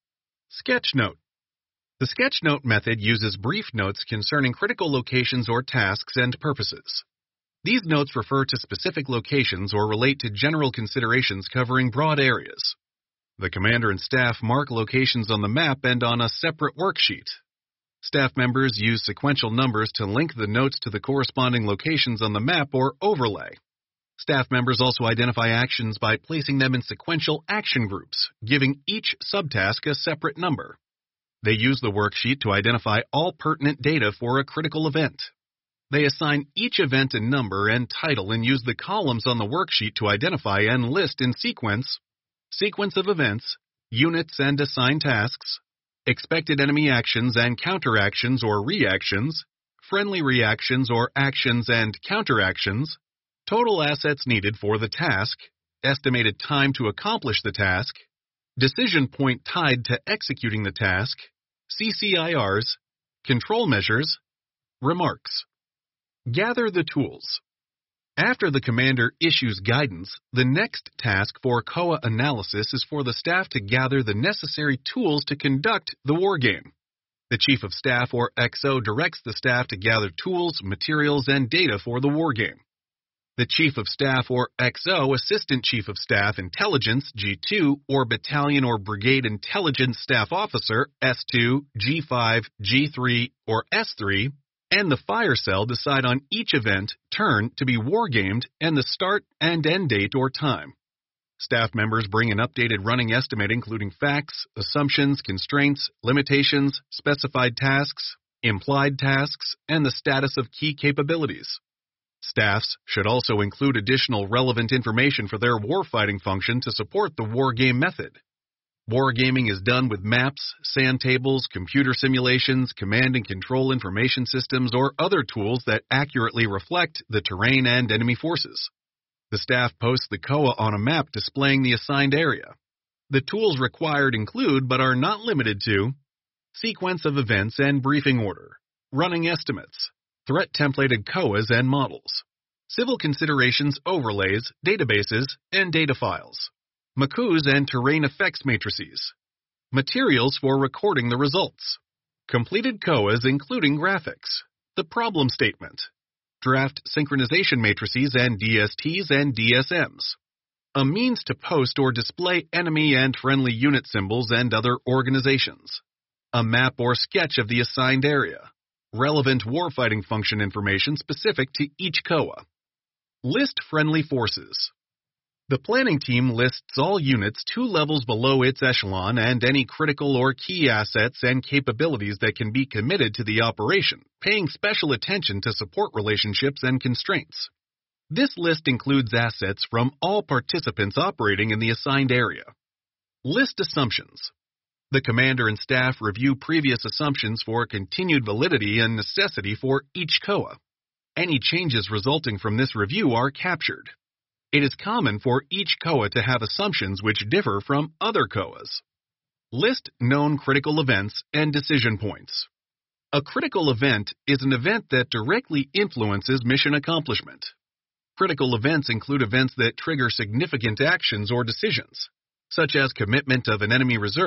Sketch note. The sketch note method uses brief notes concerning critical locations or tasks and purposes. These notes refer to specific locations or relate to general considerations covering broad areas. The commander and staff mark locations on the map and on a separate worksheet. Staff members use sequential numbers to link the notes to the corresponding locations on the map or overlay. Staff members also identify actions by placing them in sequential action groups, giving each subtask a separate number. They use the worksheet to identify all pertinent data for a critical event. They assign each event a number and title and use the columns on the worksheet to identify and list in sequence, sequence of events, units and assigned tasks, expected enemy actions and counteractions or reactions, friendly reactions or actions and counteractions, total assets needed for the task, estimated time to accomplish the task, decision point tied to executing the task, C C I Rs, control measures, remarks. Gather the tools. After the commander issues guidance, the next task for C O A analysis is for the staff to gather the necessary tools to conduct the wargame. The Chief of Staff or X O directs the staff to gather tools, materials, and data for the wargame. The Chief of Staff or X O, Assistant Chief of Staff Intelligence G two, or Battalion or Brigade Intelligence Staff Officer S two, G five, G three, or S three, and the Fire Cell decide on each event, turn to be wargamed, and the start and end date or time. Staff members bring an updated running estimate including facts, assumptions, constraints, limitations, specified tasks, implied tasks, and the status of key capabilities. Staffs should also include additional relevant information for their warfighting function to support the wargame method. Wargaming is done with maps, sand tables, computer simulations, command and control information systems, or other tools that accurately reflect the terrain and enemy forces. The staff posts the C O A on a map displaying the assigned area. The tools required include, but are not limited to, sequence of events and briefing order, running estimates, threat templated C O As and models, civil considerations overlays, databases, and data files, M C Us and terrain effects matrices, materials for recording the results, completed C O As including graphics, the problem statement, draft synchronization matrices and D S Ts and D S Ms, a means to post or display enemy and friendly unit symbols and other organizations, a map or sketch of the assigned area, relevant warfighting function information specific to each C O A. List friendly forces. The planning team lists all units two levels below its echelon and any critical or key assets and capabilities that can be committed to the operation, paying special attention to support relationships and constraints. This list includes assets from all participants operating in the assigned area. List assumptions. The commander and staff review previous assumptions for continued validity and necessity for each C O A. Any changes resulting from this review are captured. It is common for each C O A to have assumptions which differ from other C O As. List known critical events and decision points. A critical event is an event that directly influences mission accomplishment. Critical events include events that trigger significant actions or decisions, such as commitment of an enemy reserve,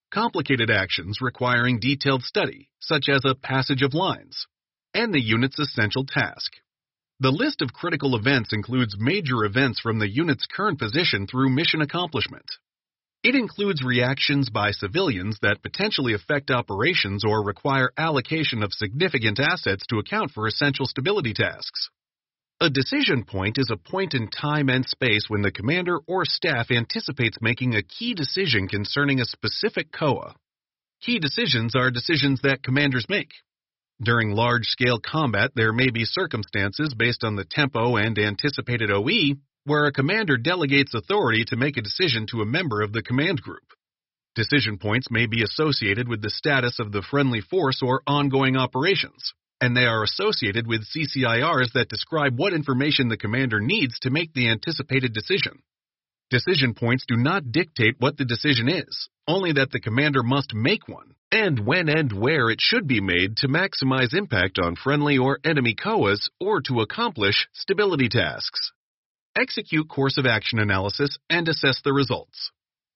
complicated actions requiring detailed study, such as a passage of lines, and the unit's essential task. The list of critical events includes major events from the unit's current position through mission accomplishment. It includes reactions by civilians that potentially affect operations or require allocation of significant assets to account for essential stability tasks. A decision point is a point in time and space when the commander or staff anticipates making a key decision concerning a specific C O A. Key decisions are decisions that commanders make. During large-scale combat, there may be circumstances based on the tempo and anticipated O E where a commander delegates authority to make a decision to a member of the command group. Decision points may be associated with the status of the friendly force or ongoing operations, and they are associated with C C I Rs that describe what information the commander needs to make the anticipated decision. Decision points do not dictate what the decision is, only that the commander must make one, and when and where it should be made to maximize impact on friendly or enemy C O As or to accomplish stability tasks. Execute course of action analysis and assess the results.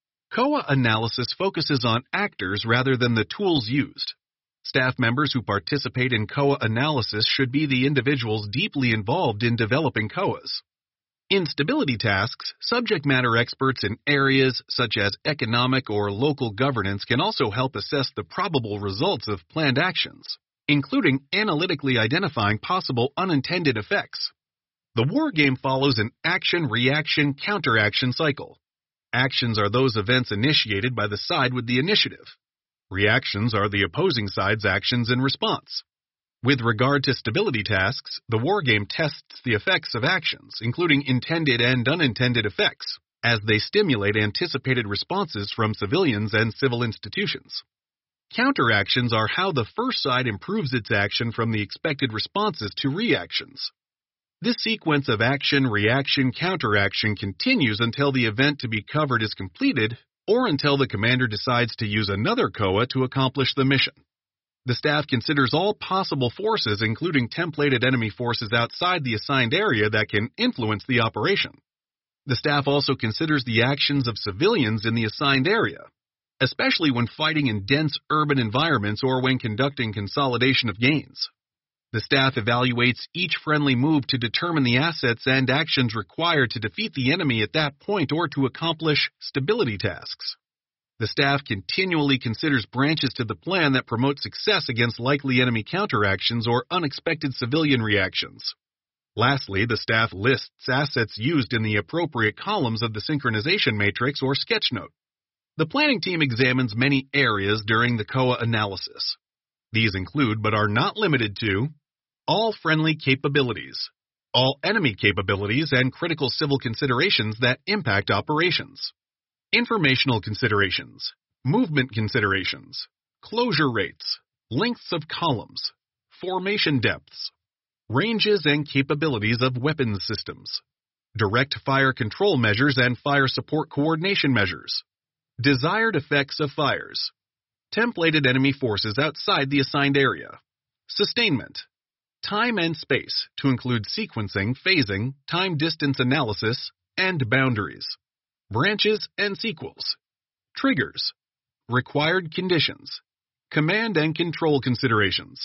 C O A analysis focuses on actors rather than the tools used. Staff members who participate in C O A analysis should be the individuals deeply involved in developing C O As. In stability tasks, subject matter experts in areas such as economic or local governance can also help assess the probable results of planned actions, including analytically identifying possible unintended effects. The war game follows an action-reaction-counteraction cycle. Actions are those events initiated by the side with the initiative. Reactions are the opposing side's actions in response. With regard to stability tasks, the wargame tests the effects of actions, including intended and unintended effects, as they stimulate anticipated responses from civilians and civil institutions. Counteractions are how the first side improves its action from the expected responses to reactions. This sequence of action, reaction, counteraction continues until the event to be covered is completed or until the commander decides to use another C O A to accomplish the mission. The staff considers all possible forces, including templated enemy forces outside the assigned area that can influence the operation. The staff also considers the actions of civilians in the assigned area, especially when fighting in dense urban environments or when conducting consolidation of gains. The staff evaluates each friendly move to determine the assets and actions required to defeat the enemy at that point or to accomplish stability tasks. The staff continually considers branches to the plan that promote success against likely enemy counteractions or unexpected civilian reactions. Lastly, the staff lists assets used in the appropriate columns of the synchronization matrix or sketch note. The planning team examines many areas during the C O A analysis. These include, but are not limited to, all friendly capabilities, all enemy capabilities and critical civil considerations that impact operations, informational considerations, movement considerations, closure rates, lengths of columns, formation depths, ranges and capabilities of weapons systems, direct fire control measures and fire support coordination measures, desired effects of fires, templated enemy forces outside the assigned area, sustainment, time and space to include sequencing, phasing, time-distance analysis, and boundaries, branches and sequels, triggers, required conditions, command and control considerations.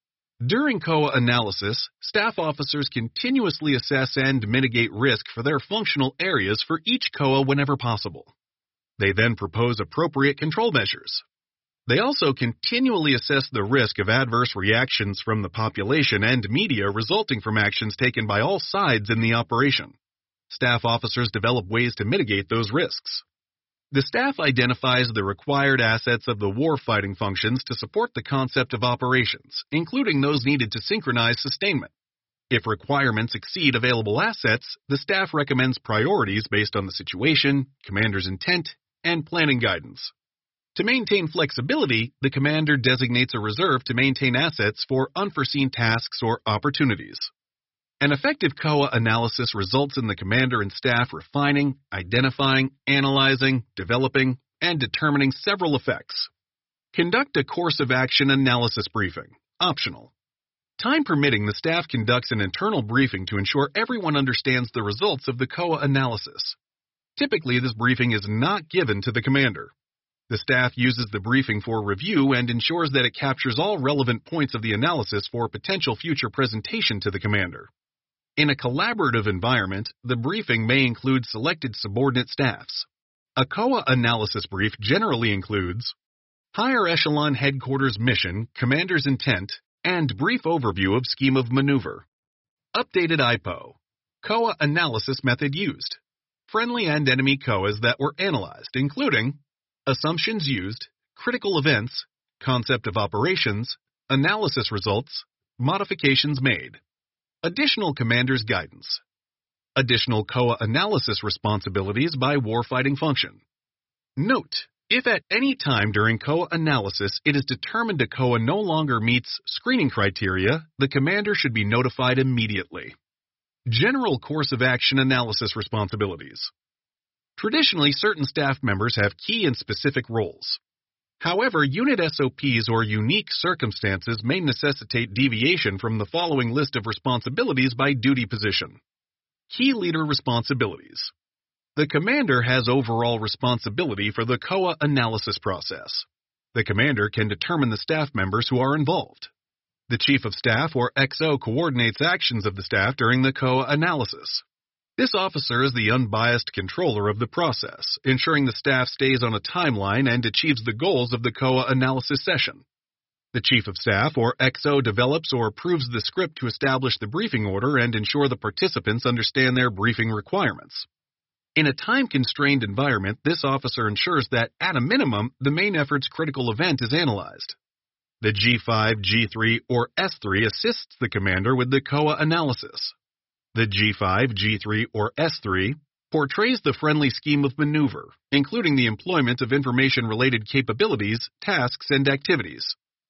During C O A analysis, staff officers continuously assess and mitigate risk for their functional areas for each C O A whenever possible. They then propose appropriate control measures. They also continually assess the risk of adverse reactions from the population and media resulting from actions taken by all sides in the operation. Staff officers develop ways to mitigate those risks. The staff identifies the required assets of the warfighting functions to support the concept of operations, including those needed to synchronize sustainment. If requirements exceed available assets, the staff recommends priorities based on the situation, commander's intent, and planning guidance. To maintain flexibility, the commander designates a reserve to maintain assets for unforeseen tasks or opportunities. An effective C O A analysis results in the commander and staff refining, identifying, analyzing, developing, and determining several effects. Conduct a course of action analysis briefing. Optional. Time permitting, the staff conducts an internal briefing to ensure everyone understands the results of the C O A analysis. Typically, this briefing is not given to the commander. The staff uses the briefing for review and ensures that it captures all relevant points of the analysis for potential future presentation to the commander. In a collaborative environment, the briefing may include selected subordinate staffs. A C O A analysis brief generally includes higher echelon headquarters mission, commander's intent, and brief overview of scheme of maneuver. Updated I P O. C O A analysis method used. Friendly and enemy C O As that were analyzed, including assumptions used, critical events, concept of operations, analysis results, modifications made. Additional commander's guidance. Additional C O A analysis responsibilities by warfighting function. Note: if at any time during C O A analysis it is determined a C O A no longer meets screening criteria, the commander should be notified immediately. General course of action analysis responsibilities. Traditionally, certain staff members have key and specific roles. However, unit S O Ps or unique circumstances may necessitate deviation from the following list of responsibilities by duty position. Key leader responsibilities. The commander has overall responsibility for the C O A analysis process. The commander can determine the staff members who are involved. The Chief of Staff or X O coordinates actions of the staff during the C O A analysis. This officer is the unbiased controller of the process, ensuring the staff stays on a timeline and achieves the goals of the C O A analysis session. The Chief of Staff or X O develops or approves the script to establish the briefing order and ensure the participants understand their briefing requirements. In a time-constrained environment, this officer ensures that, at a minimum, the main effort's critical event is analyzed. The G five, G three, or S three assists the commander with the C O A analysis. The G five, G three, or S three portrays the friendly scheme of maneuver, including the employment of information-related capabilities, tasks, and activities.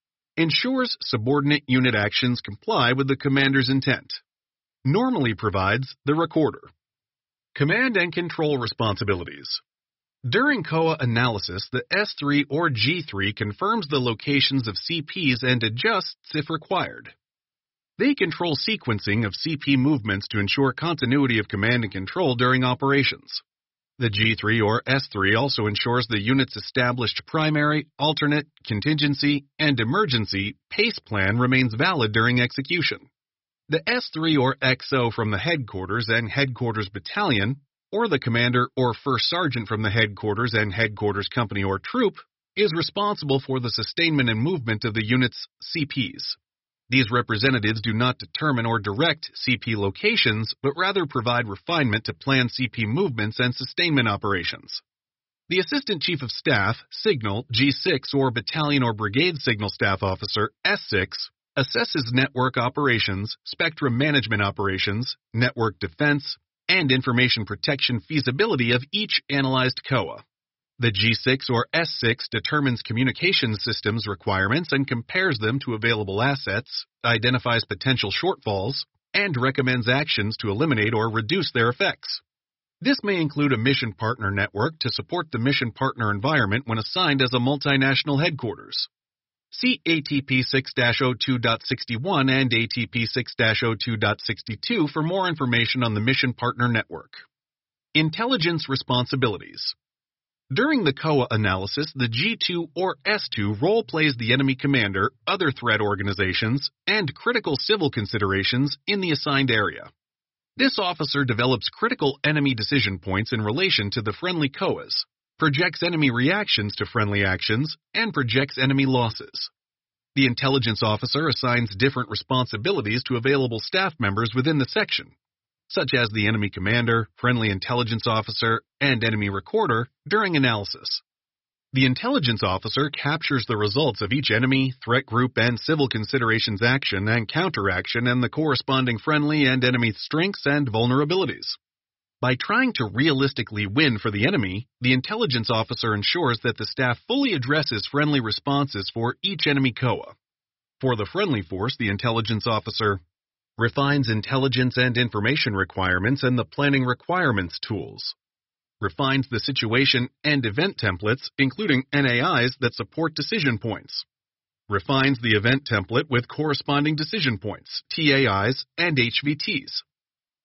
Ensures subordinate unit actions comply with the commander's intent. Normally provides the recorder. Command and control responsibilities. During C O A analysis, the S three or G three confirms the locations of C Ps and adjusts if required. They control sequencing of C P movements to ensure continuity of command and control during operations. The G three or S three also ensures the unit's established primary, alternate, contingency, and emergency PACE plan remains valid during execution. The S three or X O from the headquarters and headquarters battalion, or the commander or first sergeant from the headquarters and headquarters company or troop, is responsible for the sustainment and movement of the unit's C Ps. These representatives do not determine or direct C P locations, but rather provide refinement to plan C P movements and sustainment operations. The Assistant Chief of Staff, Signal, G six or Battalion or Brigade Signal Staff Officer, S six, assesses network operations, spectrum management operations, network defense, and information protection feasibility of each analyzed C O A. The G six or S six determines communications systems requirements and compares them to available assets, identifies potential shortfalls, and recommends actions to eliminate or reduce their effects. This may include a mission partner network to support the mission partner environment when assigned as a multinational headquarters. See A T P six dash oh two point sixty-one and A T P six dash oh two point sixty-two for more information on the mission partner network. Intelligence responsibilities. During the C O A analysis, the G two or S two role plays the enemy commander, other threat organizations, and critical civil considerations in the assigned area. This officer develops critical enemy decision points in relation to the friendly C O As, projects enemy reactions to friendly actions, and projects enemy losses. The intelligence officer assigns different responsibilities to available staff members within the section, such as the enemy commander, friendly intelligence officer, and enemy recorder, during analysis. The intelligence officer captures the results of each enemy, threat group, and civil considerations action and counteraction and the corresponding friendly and enemy strengths and vulnerabilities. By trying to realistically win for the enemy, the intelligence officer ensures that the staff fully addresses friendly responses for each enemy C O A. For the friendly force, the intelligence officer refines intelligence and information requirements and the planning requirements tools, refines the situation and event templates, including N A Is that support decision points, refines the event template with corresponding decision points, T A Is, and H V Ts,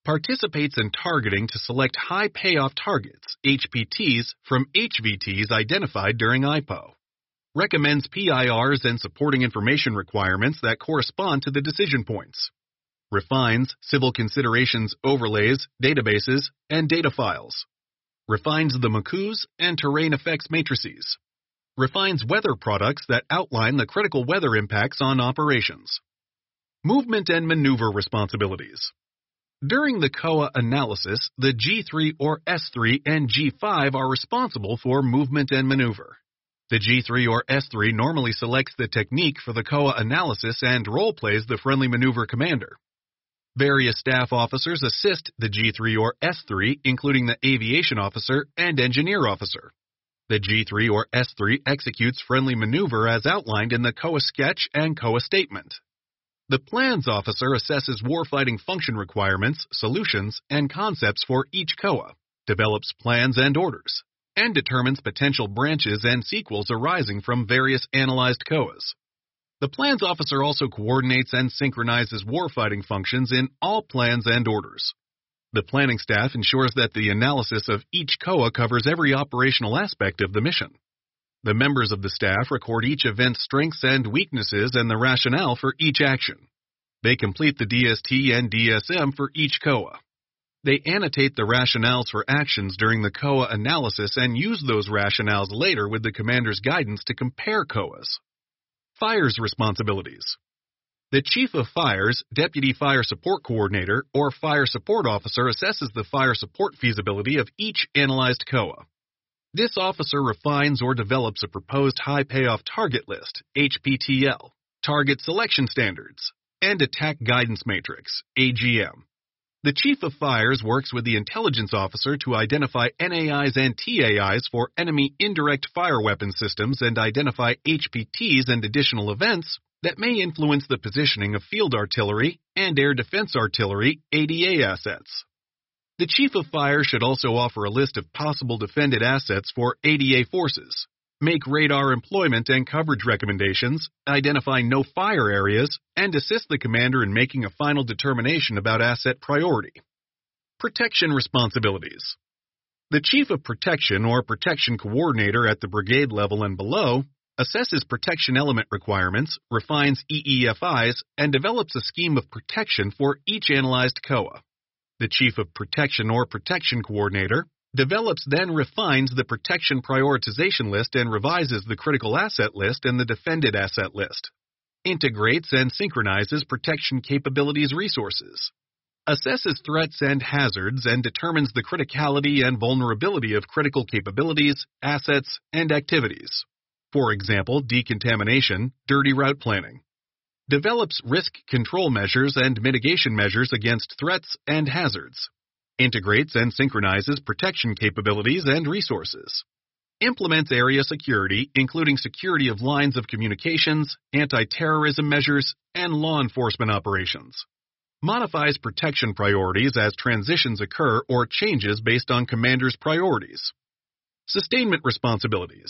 participates in targeting to select high payoff targets, H P Ts, from H V Ts identified during I P O, recommends P I Rs and supporting information requirements that correspond to the decision points, refines civil considerations overlays, databases, and data files, refines the M C Us and terrain effects matrices, refines weather products that outline the critical weather impacts on operations. Movement and maneuver responsibilities. During the C O A analysis, the G three or S three and G five are responsible for movement and maneuver. The G three or S three normally selects the technique for the C O A analysis and role-plays the friendly maneuver commander. Various staff officers assist the G three or S three, including the aviation officer and engineer officer. The G three or S three executes friendly maneuver as outlined in the C O A sketch and C O A statement. The plans officer assesses warfighting function requirements, solutions, and concepts for each C O A, develops plans and orders, and determines potential branches and sequels arising from various analyzed C O As. The plans officer also coordinates and synchronizes warfighting functions in all plans and orders. The planning staff ensures that the analysis of each C O A covers every operational aspect of the mission. The members of the staff record each event's strengths and weaknesses and the rationale for each action. They complete the D S T and D S M for each C O A. They annotate the rationales for actions during the C O A analysis and use those rationales later with the commander's guidance to compare C O As. Fires responsibilities. The Chief of Fires, Deputy Fire Support Coordinator, or Fire Support Officer assesses the fire support feasibility of each analyzed C O A. This officer refines or develops a proposed high payoff target list, H P T L, target selection standards, and attack guidance matrix, A G M. The Chief of Fires works with the intelligence officer to identify N A Is and T A Is for enemy indirect fire weapon systems and identify H P Ts and additional events that may influence the positioning of field artillery and air defense artillery A D A assets. The Chief of Fire should also offer a list of possible defended assets for A D A forces, make radar employment and coverage recommendations, identify no-fire areas, and assist the commander in making a final determination about asset priority. Protection responsibilities. The Chief of Protection or Protection Coordinator at the brigade level and below assesses protection element requirements, refines E E F Is, and develops a scheme of protection for each analyzed C O A. The Chief of Protection or Protection Coordinator develops then refines the protection prioritization list and revises the critical asset list and the defended asset list, integrates and synchronizes protection capabilities resources, assesses threats and hazards and determines the criticality and vulnerability of critical capabilities, assets, and activities. For example, decontamination, dirty route planning. Develops risk control measures and mitigation measures against threats and hazards. Integrates and synchronizes protection capabilities and resources. Implements area security, including security of lines of communications, anti-terrorism measures, and law enforcement operations. Modifies protection priorities as transitions occur or changes based on commander's priorities. Sustainment responsibilities.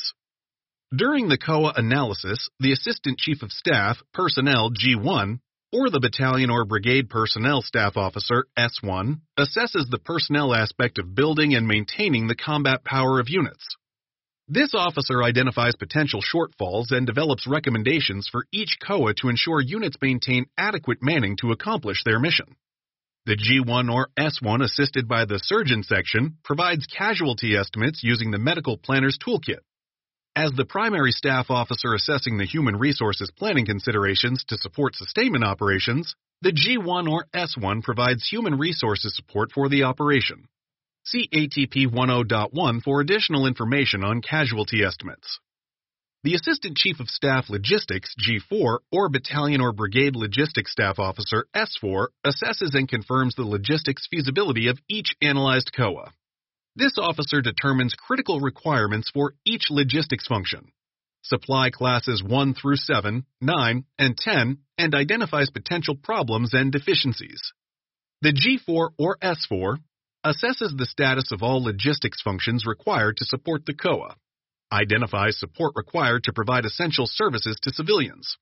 During the C O A analysis, the Assistant Chief of Staff, Personnel G one, or the Battalion or Brigade Personnel Staff Officer S one, assesses the personnel aspect of building and maintaining the combat power of units. This officer identifies potential shortfalls and develops recommendations for each C O A to ensure units maintain adequate manning to accomplish their mission. The G one or S one, assisted by the Surgeon Section, provides casualty estimates using the Medical Planner's Toolkit. As the primary staff officer assessing the human resources planning considerations to support sustainment operations, the G one or S one provides human resources support for the operation. See A T P ten point one for additional information on casualty estimates. The Assistant Chief of Staff Logistics G four or Battalion or Brigade Logistics Staff Officer S four assesses and confirms the logistics feasibility of each analyzed C O A. This officer determines critical requirements for each logistics function, supply classes one through seven, nine, and ten, and identifies potential problems and deficiencies. The G four or S four assesses the status of all logistics functions required to support the C O A, identifies support required to provide essential services to civilians,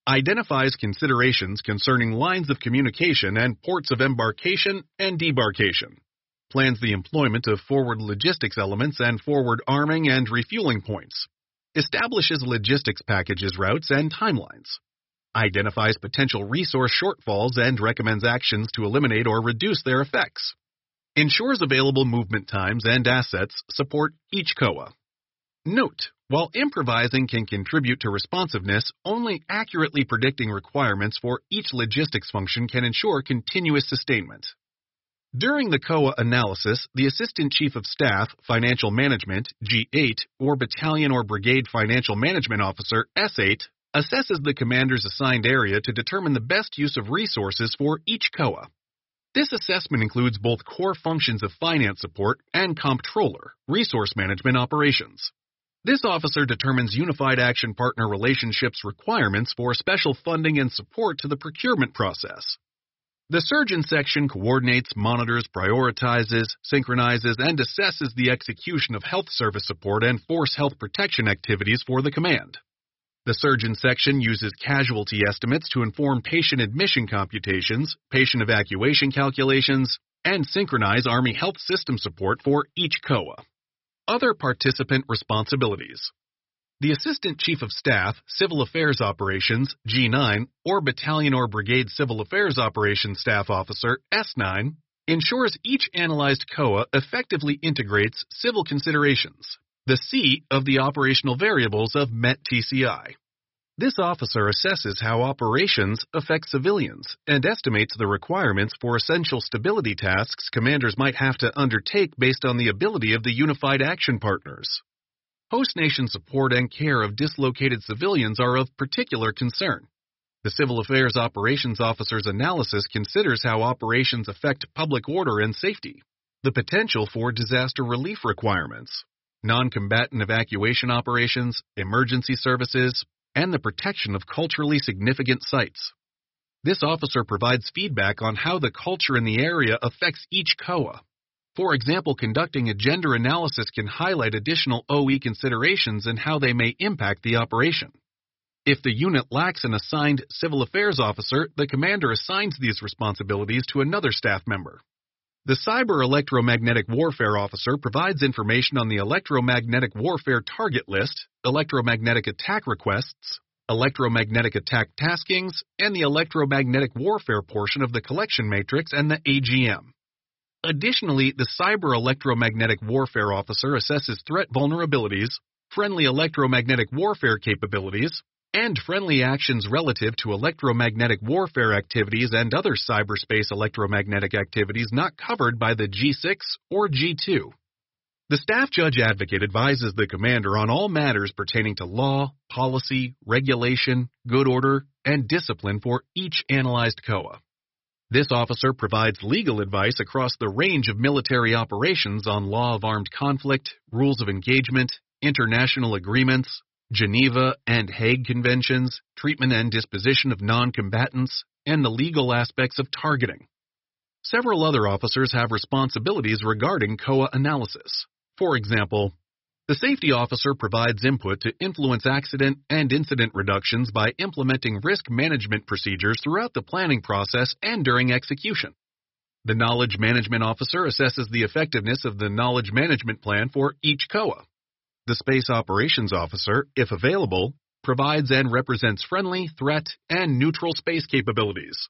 identifies considerations concerning lines of communication and ports of embarkation and debarkation, plans the employment of forward logistics elements and forward arming and refueling points, establishes logistics packages routes and timelines, identifies potential resource shortfalls and recommends actions to eliminate or reduce their effects, ensures available movement times and assets support each C O A. Note, while improvising can contribute to responsiveness, only accurately predicting requirements for each logistics function can ensure continuous sustainment. During the C O A analysis, the Assistant Chief of Staff, Financial Management, G eight, or Battalion or Brigade Financial Management Officer, S eight, assesses the commander's assigned area to determine the best use of resources for each C O A. This assessment includes both core functions of finance support and comptroller, resource management operations. This officer determines Unified Action Partner relationships requirements for special funding and support to the procurement process. The Surgeon section coordinates, monitors, prioritizes, synchronizes, and assesses the execution of health service support and force health protection activities for the command. The Surgeon section uses casualty estimates to inform patient admission computations, patient evacuation calculations, and synchronize Army Health System support for each C O A. Other participant responsibilities. The Assistant Chief of Staff, Civil Affairs Operations, G nine, or Battalion or Brigade Civil Affairs Operations Staff Officer, S nine, ensures each analyzed C O A effectively integrates civil considerations, the C of the operational variables of M E T T C I. This officer assesses how operations affect civilians and estimates the requirements for essential stability tasks commanders might have to undertake based on the ability of the Unified Action Partners. Host nation support and care of dislocated civilians are of particular concern. The Civil Affairs Operations Officer's analysis considers how operations affect public order and safety, the potential for disaster relief requirements, non-combatant evacuation operations, emergency services, and the protection of culturally significant sites. This officer provides feedback on how the culture in the area affects each C O A. For example, conducting a gender analysis can highlight additional O E considerations and how they may impact the operation. If the unit lacks an assigned civil affairs officer, the commander assigns these responsibilities to another staff member. The Cyber Electromagnetic Warfare Officer provides information on the electromagnetic warfare target list, electromagnetic attack requests, electromagnetic attack taskings, and the electromagnetic warfare portion of the collection matrix and the A G M. Additionally, the Cyber Electromagnetic Warfare Officer assesses threat vulnerabilities, friendly electromagnetic warfare capabilities, and friendly actions relative to electromagnetic warfare activities and other cyberspace electromagnetic activities not covered by the G six or G two. The Staff Judge Advocate advises the commander on all matters pertaining to law, policy, regulation, good order, and discipline for each analyzed C O A. This officer provides legal advice across the range of military operations on law of armed conflict, rules of engagement, international agreements, Geneva and Hague Conventions, treatment and disposition of non-combatants, and the legal aspects of targeting. Several other officers have responsibilities regarding C O A analysis. For example, the safety officer provides input to influence accident and incident reductions by implementing risk management procedures throughout the planning process and during execution. The knowledge management officer assesses the effectiveness of the knowledge management plan for each C O A. The Space Operations Officer, if available, provides and represents friendly, threat, and neutral space capabilities.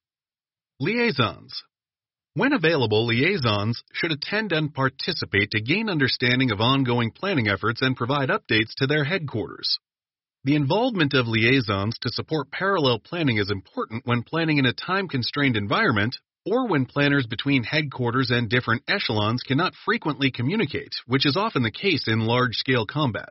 Liaisons. When available, liaisons should attend and participate to gain understanding of ongoing planning efforts and provide updates to their headquarters. The involvement of liaisons to support parallel planning is important when planning in a time-constrained environment or when planners between headquarters and different echelons cannot frequently communicate, which is often the case in large-scale combat.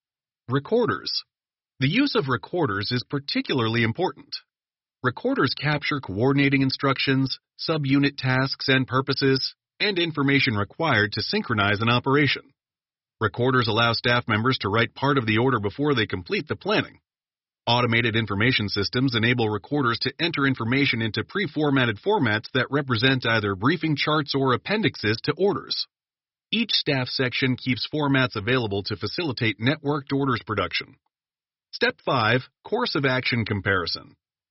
Recorders. The use of recorders is particularly important. Recorders capture coordinating instructions, subunit tasks and purposes, and information required to synchronize an operation. Recorders allow staff members to write part of the order before they complete the planning. Automated information systems enable recorders to enter information into pre-formatted formats that represent either briefing charts or appendixes to orders. Each staff section keeps formats available to facilitate networked orders production. Step five. Course of Action Comparison.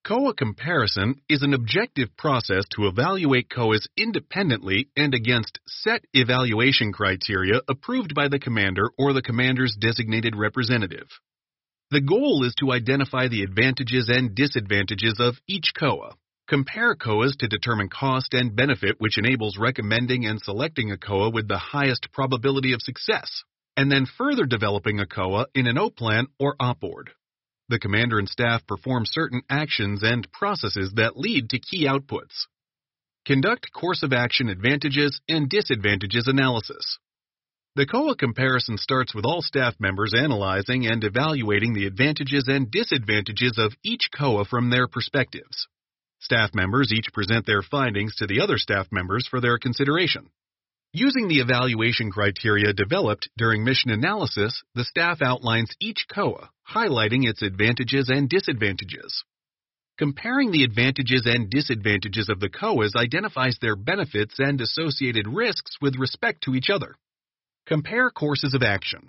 COA comparison is an objective process to evaluate C O As independently and against set evaluation criteria approved by the commander or the commander's designated representative. The goal is to identify the advantages and disadvantages of each C O A, compare C O As to determine cost and benefit, which enables recommending and selecting a C O A with the highest probability of success, and then further developing a C O A in an O plan or OPBORD. The commander and staff perform certain actions and processes that lead to key outputs. Conduct course of action advantages and disadvantages analysis. The C O A comparison starts with all staff members analyzing and evaluating the advantages and disadvantages of each C O A from their perspectives. Staff members each present their findings to the other staff members for their consideration. Using the evaluation criteria developed during mission analysis, the staff outlines each C O A, highlighting its advantages and disadvantages. Comparing the advantages and disadvantages of the C O As identifies their benefits and associated risks with respect to each other. Compare courses of action.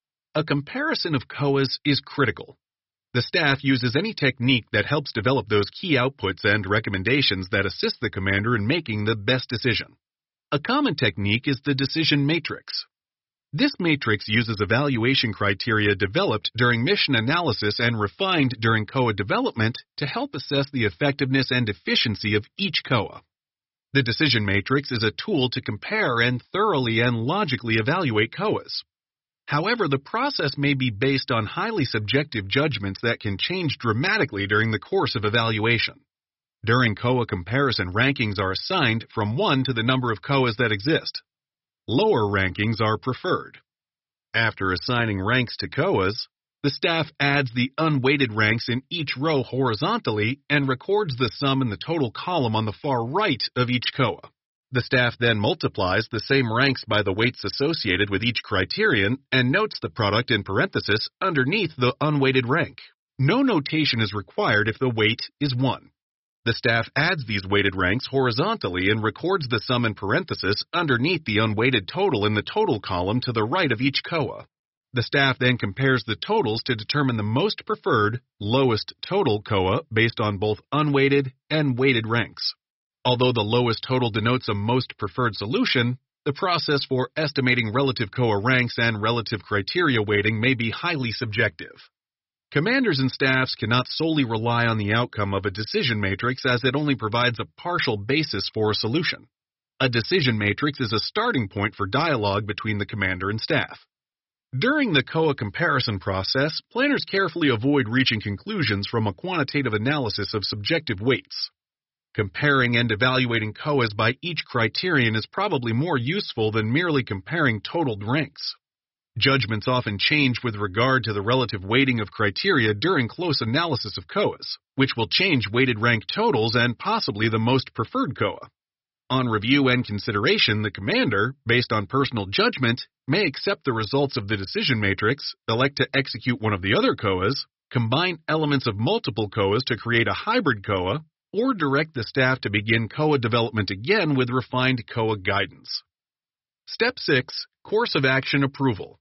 A comparison of C O As is critical. The staff uses any technique that helps develop those key outputs and recommendations that assist the commander in making the best decision. A common technique is the decision matrix. This matrix uses evaluation criteria developed during mission analysis and refined during C O A development to help assess the effectiveness and efficiency of each C O A. The decision matrix is a tool to compare and thoroughly and logically evaluate C O As. However, the process may be based on highly subjective judgments that can change dramatically during the course of evaluation. During C O A comparison, rankings are assigned from one to the number of C O As that exist. Lower rankings are preferred. After assigning ranks to C O As, the staff adds the unweighted ranks in each row horizontally and records the sum in the total column on the far right of each C O A. The staff then multiplies the same ranks by the weights associated with each criterion and notes the product in parenthesis underneath the unweighted rank. No notation is required if the weight is one. The staff adds these weighted ranks horizontally and records the sum in parenthesis underneath the unweighted total in the total column to the right of each C O A. The staff then compares the totals to determine the most preferred, lowest total C O A based on both unweighted and weighted ranks. Although the lowest total denotes a most preferred solution, the process for estimating relative C O A ranks and relative criteria weighting may be highly subjective. Commanders and staffs cannot solely rely on the outcome of a decision matrix as it only provides a partial basis for a solution. A decision matrix is a starting point for dialogue between the commander and staff. During the C O A comparison process, planners carefully avoid reaching conclusions from a quantitative analysis of subjective weights. Comparing and evaluating C O As by each criterion is probably more useful than merely comparing totaled ranks. Judgments often change with regard to the relative weighting of criteria during close analysis of C O As, which will change weighted rank totals and possibly the most preferred C O A. On review and consideration, the commander, based on personal judgment, may accept the results of the decision matrix, elect to execute one of the other C O As, combine elements of multiple C O As to create a hybrid C O A, or direct the staff to begin C O A development again with refined C O A guidance. Step six. Course of Action Approval.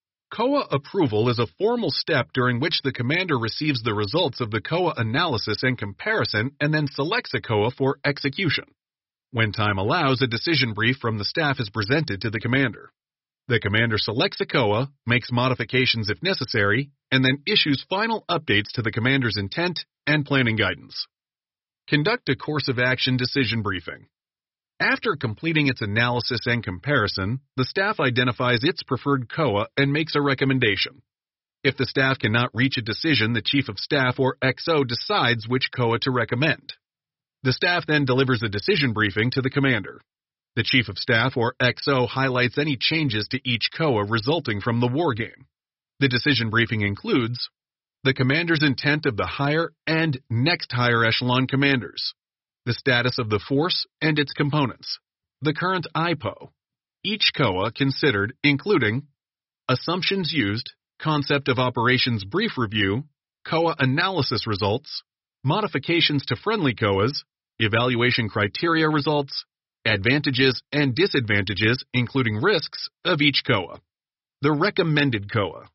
C O A approval is a formal step during which the commander receives the results of the C O A analysis and comparison and then selects a C O A for execution. When time allows, a decision brief from the staff is presented to the commander. The commander selects a C O A, makes modifications if necessary, and then issues final updates to the commander's intent and planning guidance. Conduct a course of action decision briefing. After completing its analysis and comparison, the staff identifies its preferred C O A and makes a recommendation. If the staff cannot reach a decision, the Chief of Staff or X O decides which C O A to recommend. The staff then delivers a decision briefing to the commander. The Chief of Staff or X O highlights any changes to each C O A resulting from the war game. The decision briefing includes the commander's intent of the higher and next higher echelon commanders, the status of the force and its components, the current I P O, each C O A considered including assumptions used, concept of operations brief review, C O A analysis results, modifications to friendly C O As, evaluation criteria results, advantages and disadvantages including risks of each C O A. The recommended C O A.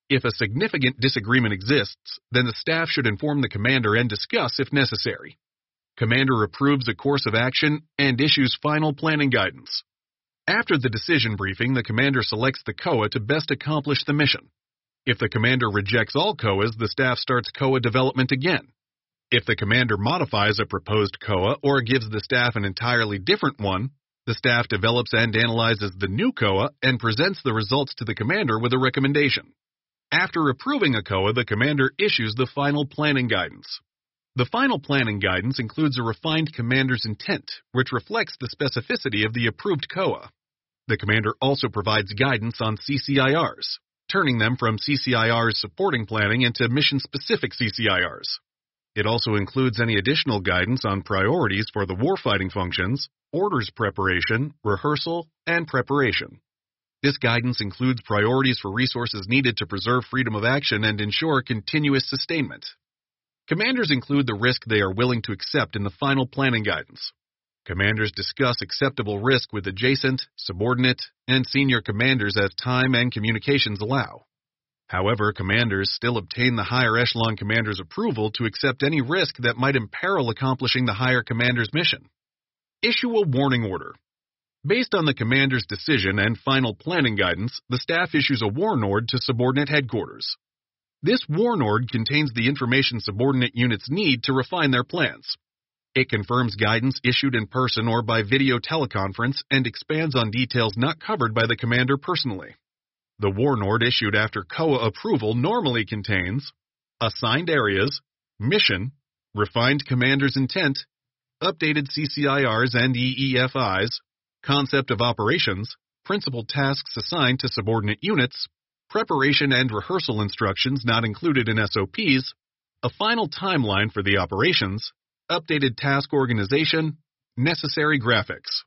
If a significant disagreement exists, then the staff should inform the commander and discuss if necessary. Commander approves a course of action and issues final planning guidance. After the decision briefing, the commander selects the C O A to best accomplish the mission. If the commander rejects all C O As, the staff starts C O A development again. If the commander modifies a proposed C O A or gives the staff an entirely different one, the staff develops and analyzes the new C O A and presents the results to the commander with a recommendation. After approving a C O A, the commander issues the final planning guidance. The final planning guidance includes a refined commander's intent, which reflects the specificity of the approved C O A. The commander also provides guidance on C C I Rs, turning them from C C I Rs supporting planning into mission-specific C C I Rs. It also includes any additional guidance on priorities for the warfighting functions, orders preparation, rehearsal, and preparation. This guidance includes priorities for resources needed to preserve freedom of action and ensure continuous sustainment. Commanders include the risk they are willing to accept in the final planning guidance. Commanders discuss acceptable risk with adjacent, subordinate, and senior commanders as time and communications allow. However, commanders still obtain the higher echelon commander's approval to accept any risk that might imperil accomplishing the higher commander's mission. Issue a warning order. Based on the commander's decision and final planning guidance, the staff issues a warnord to subordinate headquarters. This warnord contains the information subordinate units need to refine their plans. It confirms guidance issued in person or by video teleconference and expands on details not covered by the commander personally. The warnord issued after C O A approval normally contains assigned areas, mission, refined commander's intent, updated C C I Rs and E E F Is, concept of operations, principal tasks assigned to subordinate units, preparation and rehearsal instructions not included in S O Ps, a final timeline for the operations, updated task organization, necessary graphics.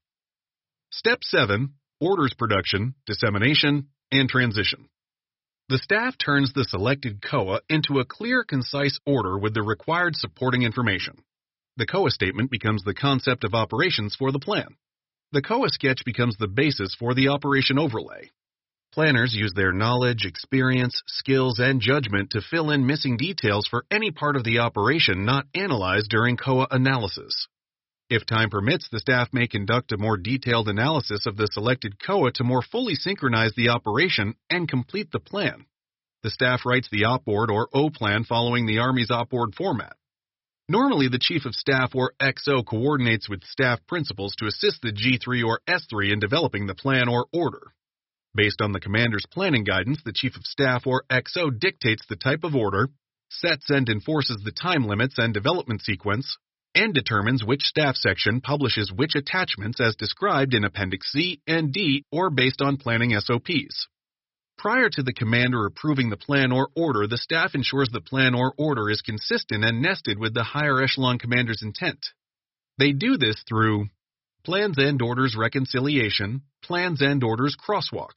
Step seven. Orders production, dissemination, and transition. The staff turns the selected C O A into a clear, concise order with the required supporting information. The C O A statement becomes the concept of operations for the plan. The C O A sketch becomes the basis for the operation overlay. Planners use their knowledge, experience, skills, and judgment to fill in missing details for any part of the operation not analyzed during C O A analysis. If time permits, the staff may conduct a more detailed analysis of the selected C O A to more fully synchronize the operation and complete the plan. The staff writes the OpBoard or O-plan following the Army's OpBoard format. Normally, the Chief of Staff or X O coordinates with staff principals to assist the G three or S three in developing the plan or order. Based on the commander's planning guidance, the Chief of Staff or X O dictates the type of order, sets and enforces the time limits and development sequence, and determines which staff section publishes which attachments as described in Appendix C and D or based on planning S O Ps. Prior to the commander approving the plan or order, the staff ensures the plan or order is consistent and nested with the higher echelon commander's intent. They do this through Plans and Orders Reconciliation, Plans and Orders Crosswalk.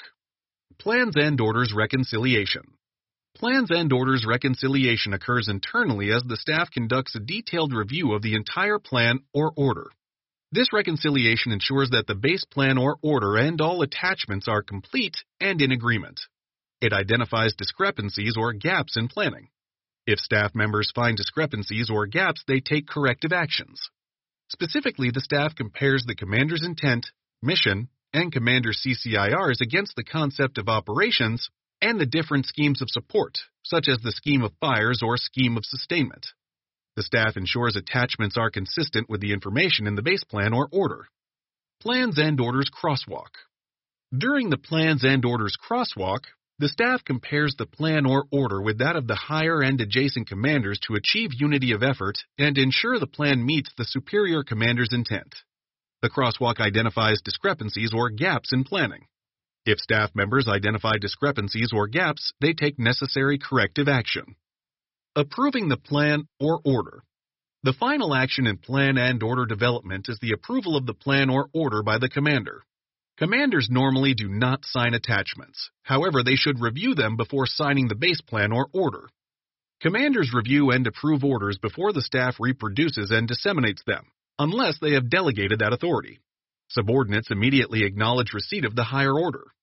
Plans and Orders Reconciliation. Plans and Orders Reconciliation occurs internally as the staff conducts a detailed review of the entire plan or order. This reconciliation ensures that the base plan or order and all attachments are complete and in agreement. It identifies discrepancies or gaps in planning. If staff members find discrepancies or gaps, they take corrective actions. Specifically, the staff compares the commander's intent, mission, and commander's C C I Rs against the concept of operations and the different schemes of support, such as the scheme of fires or scheme of sustainment. The staff ensures attachments are consistent with the information in the base plan or order. Plans and Orders Crosswalk. During the Plans and Orders Crosswalk, the staff compares the plan or order with that of the higher and adjacent commanders to achieve unity of effort and ensure the plan meets the superior commander's intent. The crosswalk identifies discrepancies or gaps in planning. If staff members identify discrepancies or gaps, they take necessary corrective action. Approving the plan or order. The final action in plan and order development is the approval of the plan or order by the commander. Commanders normally do not sign attachments. However, they should review them before signing the base plan or order. Commanders review and approve orders before the staff reproduces and disseminates them, unless they have delegated that authority. Subordinates immediately acknowledge receipt of the higher order.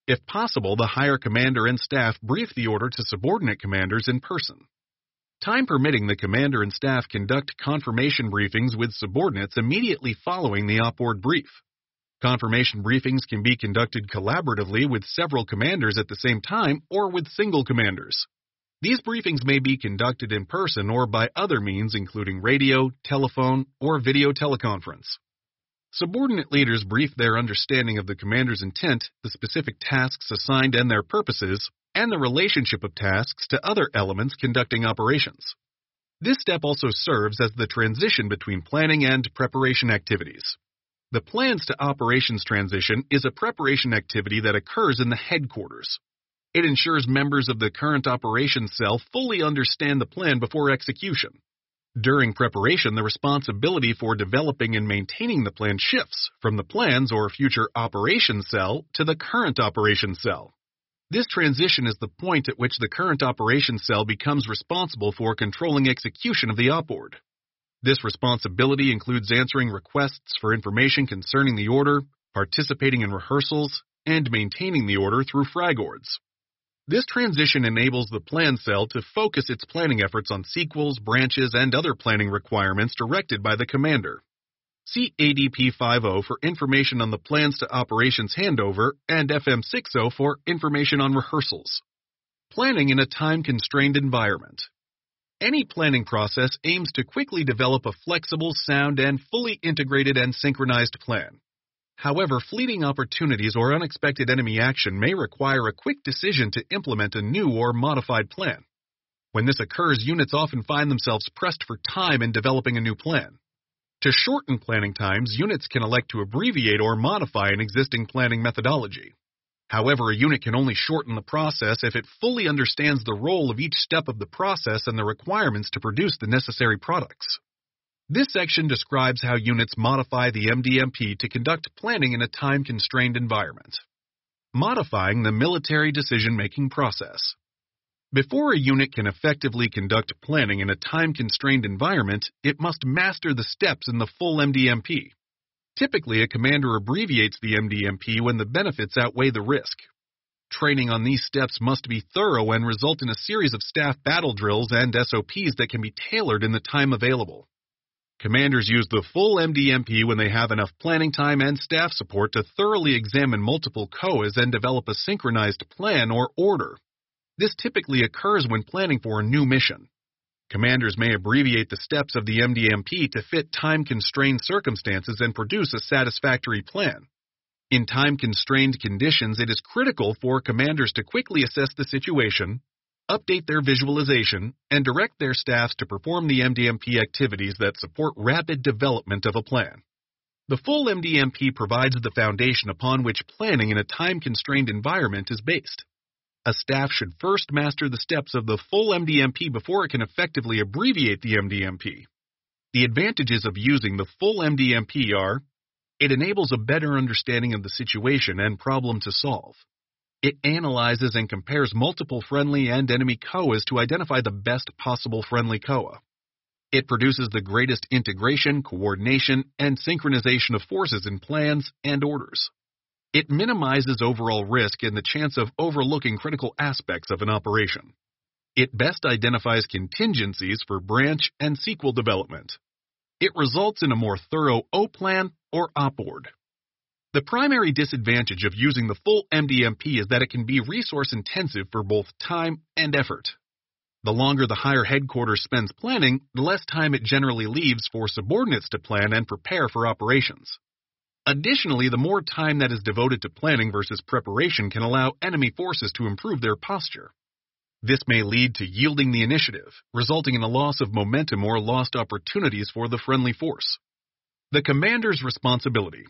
If possible, the higher commander and staff brief the order to subordinate commanders in person. Time permitting, the commander and staff conduct confirmation briefings with subordinates immediately following the op-board brief. Confirmation briefings can be conducted collaboratively with several commanders at the same time or with single commanders. These briefings may be conducted in person or by other means including radio, telephone, or video teleconference. Subordinate leaders brief their understanding of the commander's intent, the specific tasks assigned and their purposes, and the relationship of tasks to other elements conducting operations. This step also serves as the transition between planning and preparation activities. The plans to operations transition is a preparation activity that occurs in the headquarters. It ensures members of the current operations cell fully understand the plan before execution. During preparation, the responsibility for developing and maintaining the plan shifts from the plans or future operations cell to the current operations cell. This transition is the point at which the current operations cell becomes responsible for controlling execution of the op-board. This responsibility includes answering requests for information concerning the order, participating in rehearsals, and maintaining the order through fragords. This transition enables the plan cell to focus its planning efforts on sequels, branches, and other planning requirements directed by the commander. See A D P fifty for information on the plans to operations handover and F M sixty for information on rehearsals. Planning in a time-constrained environment. Any planning process aims to quickly develop a flexible, sound, and fully integrated and synchronized plan. However, fleeting opportunities or unexpected enemy action may require a quick decision to implement a new or modified plan. When this occurs, units often find themselves pressed for time in developing a new plan. To shorten planning times, units can elect to abbreviate or modify an existing planning methodology. However, a unit can only shorten the process if it fully understands the role of each step of the process and the requirements to produce the necessary products. This section describes how units modify the M D M P to conduct planning in a time-constrained environment. Modifying the military decision-making process. Before a unit can effectively conduct planning in a time-constrained environment, it must master the steps in the full M D M P. Typically, a commander abbreviates the M D M P when the benefits outweigh the risk. Training on these steps must be thorough and result in a series of staff battle drills and S O Ps that can be tailored in the time available. Commanders use the full M D M P when they have enough planning time and staff support to thoroughly examine multiple C O As and develop a synchronized plan or order. This typically occurs when planning for a new mission. Commanders may abbreviate the steps of the M D M P to fit time-constrained circumstances and produce a satisfactory plan. In time-constrained conditions, it is critical for commanders to quickly assess the situation, update their visualization, and direct their staffs to perform the M D M P activities that support rapid development of a plan. The full M D M P provides the foundation upon which planning in a time-constrained environment is based. A staff should first master the steps of the full M D M P before it can effectively abbreviate the M D M P. The advantages of using the full M D M P are: it enables a better understanding of the situation and problem to solve. It analyzes and compares multiple friendly and enemy C O As to identify the best possible friendly C O A. It produces the greatest integration, coordination, and synchronization of forces in plans and orders. It minimizes overall risk and the chance of overlooking critical aspects of an operation. It best identifies contingencies for branch and sequel development. It results in a more thorough O-plan or op-board. The primary disadvantage of using the full M D M P is that it can be resource-intensive for both time and effort. The longer the higher headquarters spends planning, the less time it generally leaves for subordinates to plan and prepare for operations. Additionally, the more time that is devoted to planning versus preparation can allow enemy forces to improve their posture. This may lead to yielding the initiative, resulting in a loss of momentum or lost opportunities for the friendly force. The commander's responsibility.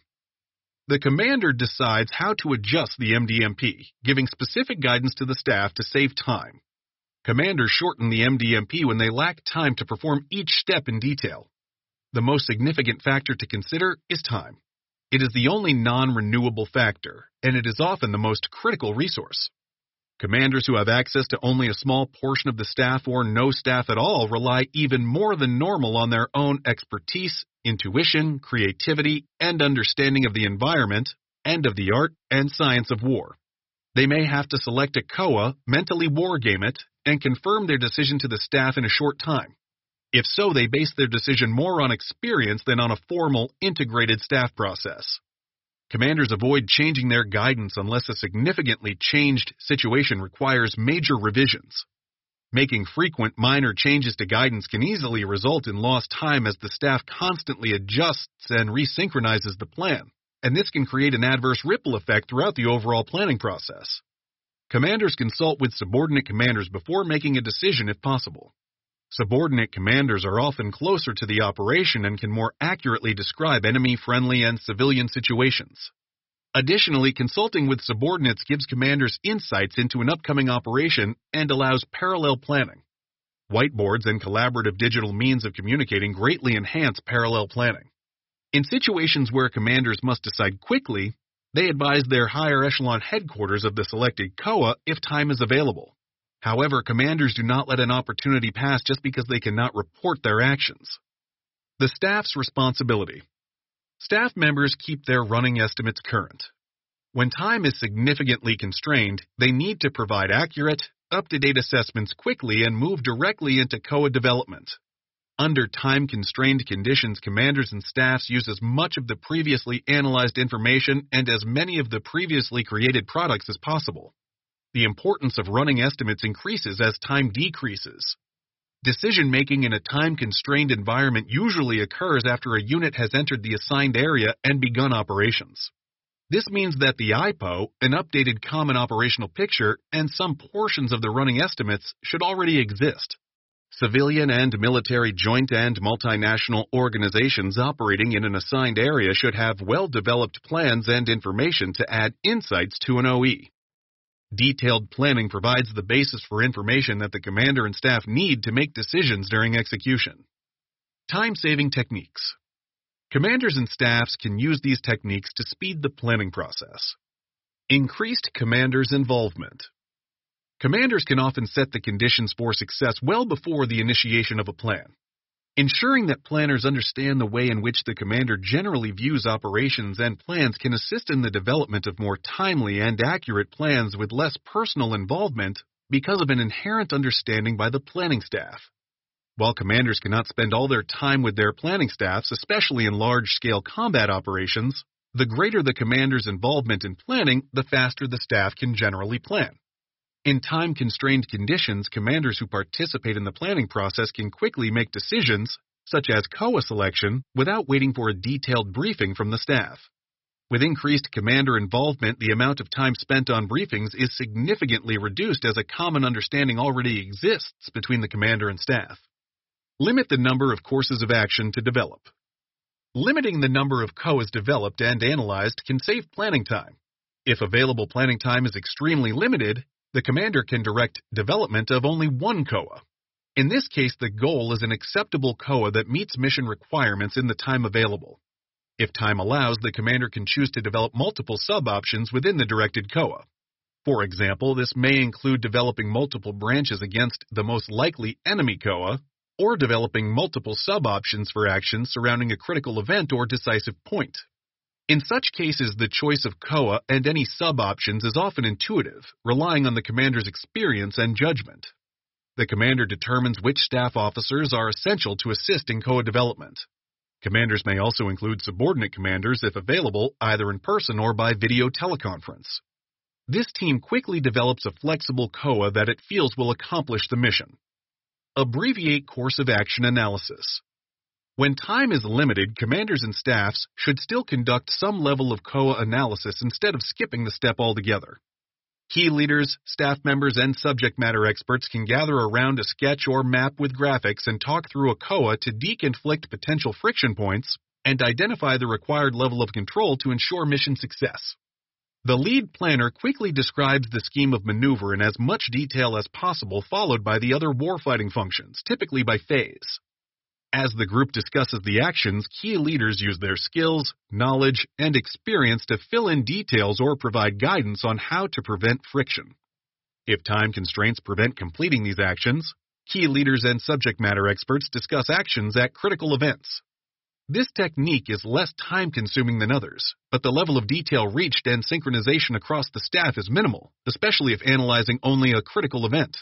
The commander decides how to adjust the M D M P, giving specific guidance to the staff to save time. Commanders shorten the M D M P when they lack time to perform each step in detail. The most significant factor to consider is time. It is the only non-renewable factor, and it is often the most critical resource. Commanders who have access to only a small portion of the staff or no staff at all rely even more than normal on their own expertise, intuition, creativity, and understanding of the environment and of the art and science of war. They may have to select a C O A, mentally wargame it, and confirm their decision to the staff in a short time. If so, they base their decision more on experience than on a formal, integrated staff process. Commanders avoid changing their guidance unless a significantly changed situation requires major revisions. Making frequent minor changes to guidance can easily result in lost time as the staff constantly adjusts and resynchronizes the plan, and this can create an adverse ripple effect throughout the overall planning process. Commanders consult with subordinate commanders before making a decision if possible. Subordinate commanders are often closer to the operation and can more accurately describe enemy, friendly, and civilian situations. Additionally, consulting with subordinates gives commanders insights into an upcoming operation and allows parallel planning. Whiteboards and collaborative digital means of communicating greatly enhance parallel planning. In situations where commanders must decide quickly, they advise their higher echelon headquarters of the selected C O A if time is available. However, commanders do not let an opportunity pass just because they cannot report their actions. The staff's responsibility. Staff members keep their running estimates current. When time is significantly constrained, they need to provide accurate, up-to-date assessments quickly and move directly into C O A development. Under time-constrained conditions, commanders and staffs use as much of the previously analyzed information and as many of the previously created products as possible. The importance of running estimates increases as time decreases. Decision-making in a time-constrained environment usually occurs after a unit has entered the assigned area and begun operations. This means that the I P O, an updated Common Operational Picture, and some portions of the running estimates should already exist. Civilian and military joint and multinational organizations operating in an assigned area should have well-developed plans and information to add insights to an O E. Detailed planning provides the basis for information that the commander and staff need to make decisions during execution. Time-saving techniques. Commanders and staffs can use these techniques to speed the planning process. Increased commanders' involvement. Commanders can often set the conditions for success well before the initiation of a plan. Ensuring that planners understand the way in which the commander generally views operations and plans can assist in the development of more timely and accurate plans with less personal involvement because of an inherent understanding by the planning staff. While commanders cannot spend all their time with their planning staffs, especially in large-scale combat operations, the greater the commander's involvement in planning, the faster the staff can generally plan. In time-constrained conditions, commanders who participate in the planning process can quickly make decisions, such as C O A selection, without waiting for a detailed briefing from the staff. With increased commander involvement, the amount of time spent on briefings is significantly reduced as a common understanding already exists between the commander and staff. Limit the number of courses of action to develop. Limiting the number of C O As developed and analyzed can save planning time. If available planning time is extremely limited, the commander can direct development of only one C O A. In this case, the goal is an acceptable C O A that meets mission requirements in the time available. If time allows, the commander can choose to develop multiple sub-options within the directed C O A. For example, this may include developing multiple branches against the most likely enemy C O A, or developing multiple sub-options for actions surrounding a critical event or decisive point. In such cases, the choice of C O A and any sub-options is often intuitive, relying on the commander's experience and judgment. The commander determines which staff officers are essential to assist in C O A development. Commanders may also include subordinate commanders if available, either in person or by video teleconference. This team quickly develops a flexible C O A that it feels will accomplish the mission. Abbreviate course of action analysis. When time is limited, commanders and staffs should still conduct some level of C O A analysis instead of skipping the step altogether. Key leaders, staff members, and subject matter experts can gather around a sketch or map with graphics and talk through a C O A to deconflict potential friction points and identify the required level of control to ensure mission success. The lead planner quickly describes the scheme of maneuver in as much detail as possible, followed by the other warfighting functions, typically by phase. As the group discusses the actions, key leaders use their skills, knowledge, and experience to fill in details or provide guidance on how to prevent friction. If time constraints prevent completing these actions, key leaders and subject matter experts discuss actions at critical events. This technique is less time-consuming than others, but the level of detail reached and synchronization across the staff is minimal, especially if analyzing only a critical event.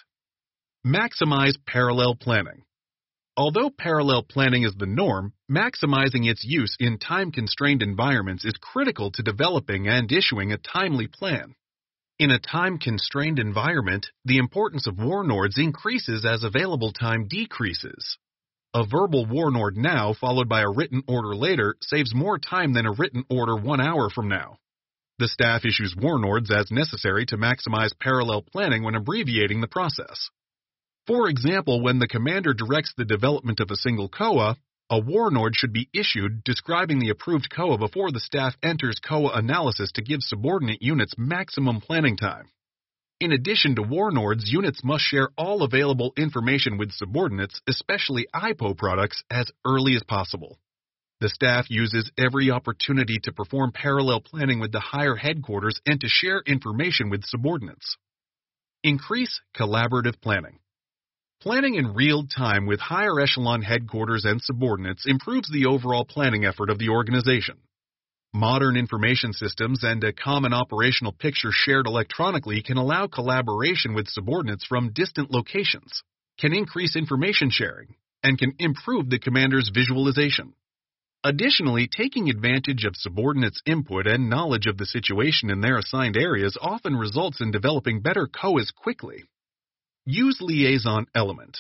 Maximize parallel planning. Although parallel planning is the norm, maximizing its use in time-constrained environments is critical to developing and issuing a timely plan. In a time-constrained environment, the importance of warlords increases as available time decreases. A verbal warlord now followed by a written order later saves more time than a written order one hour from now. The staff issues warlords as necessary to maximize parallel planning when abbreviating the process. For example, when the commander directs the development of a single C O A, a warlord should be issued describing the approved C O A before the staff enters C O A analysis to give subordinate units maximum planning time. In addition to warlords, units must share all available information with subordinates, especially I P O products, as early as possible. The staff uses every opportunity to perform parallel planning with the higher headquarters and to share information with subordinates. Increase collaborative planning. Planning in real time with higher echelon headquarters and subordinates improves the overall planning effort of the organization. Modern information systems and a common operational picture shared electronically can allow collaboration with subordinates from distant locations, can increase information sharing, and can improve the commander's visualization. Additionally, taking advantage of subordinates' input and knowledge of the situation in their assigned areas often results in developing better C O As quickly. Use liaison element.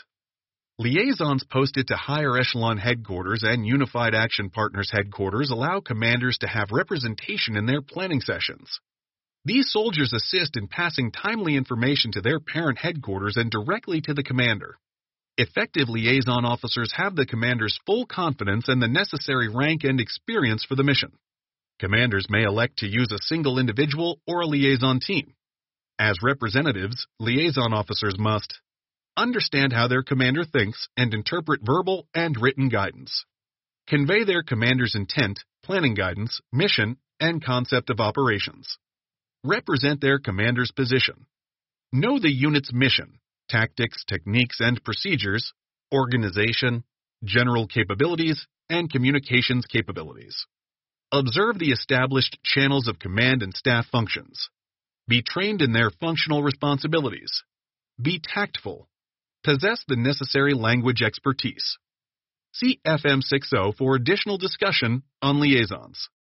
Liaisons posted to higher echelon headquarters and Unified Action Partners headquarters allow commanders to have representation in their planning sessions. These soldiers assist in passing timely information to their parent headquarters and directly to the commander. Effective liaison officers have the commander's full confidence and the necessary rank and experience for the mission. Commanders may elect to use a single individual or a liaison team. As representatives, liaison officers must understand how their commander thinks and interpret verbal and written guidance. Convey their commander's intent, planning guidance, mission, and concept of operations. Represent their commander's position. Know the unit's mission, tactics, techniques, and procedures, organization, general capabilities, and communications capabilities. Observe the established channels of command and staff functions. Be trained in their functional responsibilities. Be tactful. Possess the necessary language expertise. See F M sixty for additional discussion on liaisons.